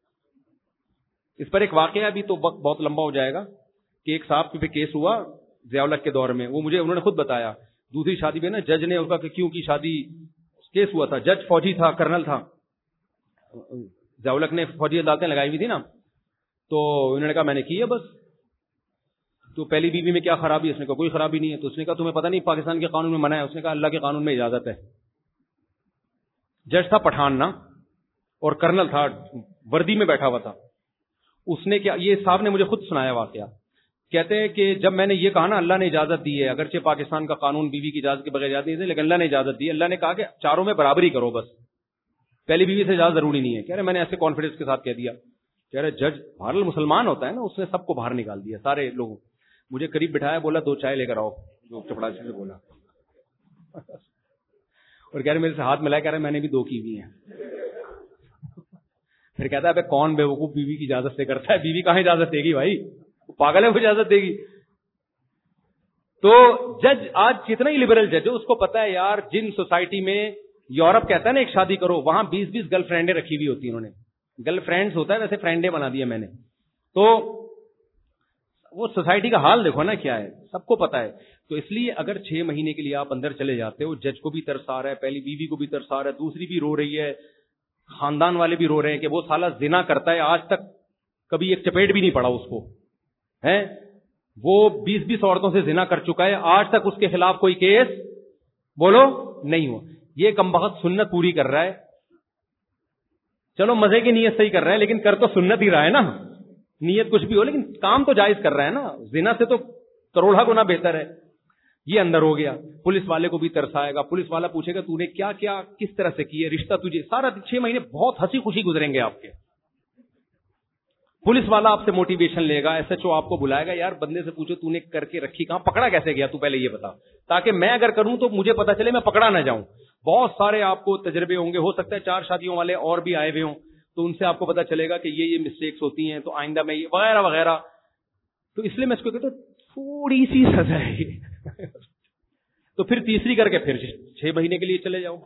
B: اس پر ایک واقعہ بھی تو وقت بہت لمبا ہو جائے گا کہ ایک صاحب پہ کیس ہوا ضیاء الحق کے دور میں, وہ مجھے انہوں نے خود بتایا دوسری شادی میں نا جج نے اس کا کہ کیوں کی شادی کیس ہوا تھا, جج فوجی تھا, کرنل تھا, ضیاء نے فوجی عدالتیں لگائی ہوئی تھی نا, تو انہوں نے کہا میں نے کی ہے بس. تو پہلی بیوی میں کیا خرابی ہے؟ اس نے کہا کوئی خرابی نہیں ہے. تو اس نے کہا تمہیں پتہ نہیں پاکستان کے قانون میں منع ہے؟ اس نے کہا اللہ کے قانون میں اجازت ہے. جج تھا پٹھان نا, اور کرنل تھا, وردی میں بیٹھا ہوا تھا. اس نے کیا, یہ صاحب نے مجھے خود سنایا واقعہ, کہتے ہیں کہ جب میں نے یہ کہا نا اللہ نے اجازت دی ہے, اگرچہ پاکستان کا قانون بیوی کی اجازت کے بغیر اجازت نہیں ہے, لیکن اللہ نے اجازت دی. اللہ نے کہا کہ چاروں میں برابری کرو, بس پہلی بیوی سے اجازت ضروری نہیں ہے. کہہ رہے میں نے ایسے کانفیڈنس کے ساتھ کہہ دیا. کہہ رہے جج بہرحال مسلمان ہوتا ہے نا, اس نے سب کو باہر نکال دیا, سارے لوگوں. مجھے قریب بٹھایا, بولا دو چائے لے کر آؤ, جو چپڑاسی سے بولا, اور کہہ رہے میرے سے ہاتھ ملایا, کہہ رہے میں نے بھی دو کی ہوئی ہیں. پھر کہتا ہے بے کون بے وقوف بیوی کی اجازت سے کرتا ہے, بیوی کہاں اجازت دے گی بھائی, پاگل ہے وہ اجازت دے گی. تو جج آج کتنا ہی لبرل جج ہے, اس کو پتا ہے یار جن سوسائٹی میں یورپ کہتا ہے نا ایک شادی کرو, وہاں بیس بیس گرل فرینڈیں رکھی ہوئی ہوتی ہیں انہوں نے. گرل فرینڈز ہوتا ہے ویسے فرینڈیں بنا دیا میں نے. تو وہ سوسائٹی کا حال دیکھو نا کیا ہے, سب کو پتا ہے. تو اس لیے اگر چھ مہینے کے لیے آپ اندر چلے جاتے ہو, جج کو بھی ترس آ رہا ہے, پہلی بیوی کو بھی ترس آ رہا ہے, دوسری بھی رو رہی ہے, خاندان والے بھی رو رہے ہیں کہ وہ سالہ زنا کرتا ہے, آج تک کبھی ایک چپیٹ بھی نہیں پڑا اس کو ہے, وہ بیس بیس عورتوں سے زنا کر چکا ہے, آج تک اس کے خلاف کوئی کیس بولو نہیں ہو. یہ کمبخت سنت پوری کر رہا ہے, چلو مزے کی نیت سے ہی کر رہا ہے, لیکن کر تو سنت ہی رہا ہے نا. نیت کچھ بھی ہو لیکن کام تو جائز کر رہا ہے نا, زنا سے تو کروڑا گنا بہتر ہے. یہ اندر ہو گیا, پولیس والے کو بھی ترس آئے گا, پولیس والا پوچھے گا تو نے کیا کیا کس طرح سے کیے, رشتہ تجھے سارا چھ مہینے بہت ہنسی خوشی گزریں گے آپ کے. پولیس والا آپ سے موٹیویشن لے گا, ایس ایچ او آپ کو بلائے گا, یار بندے سے پوچھو تو نے کر کے رکھی کہاں, پکڑا کیسے گیا تو پہلے یہ بتا, تاکہ میں اگر کروں تو مجھے پتا چلے, میں پکڑا نہ جاؤں. بہت سارے آپ کو تجربے ہوں گے, ہو سکتا ہے چار شادیوں والے اور بھی آئے ہوئے ہوں, تو ان سے آپ کو پتا چلے گا کہ یہ یہ مسٹیکس ہوتی ہیں, تو آئندہ میں یہ وغیرہ وغیرہ. تو اس لیے میں اس کو کہتا ہوں تھوڑی سی سزا ہے. تو پھر تیسری کر کے پھر چھ مہینے کے لیے چلے جاؤ,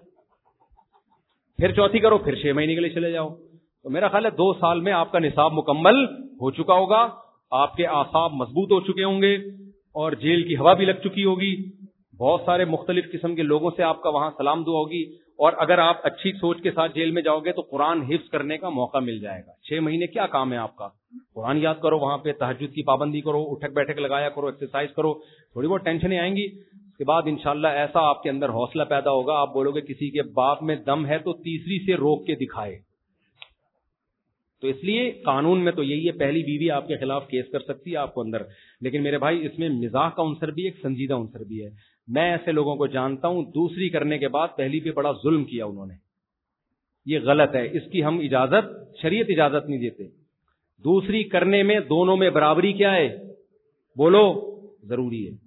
B: پھر چوتھی کرو, پھر چھ مہینے کے لیے چلے جاؤ. تو میرا خیال ہے دو سال میں آپ کا نصاب مکمل ہو چکا ہوگا, آپ کے اعصاب مضبوط ہو چکے ہوں گے, اور جیل کی ہوا بھی لگ چکی ہوگی, بہت سارے مختلف قسم کے لوگوں سے آپ کا وہاں سلام دعا ہوگی, اور اگر آپ اچھی سوچ کے ساتھ جیل میں جاؤ گے تو قرآن حفظ کرنے کا موقع مل جائے گا. چھ مہینے کیا کام ہے آپ کا, قرآن یاد کرو, وہاں پہ تہجد کی پابندی کرو, اٹھک بیٹھک لگایا کرو, ایکسرسائز کرو, تھوڑی بہت ٹینشنیں آئیں گی. اس کے بعد انشاءاللہ ایسا آپ کے اندر حوصلہ پیدا ہوگا, آپ بولو گے کسی کے باپ میں دم ہے تو تیسری سے روک کے دکھائے. تو اس لیے قانون میں تو یہی ہے, پہلی بیوی آپ کے خلاف کیس کر سکتی ہے آپ کو اندر, لیکن میرے بھائی اس میں مزاح کا عنصر بھی ایک سنجیدہ عنصر بھی ہے. میں ایسے لوگوں کو جانتا ہوں دوسری کرنے کے بعد پہلی پہ بڑا ظلم کیا انہوں نے, یہ غلط ہے, اس کی ہم اجازت, شریعت اجازت نہیں دیتے. دوسری کرنے میں دونوں میں برابری کیا ہے بولو, ضروری ہے.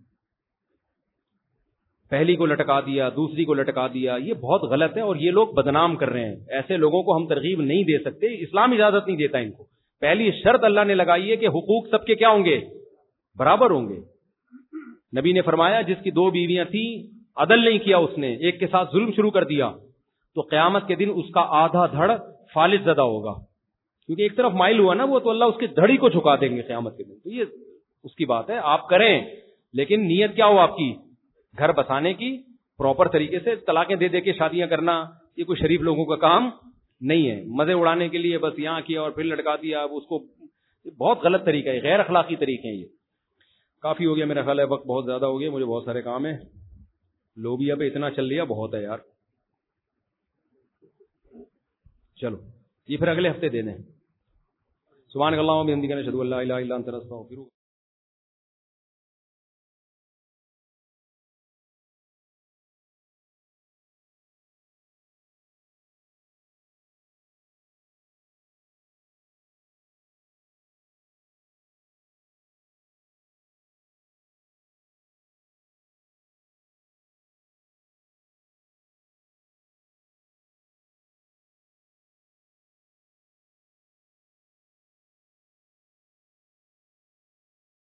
B: پہلی کو لٹکا دیا, دوسری کو لٹکا دیا, یہ بہت غلط ہے, اور یہ لوگ بدنام کر رہے ہیں. ایسے لوگوں کو ہم ترغیب نہیں دے سکتے, اسلام اجازت نہیں دیتا ان کو. پہلی شرط اللہ نے لگائی ہے کہ حقوق سب کے کیا ہوں گے, برابر ہوں گے. نبی نے فرمایا جس کی دو بیویاں تھیں, عدل نہیں کیا اس نے, ایک کے ساتھ ظلم شروع کر دیا, تو قیامت کے دن اس کا آدھا دھڑ فالج زدہ ہوگا, کیونکہ ایک طرف مائل ہوا نا وہ, تو اللہ اس کی دھڑی کو جھکا دیں گے قیامت کے دن. تو یہ اس کی بات ہے, آپ کریں, لیکن نیت کیا ہو آپ کی, گھر بسانے کی, پراپر طریقے سے. طلاقیں دے دے کے شادیاں کرنا یہ کوئی شریف لوگوں کا کام نہیں ہے. مزے اڑانے کے لیے بس یہاں کیا اور پھر لٹکا دیا, اب اس کو بہت غلط طریقہ ہے, غیر اخلاقی طریقے ہیں یہ. کافی ہو گیا میرا خیال ہے, وقت بہت زیادہ ہو گیا, مجھے بہت سارے کام ہیں. لوبیا پہ اتنا چل لیا بہت ہے یار. چلو یہ پھر اگلے ہفتے دے دیں. سبحان اللہ و بحمدہ, اشہد ان لا الہ الا انت استغفرک.